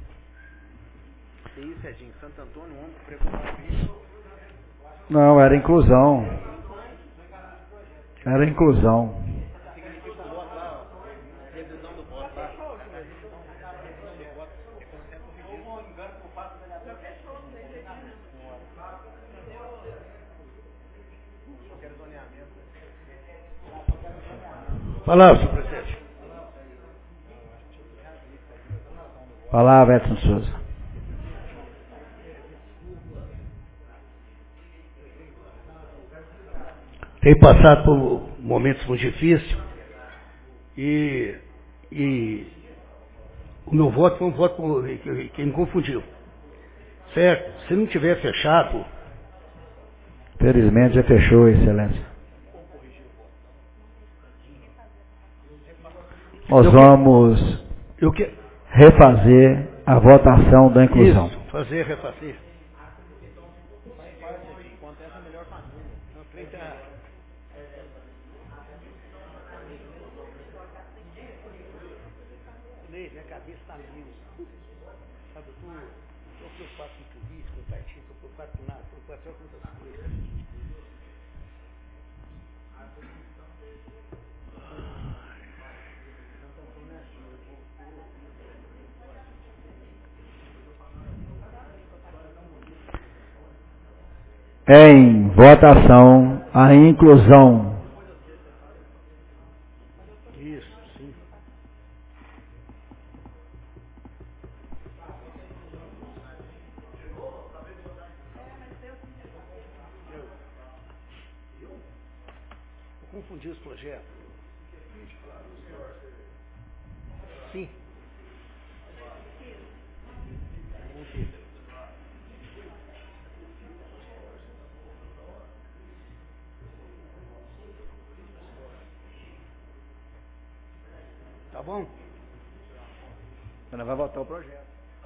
Que isso, Edinho? Santo Antônio, um homem que pregou para Cristo. Não, era inclusão. Era inclusão. Palavra, senhor presidente. Palavra, Edson Souza. Tem passado por momentos muito difíceis e, e o meu voto foi um voto por, que, que me confundiu. Certo? Se não tiver fechado... Felizmente já fechou, Excelência. Nós eu vamos que, eu que, refazer a votação da inclusão. Isso, fazer, refazer. Minha cabeça está mil. Sabe, eu estou preocupado com política, com partido, estou preocupado com nada, estou preocupado com outras coisas. Em votação, a inclusão. Isso, sim. Eu confundi os projetos. Sim. Tá bom? Ela vai votar o projeto.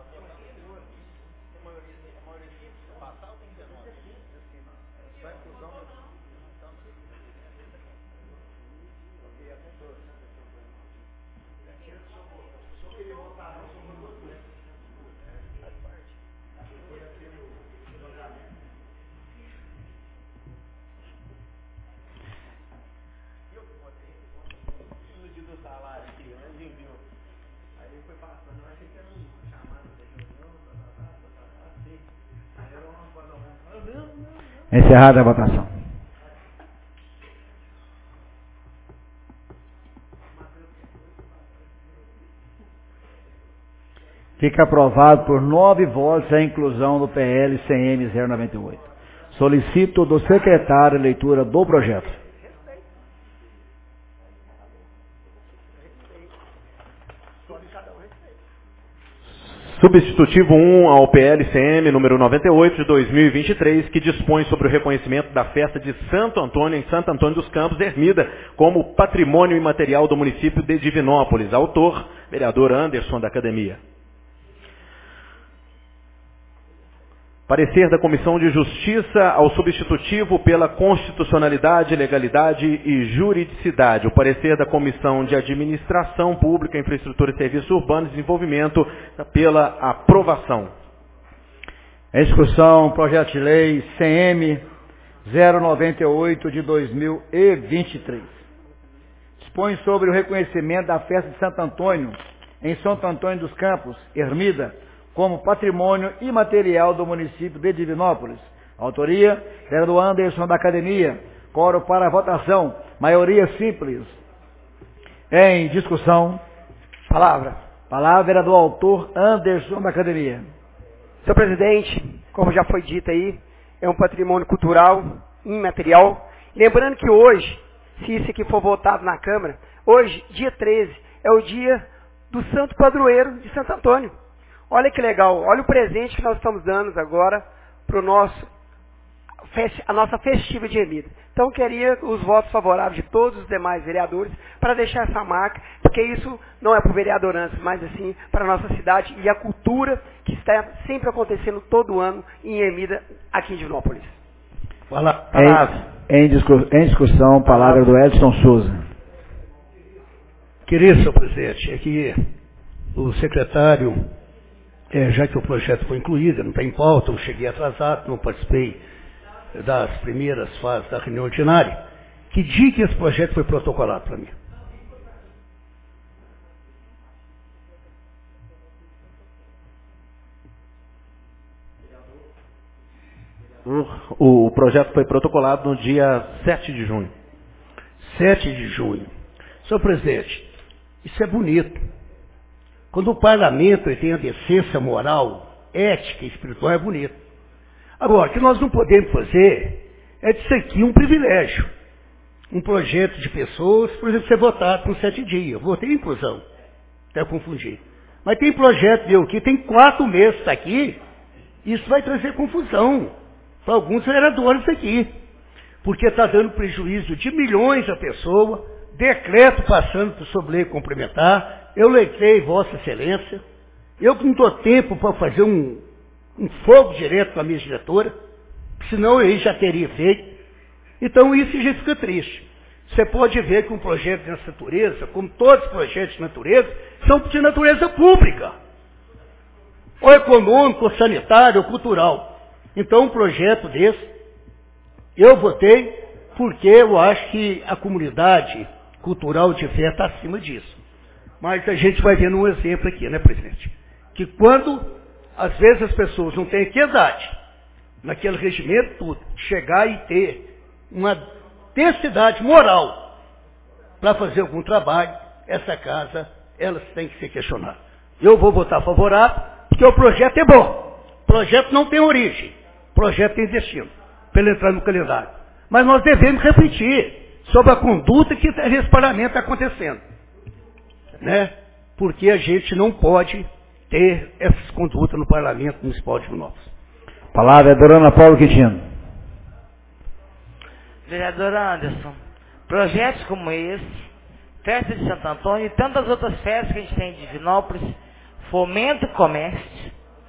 Encerrada a votação. Fica aprovado por nove votos a inclusão do P L C M zero noventa e oito. Solicito do secretário a leitura do projeto. Substitutivo um ao P L C M número noventa e oito de dois mil e vinte e três, que dispõe sobre o reconhecimento da festa de Santo Antônio em Santo Antônio dos Campos, Ermida, como patrimônio imaterial do município de Divinópolis. Autor, vereador Anderson da Academia. Parecer da Comissão de Justiça ao substitutivo pela constitucionalidade, legalidade e juridicidade. O parecer da Comissão de Administração Pública, Infraestrutura e Serviços Urbanos e Desenvolvimento pela aprovação. Em discussão, projeto de lei C M zero noventa e oito de dois mil e vinte e três. Dispõe sobre o reconhecimento da festa de Santo Antônio em Santo Antônio dos Campos, Ermida, como patrimônio imaterial do município de Divinópolis. Autoria, vereador Anderson da Academia. Coro para a votação. Maioria simples. Em discussão. Palavra. Palavra, vereador autor Anderson da Academia. Senhor presidente, como já foi dito aí, é um patrimônio cultural imaterial. Lembrando que hoje, se isso aqui for votado na Câmara, hoje, dia treze, é o dia do santo padroeiro de Santo Antônio. Olha que legal, olha o presente que nós estamos dando agora para o nosso a nossa festiva de Ermida. Então, eu queria os votos favoráveis de todos os demais vereadores para deixar essa marca, porque isso não é para o vereador antes, mas assim para a nossa cidade e a cultura que está sempre acontecendo todo ano em Ermida, aqui em Divinópolis. Fala, em, em, discuss, em discussão, palavra do Edson Souza. Querido senhor presidente, é que o secretário, é, já que o projeto foi incluído, não está em pauta, eu cheguei atrasado, não participei das primeiras fases da reunião ordinária. Que dia que esse projeto foi protocolado para mim? O, o projeto foi protocolado no dia sete de junho. sete de junho. Senhor presidente, isso é bonito. Quando o parlamento tem a decência moral, ética e espiritual, é bonito. Agora, o que nós não podemos fazer é disso aqui um privilégio. Um projeto de pessoas, por exemplo, ser votado por sete dias. Votei em inclusão. Até confundir. Mas tem projeto meu que tem quatro meses está aqui. Isso vai trazer confusão para alguns vereadores aqui. Porque está dando prejuízo de milhões a pessoa, decreto passando por sobre lei complementar, eu leitei Vossa Excelência, eu não dou tempo para fazer um, um fogo direto com a minha diretora, senão eu já teria feito. Então isso já fica triste. Você pode ver que um projeto dessa natureza, como todos os projetos de natureza, são de natureza pública, ou econômico, ou sanitário, ou cultural. Então um projeto desse, eu votei porque eu acho que a comunidade cultural de fé está acima disso. Mas a gente vai vendo um exemplo aqui, né, presidente? Que quando, às vezes, as pessoas não têm equidade, naquele regimento tudo, chegar e ter uma densidade moral para fazer algum trabalho, essa casa, elas têm que ser questionadas. Eu vou votar favorável, porque o projeto é bom. O projeto não tem origem. O projeto tem destino, para ele entrar no calendário. Mas nós devemos refletir sobre a conduta que esse parlamento está acontecendo. Né? Porque a gente não pode ter essas condutas no Parlamento Municipal de Divinópolis. Palavra é da Dona Paula Quintino. Vereador Anderson, projetos como esse, festa de Santo Antônio e tantas outras festas que a gente tem em Divinópolis, fomenta o comércio,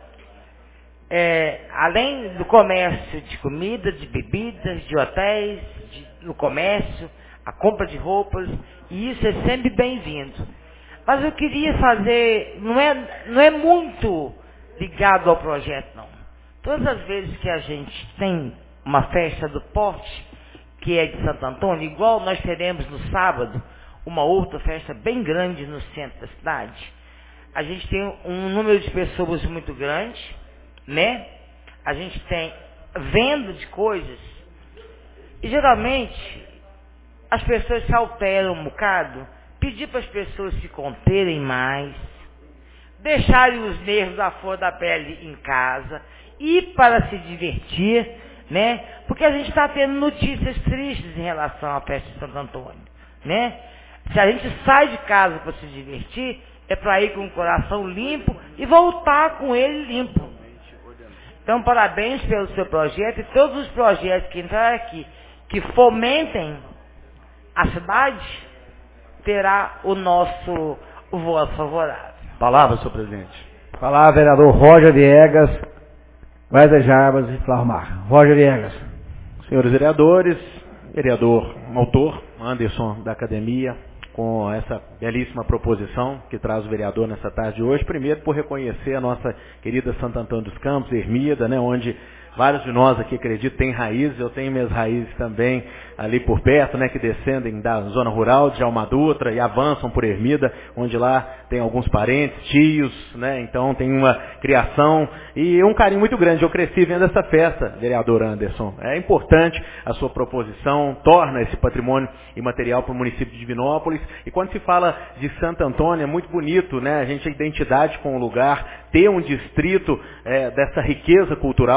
é, além do comércio de comida, de bebidas, de hotéis, de, no comércio, a compra de roupas, e isso é sempre bem-vindo. Mas eu queria fazer, não é, não é muito ligado ao projeto, não. Todas as vezes que a gente tem uma festa do porte, que é de Santo Antônio, igual nós teremos no sábado, uma outra festa bem grande no centro da cidade, a gente tem um número de pessoas muito grande, né? A gente tem venda de coisas, e geralmente as pessoas se alteram um bocado, pedir para as pessoas se conterem mais, deixarem os nervos à flor da pele em casa, ir para se divertir, né? Porque a gente está tendo notícias tristes em relação à festa de Santo Antônio, né? Se a gente sai de casa para se divertir, é para ir com o coração limpo e voltar com ele limpo. Então, parabéns pelo seu projeto e todos os projetos que entraram aqui, que fomentem a cidade, terá o nosso voto favorável. Palavra, senhor presidente. Palavra, vereador Roger Viegas, Wesley Jarbas e Flávio Mar. Roger Viegas. Senhores vereadores, vereador autor, Anderson da Academia, com essa belíssima proposição que traz o vereador nessa tarde de hoje. Primeiro, por reconhecer a nossa querida Santo Antônio dos Campos, Ermida, né, onde vários de nós aqui, acredito, têm raízes. Eu tenho minhas raízes também ali por perto, né, que descendem da zona rural de Alma Dutra e avançam por Ermida, onde lá tem alguns parentes, tios, né, então tem uma criação e um carinho muito grande. Eu cresci vendo essa festa, vereador Anderson. É importante a sua proposição, torna esse patrimônio imaterial para o município de Divinópolis. E quando se fala de Santo Antônio, é muito bonito, né, a gente tem identidade com o lugar, ter um distrito é, dessa riqueza cultural, como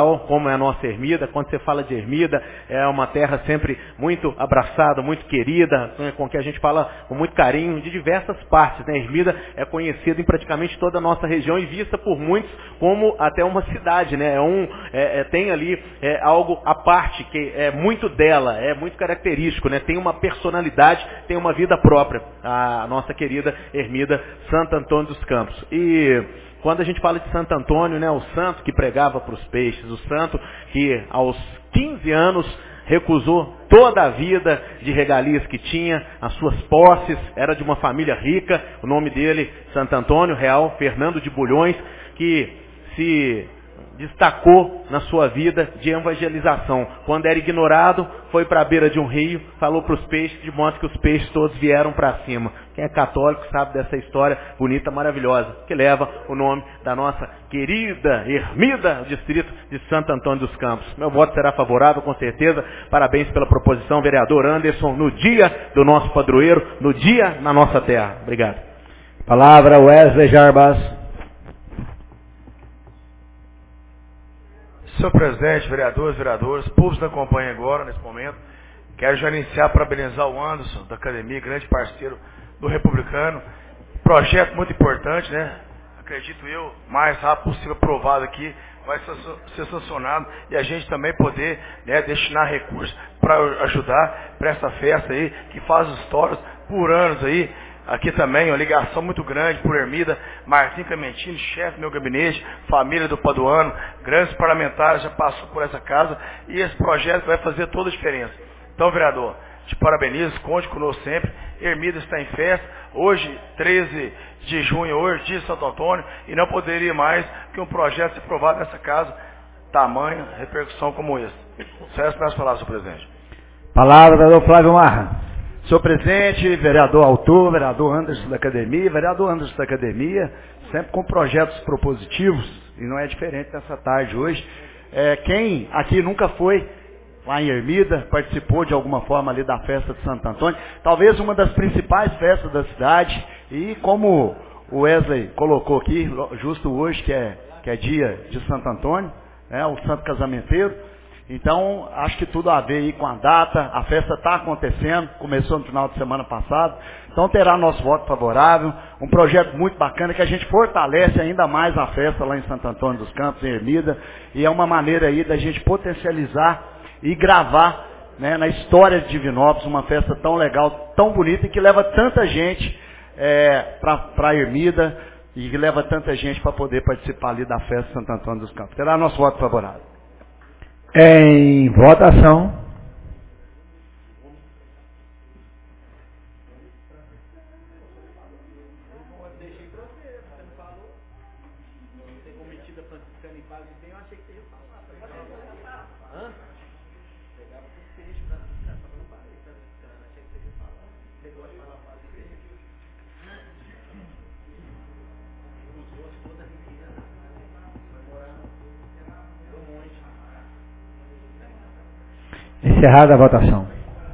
como é a nossa Ermida. Quando você fala de Ermida, é uma terra sempre muito abraçada, muito querida, né, com que a gente fala com muito carinho de diversas partes, né? Ermida é conhecida em praticamente toda a nossa região e vista por muitos como até uma cidade, né? É um, é, é, tem ali é, algo à parte que é muito dela, é muito característico, né? Tem uma personalidade, tem uma vida própria, a nossa querida Ermida Santo Antônio dos Campos. E quando a gente fala de Santo Antônio, né, o santo que pregava para os peixes, o santo que aos quinze anos recusou toda a vida de regalias que tinha, as suas posses, era de uma família rica, o nome dele, Santo Antônio Real Fernando de Bulhões, que se destacou na sua vida de evangelização. Quando era ignorado, foi para a beira de um rio, falou para os peixes, de modo que os peixes todos vieram para cima. Quem é católico sabe dessa história bonita, maravilhosa, que leva o nome da nossa querida Ermida, distrito de Santo Antônio dos Campos. Meu voto será favorável, com certeza. Parabéns pela proposição, vereador Anderson, no dia do nosso padroeiro, no dia na nossa terra. Obrigado. Palavra Wesley Jarbas. Senhor presidente, vereadores, vereadoras, públicos que acompanham agora, nesse momento, quero já iniciar parabenizar o Anderson, da academia, grande parceiro do Republicano. Projeto muito importante, né? Acredito eu, mais rápido possível aprovado aqui, vai ser sancionado e a gente também poder, né, destinar recursos para ajudar para essa festa aí, que faz histórias por anos aí. Aqui também, uma ligação muito grande por Ermida, Martim Clementino, chefe do meu gabinete, família do Paduano, grandes parlamentares já passou por essa casa e esse projeto vai fazer toda a diferença. Então, vereador, te parabenizo, conte conosco sempre. Ermida está em festa, hoje, treze de junho, hoje, dia de Santo Antônio, e não poderia mais que um projeto ser aprovado nessa casa, tamanha repercussão como esse. Sucesso nas palavras, senhor presidente. Palavra, vereador Flávio Marra. Senhor presidente, vereador Autor, vereador Anderson da Academia, vereador Anderson da Academia, sempre com projetos propositivos, e não é diferente nessa tarde hoje. É, quem aqui nunca foi lá em Ermida, participou de alguma forma ali da festa de Santo Antônio, talvez uma das principais festas da cidade, e como o Wesley colocou aqui, justo hoje, que é, que é dia de Santo Antônio, né, o Santo Casamenteiro. Então, acho que tudo a ver aí com a data, a festa está acontecendo, começou no final de semana passado, então terá nosso voto favorável, um projeto muito bacana que a gente fortalece ainda mais a festa lá em Santo Antônio dos Campos, em Ermida, e é uma maneira aí da gente potencializar e gravar, né, na história de Divinópolis, uma festa tão legal, tão bonita e que leva tanta gente é, para Ermida e que leva tanta gente para poder participar ali da festa de Santo Antônio dos Campos. Terá nosso voto favorável. Em votação. Encerrada a votação.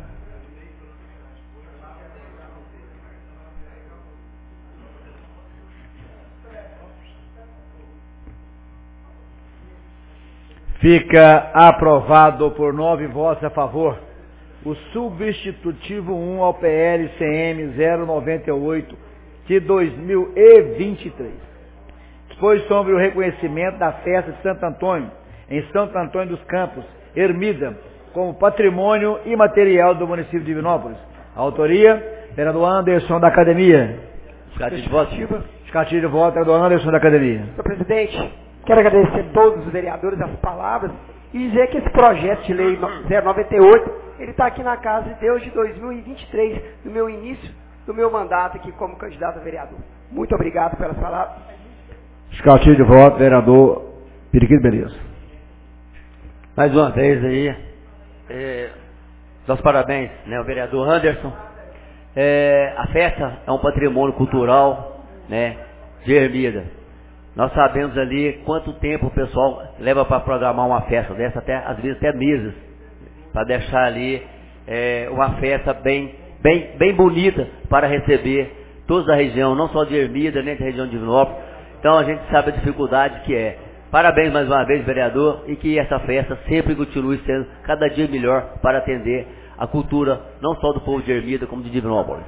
Fica aprovado por nove votos a favor o substitutivo um ao P L C M zero noventa e oito de dois mil e vinte e três. Foi sobre o reconhecimento da festa de Santo Antônio em Santo Antônio dos Campos, Ermida, como patrimônio imaterial do município de Divinópolis. A autoria, vereador Anderson da Academia. Justificativa de voto. Justificativa de voto, vereador Anderson da Academia. Senhor presidente, quero agradecer a todos os vereadores as palavras e dizer que esse projeto de lei zero noventa e oito, ele está aqui na Casa de Deus de dois mil e vinte e três, no meu início do meu mandato aqui como candidato a vereador. Muito obrigado pelas palavras. Justificativa de voto, vereador Periquito Beleza. Mais uma vez aí, É, dá os parabéns, né, ao vereador Anderson. É, a festa é um patrimônio cultural, né, de Ermida. Nós sabemos ali quanto tempo o pessoal leva para programar uma festa dessa, até, às vezes até meses, para deixar ali é, uma festa bem, bem, bem bonita para receber todos da região, não só de Ermida, nem da região de Divinópolis. Então a gente sabe a dificuldade que é. Parabéns mais uma vez, vereador, e que essa festa sempre continue sendo cada dia melhor para atender a cultura, não só do povo de Ermida, como de Divinópolis.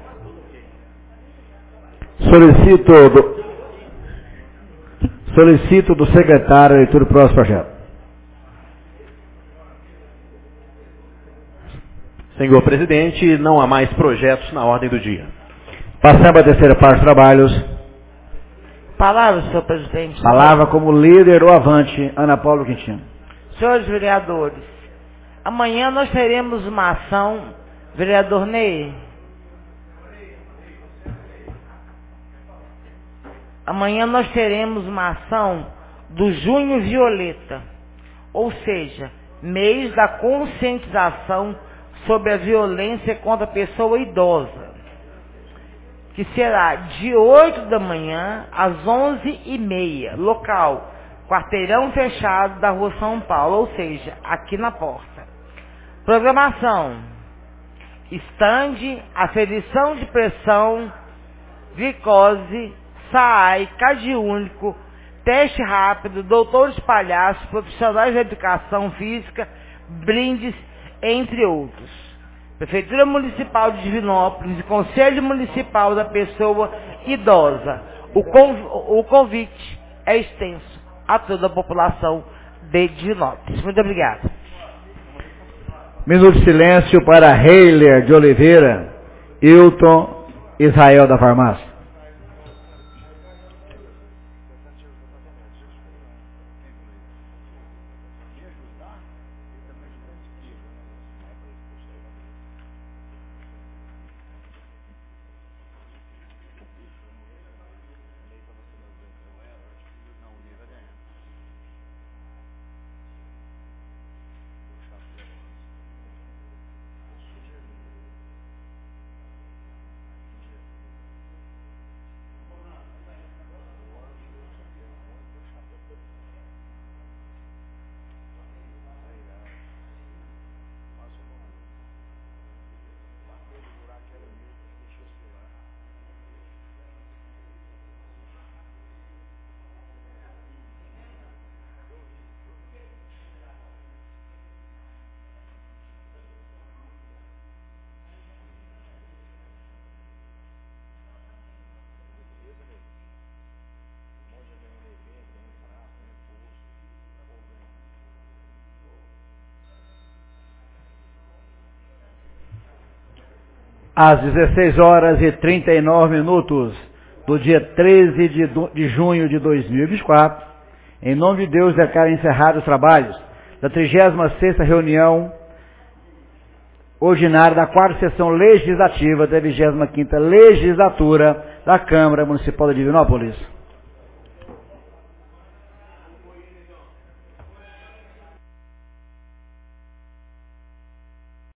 Solicito do, solicito do secretário a leitura do próximo projeto. Senhor presidente, não há mais projetos na ordem do dia. Passamos à terceira parte dos trabalhos. Palavra, senhor presidente. Palavra como líder ou avante, Ana Paula Quintino. Senhores vereadores, amanhã nós teremos uma ação, vereador Ney. Amanhã nós teremos uma ação do Junho Violeta, ou seja, mês da conscientização sobre a violência contra a pessoa idosa, que será de oito da manhã às onze e meia, local, quarteirão fechado da Rua São Paulo, ou seja, aqui na porta. Programação: estande, aferição de pressão, glicose, S A I, Cade único, teste rápido, doutores palhaços, profissionais da educação física, brindes, entre outros. Prefeitura Municipal de Divinópolis e Conselho Municipal da Pessoa Idosa. O, conv o convite é extenso a toda a população de Divinópolis. Muito obrigado. Minuto de silêncio para Heiler de Oliveira, Hilton Israel da Farmácia. Às dezesseis horas e trinta e nove minutos do dia treze de, de junho de dois mil e vinte e quatro, em nome de Deus, declaro encerrados os trabalhos da trigésima sexta reunião ordinária da quarta sessão legislativa da vigésima quinta legislatura da Câmara Municipal de Divinópolis.